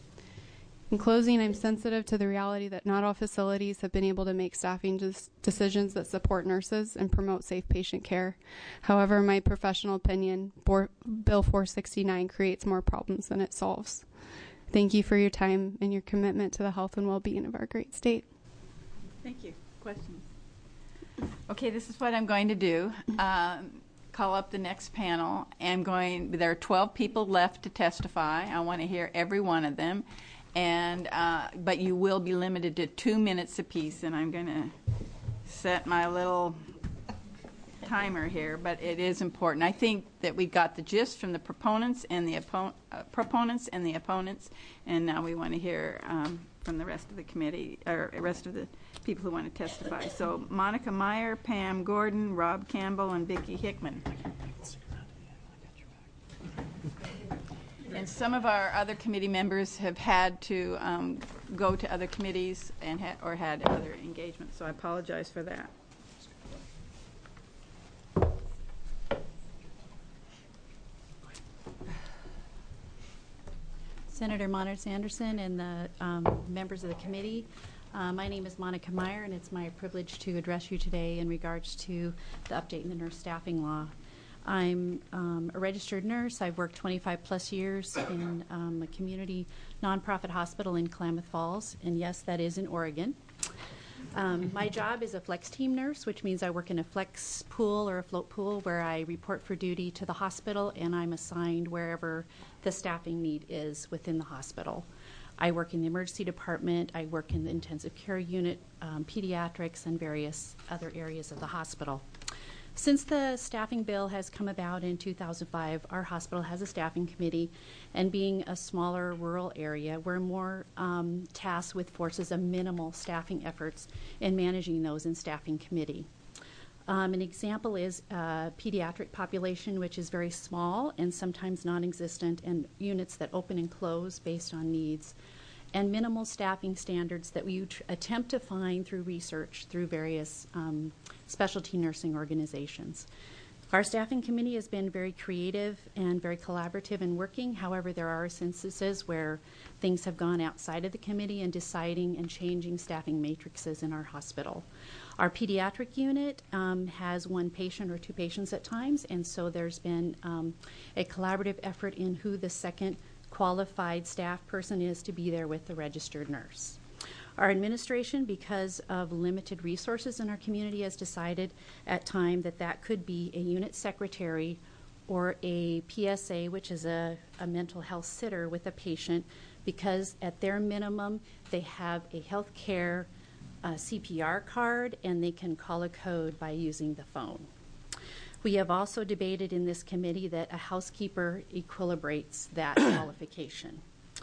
In closing, I'm sensitive to the reality that not all facilities have been able to make staffing des- decisions that support nurses and promote safe patient care. However, in my professional opinion, Bo- Bill four sixty-nine creates more problems than it solves. Thank you for your time and your commitment to the health and well-being of our great state. Thank you. Questions? Okay, this is what I'm going to do. Um, call up the next panel. I'm going. There are twelve people left to testify. I want to hear every one of them, and uh, but you will be limited to two minutes apiece. And I'm going to set my little timer here, but it is important. I think that we got the gist from the proponents and the oppo- uh, proponents and the opponents, and now we want to hear um, from the rest of the committee or the rest of the people who want to testify. So Monica Meyer, Pam Gordon, Rob Campbell, and Vicki Hickman. And some of our other committee members have had to um, go to other committees and ha- or had other engagements, so I apologize for that. Senator Moners Anderson and the um, members of the committee. Uh, my name is Monica Meyer, and it's my privilege to address you today in regards to the update in the nurse staffing law. I'm um, a registered nurse. I've worked twenty-five plus years in um, a community nonprofit hospital in Klamath Falls, and yes, that is in Oregon. Um, my job is a flex team nurse, which means I work in a flex pool or a float pool where I report for duty to the hospital, and I'm assigned wherever the staffing need is within the hospital. I work in the emergency department, I work in the intensive care unit, um, pediatrics, and various other areas of the hospital. Since the staffing bill has come about in two thousand five, our hospital has a staffing committee, and being a smaller rural area, we're more um, tasked with forces of minimal staffing efforts in managing those in staffing committee. Um, an example is uh, pediatric population, which is very small and sometimes non-existent, and units that open and close based on needs, and minimal staffing standards that we tr- attempt to find through research through various um, specialty nursing organizations. Our staffing committee has been very creative and very collaborative in working. However, there are instances where things have gone outside of the committee in deciding and changing staffing matrices in our hospital. Our pediatric unit um, has one patient or two patients at times, and so there's been um, a collaborative effort in who the second qualified staff person is to be there with the registered nurse. Our administration, because of limited resources in our community, has decided at time that that could be a unit secretary or a P S A, which is a, a mental health sitter with a patient, because at their minimum they have a health care uh, C P R card and they can call a code by using the phone. We have also debated in this committee that a housekeeper equilibrates that qualification.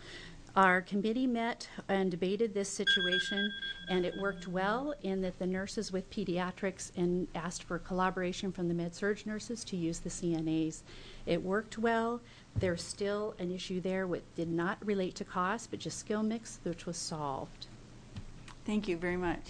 Our committee met and debated this situation, and it worked well in that the nurses with pediatrics and asked for collaboration from the med-surg nurses to use the C N As. It worked well. There's still an issue there which did not relate to cost, but just skill mix, which was solved. Thank you very much.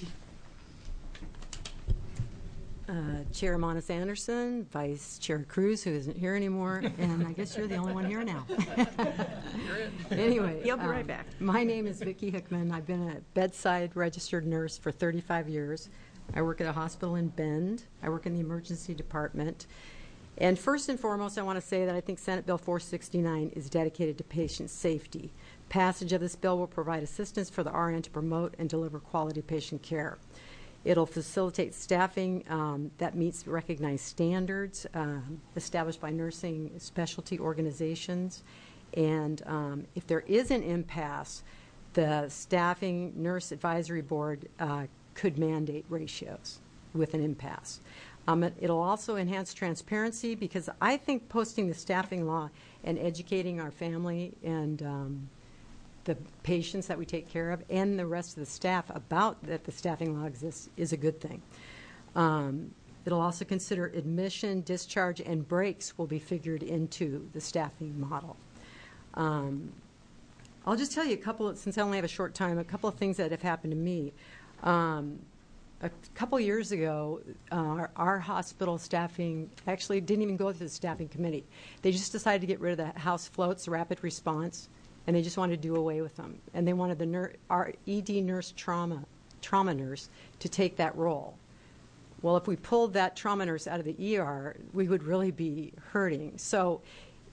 Uh, Chair Monis Anderson, Vice Chair Cruz, who isn't here anymore, and I guess you're the only one here now. Anyway, he'll be um, right back. My name is Vicki Hickman. I've been a bedside registered nurse for thirty-five years. I work at a hospital in Bend. I work in the emergency department. And first and foremost, I want to say that I think Senate Bill four sixty-nine is dedicated to patient safety. Passage of this bill will provide assistance for the R N to promote and deliver quality patient care. It'll facilitate staffing um, that meets recognized standards um, established by nursing specialty organizations. And um, if there is an impasse, the Staffing Nurse Advisory Board uh, could mandate ratios with an impasse. Um, it, it'll also enhance transparency, because I think posting the staffing law and educating our family and um, the patients that we take care of and the rest of the staff about that the staffing law exists is a good thing. Um, it'll also consider admission, discharge, and breaks will be figured into the staffing model. Um, I'll just tell you a couple of, since I only have a short time, a couple of things that have happened to me. Um, a couple years ago, uh, our, our hospital staffing actually didn't even go to the staffing committee. They just decided to get rid of the house floats, rapid response, and they just wanted to do away with them. And they wanted the ner- our E D nurse trauma, trauma nurse to take that role. Well, if we pulled that trauma nurse out of the E R, we would really be hurting. So,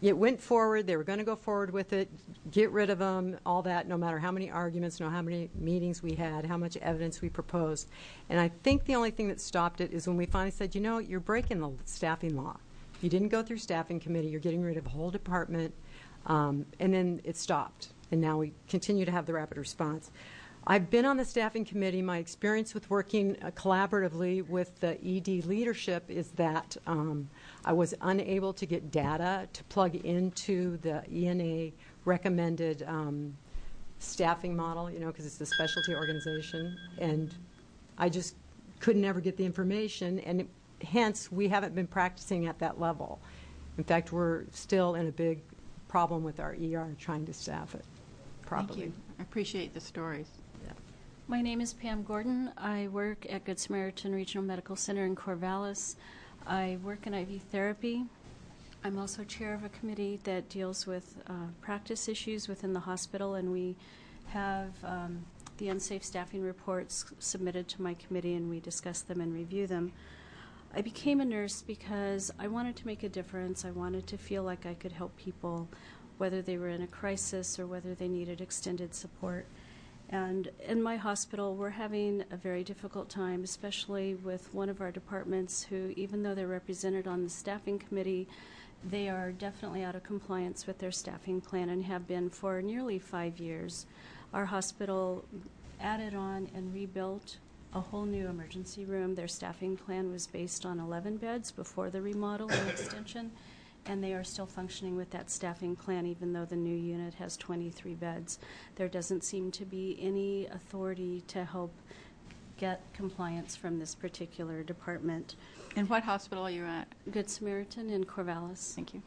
it went forward. They were going to go forward with it, get rid of them, all that, no matter how many arguments, no how many meetings we had, how much evidence we proposed. And I think the only thing that stopped it is when we finally said, you know, you're breaking the staffing law. You didn't go through staffing committee. You're getting rid of a whole department. Um, and then it stopped. And now we continue to have the rapid response. I've been on the staffing committee. My experience with working uh, collaboratively with the E D leadership is that um, I was unable to get data to plug into the E N A recommended um, staffing model, you know, because it's a specialty organization. And I just could never get the information, and it, hence we haven't been practicing at that level. In fact, we're still in a big problem with our E R trying to staff it properly. Thank you. I appreciate the stories. My name is Pam Gordon. I work at Good Samaritan Regional Medical Center in Corvallis. I work in I V therapy. I'm also chair of a committee that deals with uh, practice issues within the hospital, and we have um, the unsafe staffing reports submitted to my committee, and we discuss them and review them. I became a nurse because I wanted to make a difference. I wanted to feel like I could help people, whether they were in a crisis or whether they needed extended support. And in my hospital, we're having a very difficult time, especially with one of our departments who, even though they're represented on the staffing committee, they are definitely out of compliance with their staffing plan and have been for nearly five years. Our hospital added on and rebuilt a whole new emergency room. Their staffing plan was based on eleven beds before the remodel and extension, and they are still functioning with that staffing plan even though the new unit has twenty-three beds. There doesn't seem to be any authority to help get compliance from this particular department. And what hospital are you at? Good Samaritan in Corvallis. Thank you.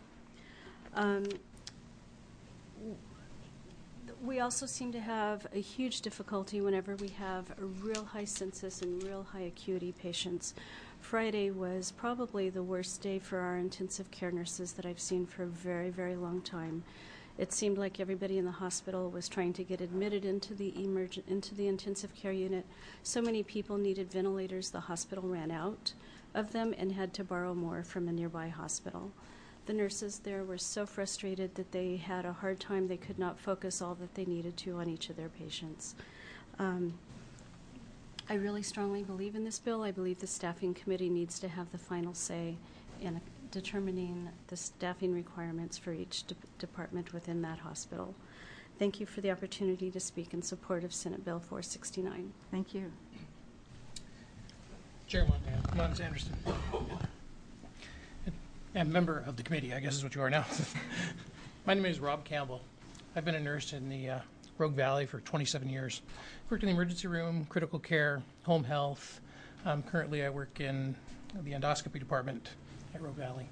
Um, we also seem to have a huge difficulty whenever we have a real high census and real high acuity patients. Friday was probably the worst day for our intensive care nurses that I've seen for a very, very long time. It seemed like everybody in the hospital was trying to get admitted into the emergent, into the intensive care unit. So many people needed ventilators, the hospital ran out of them and had to borrow more from a nearby hospital. The nurses there were so frustrated that they had a hard time. They could not focus all that they needed to on each of their patients. Um, I really strongly believe in this bill. I believe the staffing committee needs to have the final say in determining the staffing requirements for each de- department within that hospital. Thank you for the opportunity to speak in support of Senate Bill four sixty-nine. Thank you. Chair Montana, Mons Anderson, and member of the committee, I guess is what you are now. My name is Rob Campbell. I've been a nurse in the uh, Rogue Valley for twenty-seven years. Worked in the emergency room, critical care, home health. Um, currently, I work in the endoscopy department at Rogue Valley.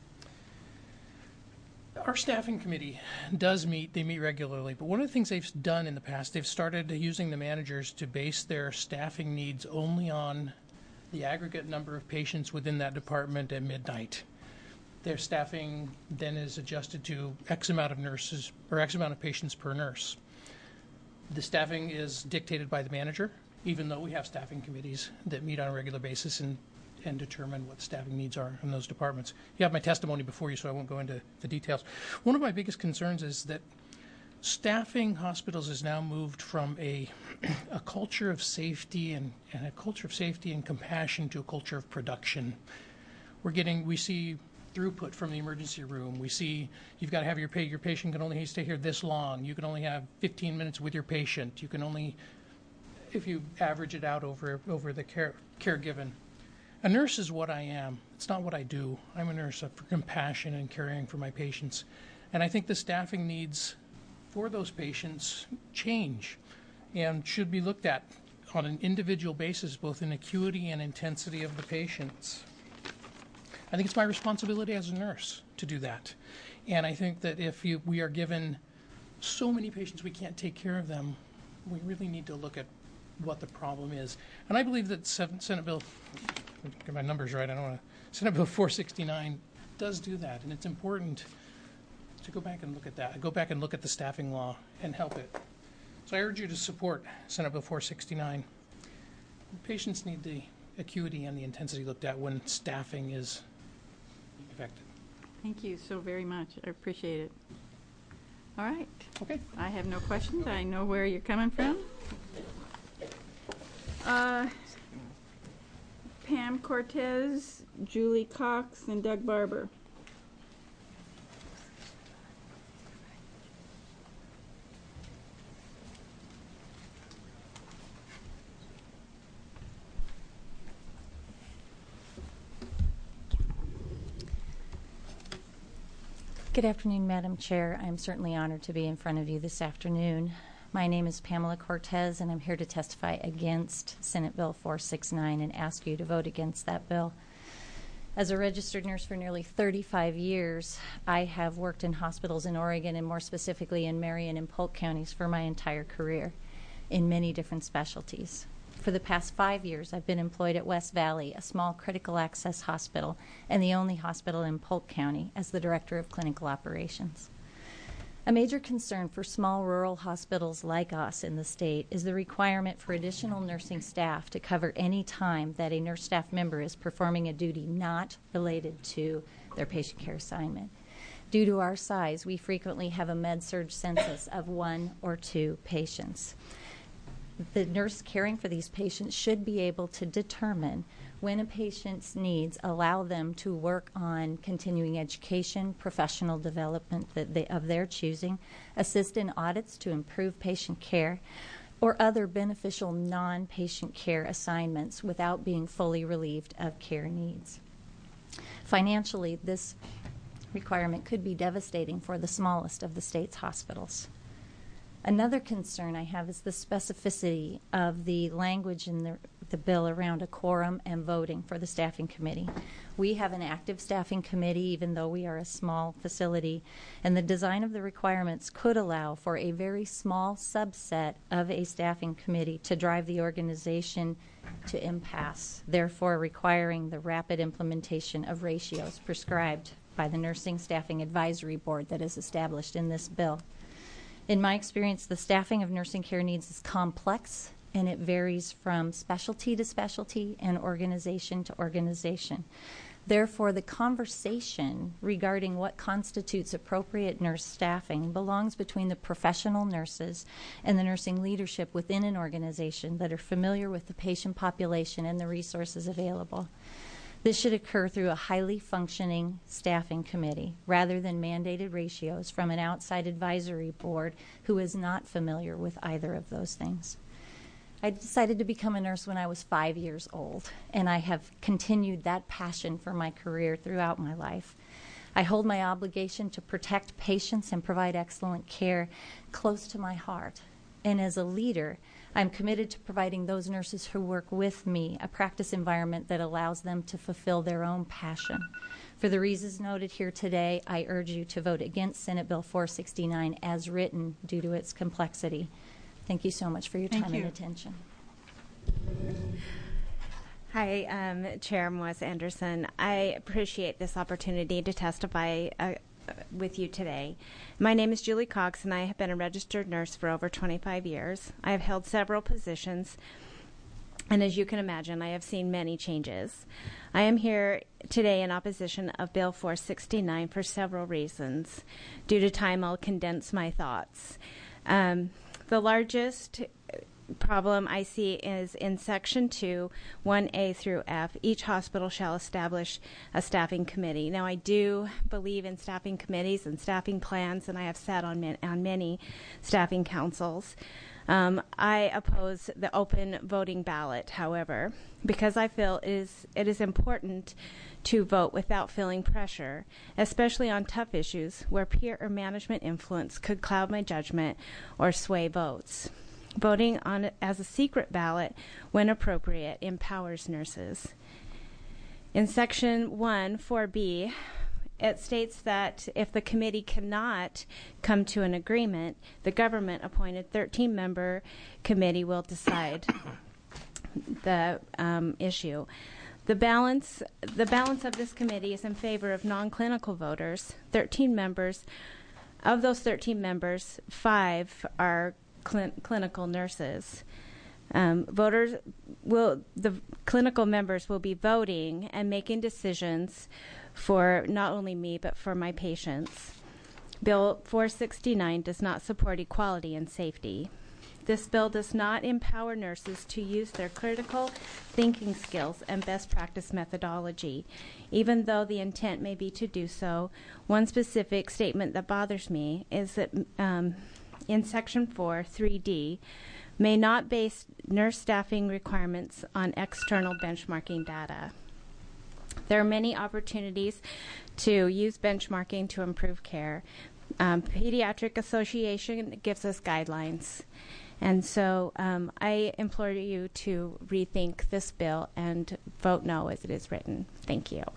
Our staffing committee does meet, they meet regularly, but one of the things they've done in the past, they've started using the managers to base their staffing needs only on the aggregate number of patients within that department at midnight. Their staffing then is adjusted to X amount of nurses or X amount of patients per nurse. The staffing is dictated by the manager, even though we have staffing committees that meet on a regular basis and, and determine what staffing needs are in those departments. You have my testimony before you, so I won't go into the details. One of my biggest concerns is that staffing hospitals has now moved from a, a culture of safety and, and a culture of safety and compassion to a culture of production. We're getting, we see throughput from the emergency room. We see you've got to have your pay, your patient can only stay here this long. You can only have fifteen minutes with your patient. You can only, if you average it out over over the care care given. A nurse is what I am. It's not what I do. I'm a nurse for compassion and caring for my patients. And I think the staffing needs for those patients change and should be looked at on an individual basis, both in acuity and intensity of the patients. I think it's my responsibility as a nurse to do that. And I think that if you, we are given so many patients we can't take care of them, we really need to look at what the problem is. And I believe that Senate Bill, get my numbers right, I don't want to, Senate Bill four sixty-nine does do that. And it's important to go back and look at that. Go back and look at the staffing law and help it. So I urge you to support Senate Bill four sixty-nine. Patients need the acuity and the intensity looked at when staffing is affected. Thank you so very much. I appreciate it. All right. Okay. I have no questions. I know where you're coming from. Uh, Pam Cortez, Julie Cox, and Doug Barber. Good afternoon, Madam Chair. I'm certainly honored to be in front of you this afternoon. My name is Pamela Cortez, and I'm here to testify against Senate Bill four sixty-nine and ask you to vote against that bill. As a registered nurse for nearly thirty-five years, I have worked in hospitals in Oregon and more specifically in Marion and Polk counties for my entire career in many different specialties. For the past five years, I've been employed at West Valley, a small critical access hospital and the only hospital in Polk County, as the Director of Clinical Operations. A major concern for small rural hospitals like us in the state is the requirement for additional nursing staff to cover any time that a nurse staff member is performing a duty not related to their patient care assignment. Due to our size, we frequently have a med-surg census of one or two patients. The nurse caring for these patients should be able to determine when a patient's needs allow them to work on continuing education, professional development that they, of their choosing, assist in audits to improve patient care, or other beneficial non-patient care assignments without being fully relieved of care needs. Financially, this requirement could be devastating for the smallest of the state's hospitals. Another concern I have is the specificity of the language in the, the bill around a quorum and voting for the staffing committee. We have an active staffing committee, even though we are a small facility, and the design of the requirements could allow for a very small subset of a staffing committee to drive the organization to impasse, therefore requiring the rapid implementation of ratios prescribed by the Nursing Staffing Advisory Board that is established in this bill. In my experience, the staffing of nursing care needs is complex, and it varies from specialty to specialty and organization to organization. Therefore, the conversation regarding what constitutes appropriate nurse staffing belongs between the professional nurses and the nursing leadership within an organization that are familiar with the patient population and the resources available. This should occur through a highly functioning staffing committee rather than mandated ratios from an outside advisory board who is not familiar with either of those things. I decided to become a nurse when I was five years old, and I have continued that passion for my career throughout my life. I hold my obligation to protect patients and provide excellent care close to my heart. And as a leader, I'm committed to providing those nurses who work with me a practice environment that allows them to fulfill their own passion. For the reasons noted here today, I urge you to vote against Senate Bill four sixty-nine as written due to its complexity. Thank you so much for your time Thank you. and attention. Hi, um, Chair Melissa Anderson. I appreciate this opportunity to testify uh, with you today. My name is Julie Cox, and I have been a registered nurse for over twenty-five years. I have held several positions, and as you can imagine, I have seen many changes. I am here today in opposition of Bill four sixty-nine for several reasons. Due to time, I'll condense my thoughts. Um, the largest problem I see is in Section two, one A through F. Each hospital shall establish a staffing committee. Now, I do believe in staffing committees and staffing plans, and I have sat on, man, on many staffing councils. Um, I oppose the open voting ballot, however, because I feel it is, it is important to vote without feeling pressure, especially on tough issues where peer or management influence could cloud my judgment or sway votes. Voting on it as a secret ballot, when appropriate, empowers nurses. In Section one, four B, it states that if the committee cannot come to an agreement, the government-appointed thirteen-member committee will decide the um, issue. The balance, the balance of this committee is in favor of non-clinical voters. thirteen members, of those thirteen members, five are Clin- clinical nurses. Um, voters will, the clinical members will be voting and making decisions for not only me, but for my patients. Bill four sixty-nine does not support equality and safety. This bill does not empower nurses to use their critical thinking skills and best practice methodology. Even though the intent may be to do so, one specific statement that bothers me is that um, in Section four, three D, may not base nurse staffing requirements on external benchmarking data. There are many opportunities to use benchmarking to improve care. Um, Pediatric Association gives us guidelines. And so um, I implore you to rethink this bill and vote no as it is written. Thank you.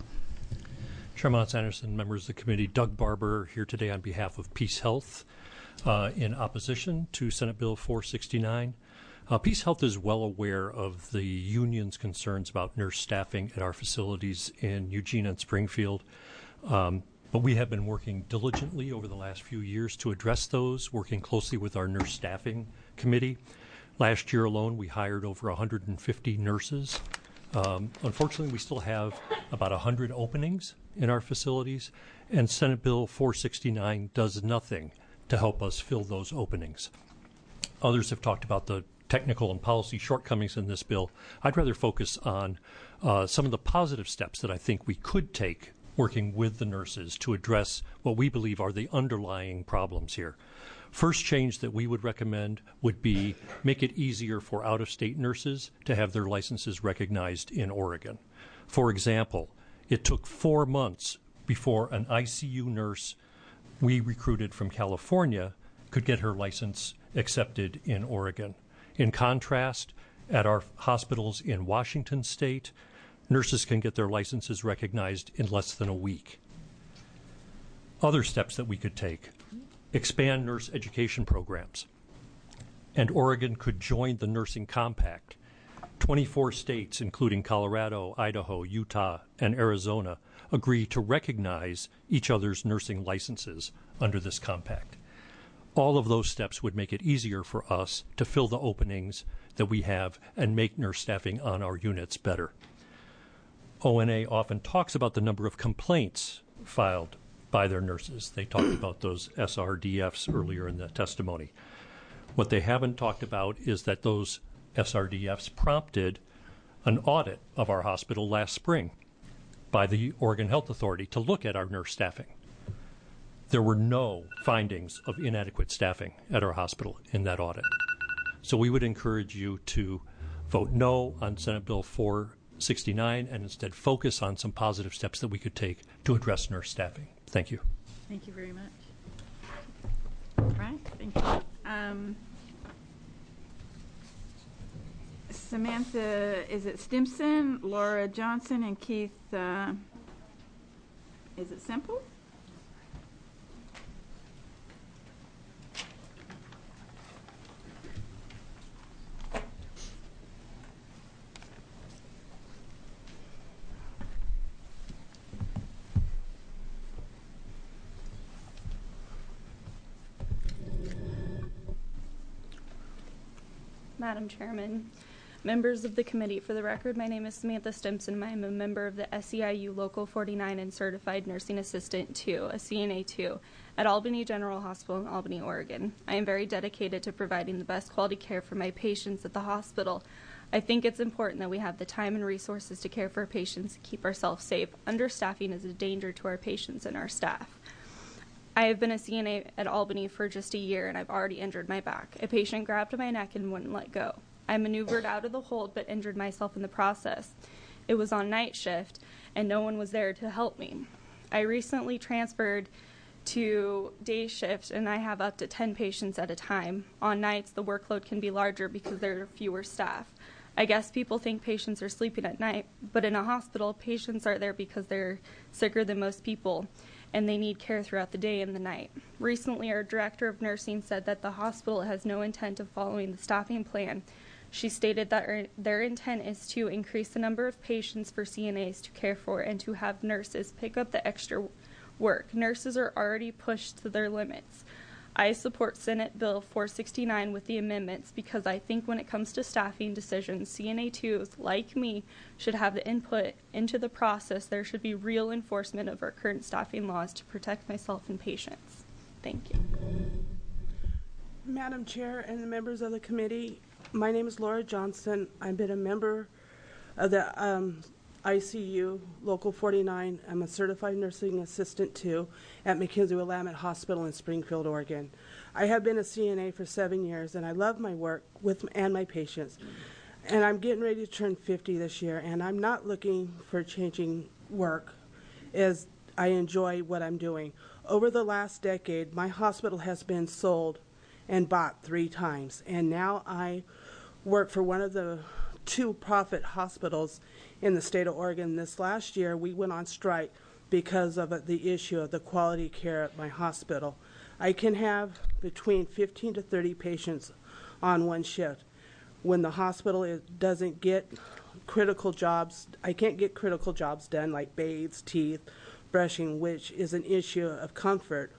Chairman Anderson, members of the committee, Doug Barber here today on behalf of Peace Health uh, in opposition to Senate Bill four sixty-nine. Uh, Peace Health is well aware of the union's concerns about nurse staffing at our facilities in Eugene and Springfield. Um, But we have been working diligently over the last few years to address those, working closely with our nurse staffing committee. Last year alone, we hired over one hundred fifty nurses. Um, unfortunately, we still have about one hundred openings in our facilities, and Senate Bill four sixty-nine does nothing to help us fill those openings. Others have talked about the technical and policy shortcomings in this bill. I'd rather focus on uh, some of the positive steps that I think we could take working with the nurses to address what we believe are the underlying problems here. First change that we would recommend would be make it easier for out-of-state nurses to have their licenses recognized in Oregon. For example, it took four months before an I C U nurse we recruited from California could get her license accepted in Oregon. In contrast, at our hospitals in Washington State, nurses can get their licenses recognized in less than a week. Other steps that we could take: expand nurse education programs. And Oregon could join the Nursing Compact. twenty-four states, including Colorado, Idaho, Utah, and Arizona, agree to recognize each other's nursing licenses under this compact. All of those steps would make it easier for us to fill the openings that we have and make nurse staffing on our units better. O N A often talks about the number of complaints filed by their nurses. They talked about those S R D Fs earlier in the testimony. What they haven't talked about is that those S R D Fs prompted an audit of our hospital last spring by the Oregon Health Authority to look at our nurse staffing. There were no findings of inadequate staffing at our hospital in that audit. So we would encourage you to vote no on Senate Bill four sixty-nine and instead focus on some positive steps that we could take to address nurse staffing. Thank you. Thank you very much. All right, thank you. Um, Samantha, is it Stimson, Laura Johnson, and Keith, uh, is it Simple? Madam Chairman, members of the committee, for the record, my name is Samantha Stimson. I am a member of the S E I U Local forty-nine and Certified Nursing Assistant two, a C N A two, at Albany General Hospital in Albany, Oregon. I am very dedicated to providing the best quality care for my patients at the hospital. I think it's important that we have the time and resources to care for our patients and keep ourselves safe. Understaffing is a danger to our patients and our staff. I have been a C N A at Albany for just a year, and I've already injured my back. A patient grabbed my neck and wouldn't let go. I maneuvered out of the hold but injured myself in the process. It was on night shift, and no one was there to help me. I recently transferred to day shift, and I have up to ten patients at a time. On nights, the workload can be larger because there are fewer staff. I guess people think patients are sleeping at night, but in a hospital, patients are there because they're sicker than most people, and they need care throughout the day and the night. Recently, our director of nursing said that the hospital has no intent of following the staffing plan. She stated that er, their intent is to increase the number of patients for C N As to care for and to have nurses pick up the extra work. Nurses are already pushed to their limits. I support Senate Bill four sixty-nine with the amendments because I think when it comes to staffing decisions, C N A twos, like me, should have the input into the process. There should be real enforcement of our current staffing laws to protect myself and patients. Thank you. Madam Chair and the members of the committee, my name is Laura Johnson. I've been a member of the um, I C U Local forty-nine. I'm a certified nursing assistant too at McKenzie-Willamette Hospital in Springfield, Oregon. I have been a C N A for seven years, and I love my work with and my patients. And I'm getting ready to turn fifty this year, and I'm not looking for changing work, as I enjoy what I'm doing. Over the last decade, my hospital has been sold and bought three times, and now I work for one of the two profit hospitals in the state of Oregon. This last year, we went on strike because of the issue of the quality care at my hospital. I can have between fifteen to thirty patients on one shift. When the hospital is, doesn't get critical jobs, I can't get critical jobs done like bathes, teeth, brushing, which is an issue of comfort,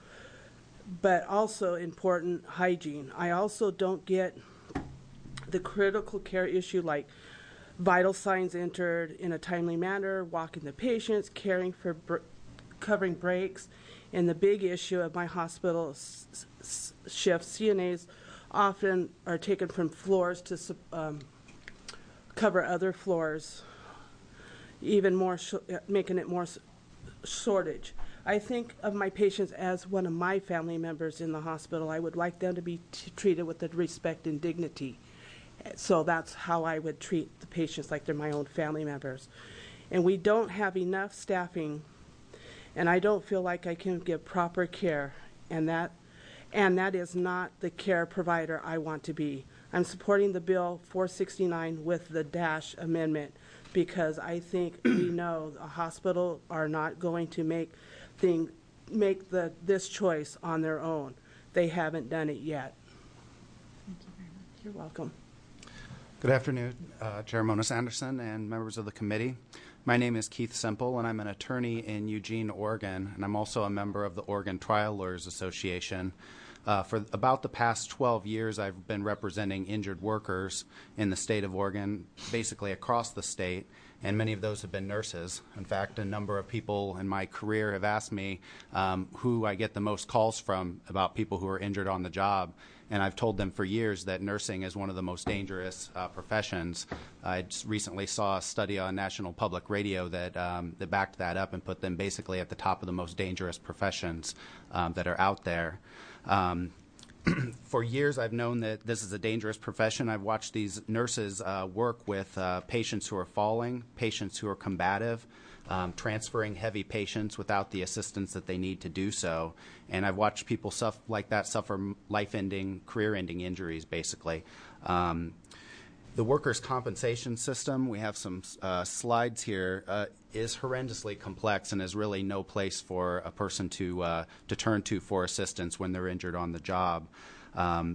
but also important hygiene. I also don't get the critical care issue like vital signs entered in a timely manner, walking the patients, caring for, br covering breaks, and the big issue of my hospital s s shift, C N As often are taken from floors to um, cover other floors, even more, sh making it more shortage. I think of my patients as one of my family members in the hospital. I would like them to be t treated with the respect and dignity. So that's how I would treat the patients, like they're my own family members. And we don't have enough staffing, and I don't feel like I can give proper care, and that, and that is not the care provider I want to be. I'm supporting the bill four sixty-nine with the dash amendment because I think we know a hospital are not going to make thing, make the this choice on their own. They haven't done it yet. Thank you very much. You're welcome. Good afternoon, uh, Chair Mona Sanderson and members of the committee. My name is Keith Semple, and I'm an attorney in Eugene, Oregon, and I'm also a member of the Oregon Trial Lawyers Association. Uh, for about the past twelve years, I've been representing injured workers in the state of Oregon, basically across the state, and many of those have been nurses. In fact, a number of people in my career have asked me um, who I get the most calls from about people who are injured on the job. And I've told them for years that nursing is one of the most dangerous uh, professions. I just recently saw a study on National Public Radio that, um, that backed that up and put them basically at the top of the most dangerous professions um, that are out there. Um, for years, I've known that this is a dangerous profession. I've watched these nurses uh, work with uh, patients who are falling, patients who are combative, Um, transferring heavy patients without the assistance that they need to do so. And I've watched people suffer, like that suffer life-ending, career-ending injuries, basically. Um, the workers' compensation system, we have some uh, slides here, uh, is horrendously complex and is really no place for a person to, uh, to turn to for assistance when they're injured on the job. Um,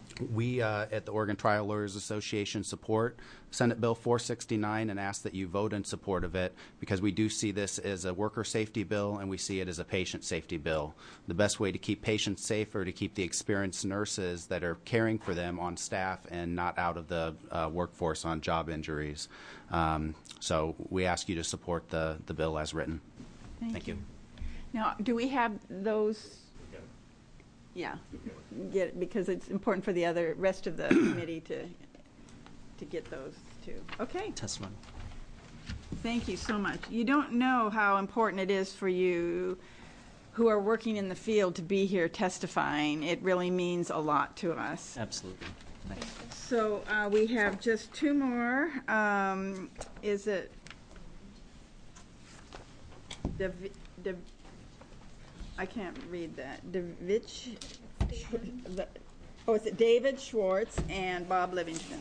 We uh, at the Oregon Trial Lawyers Association support Senate Bill four sixty-nine and ask that you vote in support of it because we do see this as a worker safety bill and we see it as a patient safety bill. The best way to keep patients safe are to keep the experienced nurses that are caring for them on staff and not out of the uh, workforce on job injuries. Um, so we ask you to support the, the bill as written. Thank, Thank you. you. Now, do we have those? Yeah, get because it's important for the other rest of the committee to to get those too. Okay. Testimony. Thank you so much. You don't know how important it is for you who are working in the field to be here testifying. It really means a lot to us. Absolutely. Thanks. So uh, we have just two more. Um, is it the the I can't read that. Davich, oh, is it David Schwartz and Bob Livingston?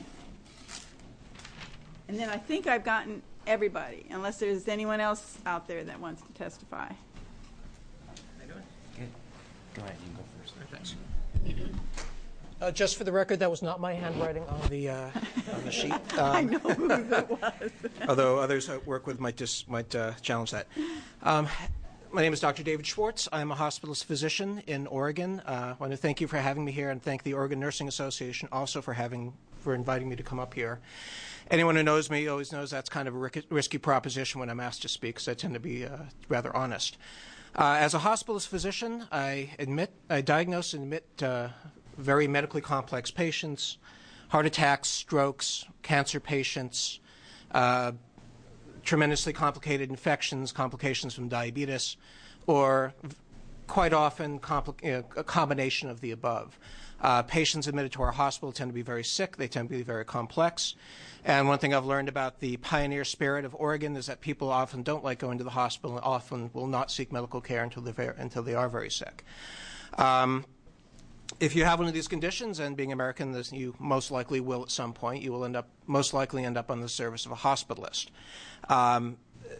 And then I think I've gotten everybody, unless there's anyone else out there that wants to testify. Good. Go ahead, you can go first. Thanks. Uh, just for the record, that was not my handwriting on the uh, on the sheet. Um, I know who it was. Although others I work with might just might uh, challenge that. Um, my name is Doctor David Schwartz. I'm a hospitalist physician in Oregon. Uh, I want to thank you for having me here and thank the Oregon Nursing Association also for having for inviting me to come up here. Anyone who knows me always knows that's kind of a risky proposition when I'm asked to speak, because I tend to be uh, rather honest. Uh, as a hospitalist physician, I admit, I diagnose and admit uh, very medically complex patients, heart attacks, strokes, cancer patients, uh, tremendously complicated infections, complications from diabetes, or quite often compli- you know, a combination of the above. Uh, patients admitted to our hospital tend to be very sick. They tend to be very complex. And one thing I've learned about the pioneer spirit of Oregon is that people often don't like going to the hospital and often will not seek medical care until, they're very, until they are very sick. Um, if you have one of these conditions, and being American, this, you most likely will at some point, you will end up most likely end up on the service of a hospitalist. Um,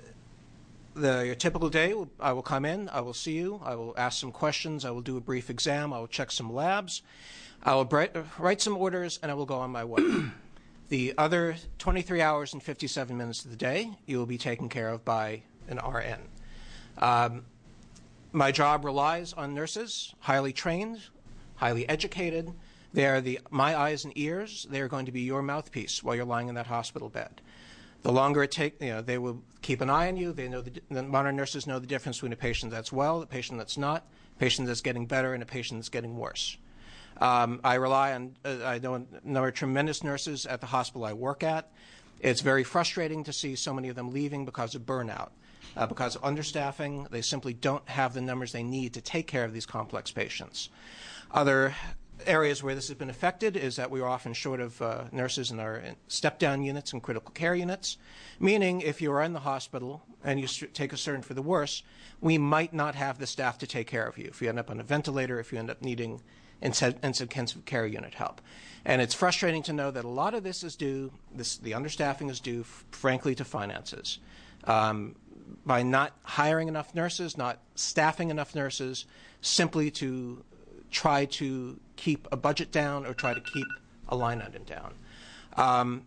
The, your typical day, I will come in, I will see you, I will ask some questions, I will do a brief exam, I will check some labs, I will bright, write some orders, and I will go on my way. The other twenty-three hours and fifty-seven minutes of the day, you will be taken care of by an R N. Um, my job relies on nurses, highly trained, highly educated. They are the, my eyes and ears. They are going to be your mouthpiece while you're lying in that hospital bed. The longer it takes, you know, they will keep an eye on you. They know the, the modern nurses know the difference between a patient that's well, a patient that's not, a patient that's getting better, and a patient that's getting worse. Um, I rely on, uh, I know a number of tremendous nurses at the hospital I work at. It's very frustrating to see so many of them leaving because of burnout, uh, because of understaffing. They simply don't have the numbers they need to take care of these complex patients. Other areas where this has been affected is that we are often short of uh, nurses in our step-down units and critical care units, meaning if you are in the hospital and you take a certain for the worse, we might not have the staff to take care of you. If you end up on a ventilator, if you end up needing intensive care unit help. And it's frustrating to know that a lot of this is due, this, the understaffing is due, frankly, to finances. Um, by not hiring enough nurses, not staffing enough nurses, simply to try to keep a budget down or try to keep a line item down. Um,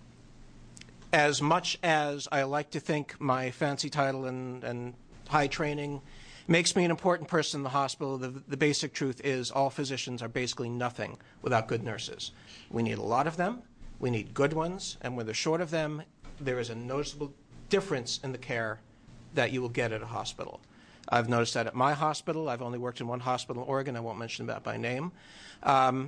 as much as I like to think my fancy title and, and high training makes me an important person in the hospital, the, the basic truth is all physicians are basically nothing without good nurses. We need a lot of them. We need good ones. And when they're short of them, there is a noticeable difference in the care that you will get at a hospital. I've noticed that at my hospital. I've only worked in one hospital in Oregon. I won't mention that by name. Um,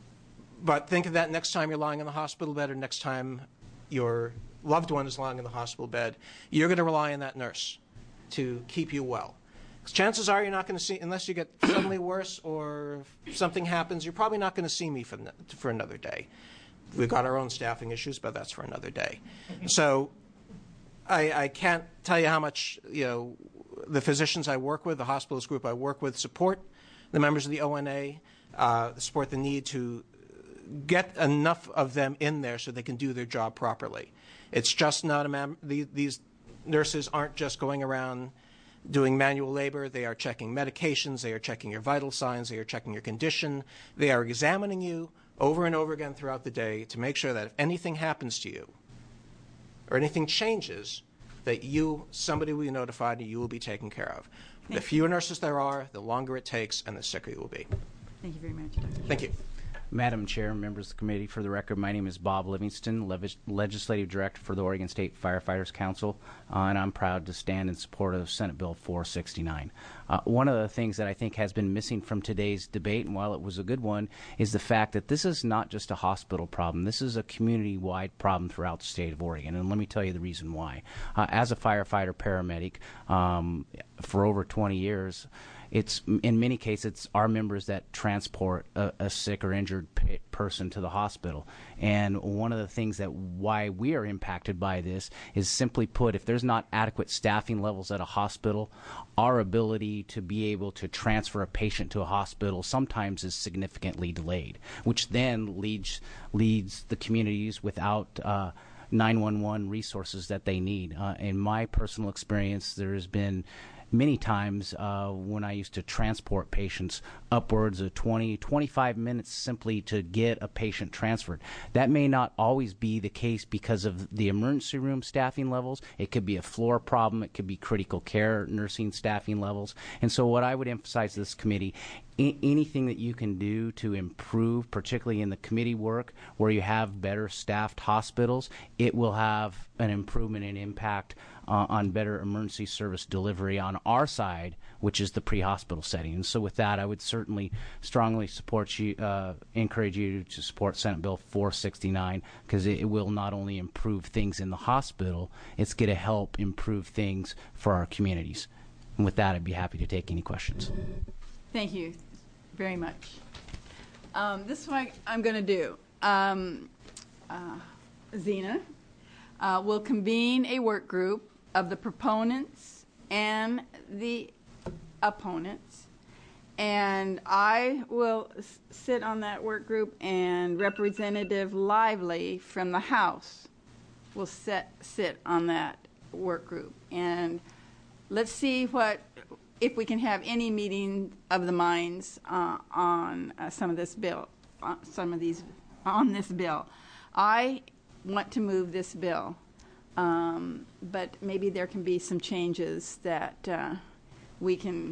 but think of that next time you're lying in the hospital bed or next time your loved one is lying in the hospital bed. You're going to rely on that nurse to keep you well. Chances are you're not going to see, unless you get suddenly worse or something happens, you're probably not going to see me for, for another day. We've got our own staffing issues, but that's for another day. So I, I can't tell you how much, you know, the physicians I work with, the hospitalist group I work with, support the members of the O N A, uh, support the need to get enough of them in there so they can do their job properly. It's just not a man, these, these nurses aren't just going around doing manual labor. They are checking medications. They are checking your vital signs. They are checking your condition. They are examining you over and over again throughout the day to make sure that if anything happens to you or anything changes, that you, somebody will be notified and you will be taken care of. Thank the fewer nurses there are, the longer it takes, and the sicker you will be. Thank you very much, Doctor Thank you. Madam Chair, members of the committee, for the record, my name is Bob Livingston, Levis- Legislative Director for the Oregon State Firefighters Council, uh, and I'm proud to stand in support of Senate Bill four sixty-nine. Uh, one of the things that I think has been missing from today's debate, and while it was a good one, is the fact that this is not just a hospital problem. This is a community-wide problem throughout the state of Oregon, and let me tell you the reason why. Uh, as a firefighter paramedic um, for over twenty years, it's in many cases it's our members that transport a, a sick or injured pa- person to the hospital. And one of the things that why we are impacted by this is, simply put, if there's not adequate staffing levels at a hospital, our ability to be able to transfer a patient to a hospital sometimes is significantly delayed, which then leads leads the communities without uh, nine one one resources that they need. Uh, in my personal experience, there has been many times uh, when I used to transport patients upwards of twenty, twenty-five minutes simply to get a patient transferred. That may not always be the case because of the emergency room staffing levels. It could be a floor problem. It could be critical care nursing staffing levels. And so what I would emphasize to this committee, I- anything that you can do to improve, particularly in the committee work where you have better staffed hospitals, it will have an improvement in impact uh, on better emergency service delivery on our side, which is the pre-hospital setting. And so with that, I would certainly strongly support you, uh, encourage you to support Senate Bill four sixty-nine, because it, it will not only improve things in the hospital, it's going to help improve things for our communities. And with that, I'd be happy to take any questions. Thank you very much. Um, this is what I'm going to do. Um, uh, Zena uh, will convene a work group of the proponents and the opponents, and I will s- sit on that work group, and Representative Lively from the House will set, sit on that work group. And let's see what, if we can have any meeting of the minds uh, on uh, some of this bill, uh, some of these, on this bill. I want to move this bill, um, but maybe there can be some changes that uh, we can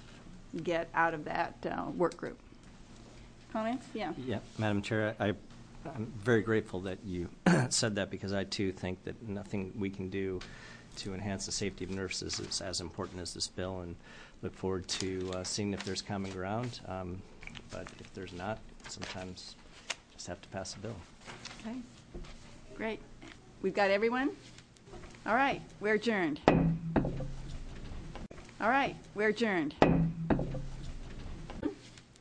get out of that uh, work group. Comments? Yeah. Yeah, Madam Chair, I, I'm very grateful that you said that, because I too think that nothing we can do to enhance the safety of nurses is as important as this bill, and look forward to uh, seeing if there's common ground. Um, but if there's not, sometimes just have to pass a bill. Okay. Great. We've got everyone? All right. We're adjourned. All right. We're adjourned.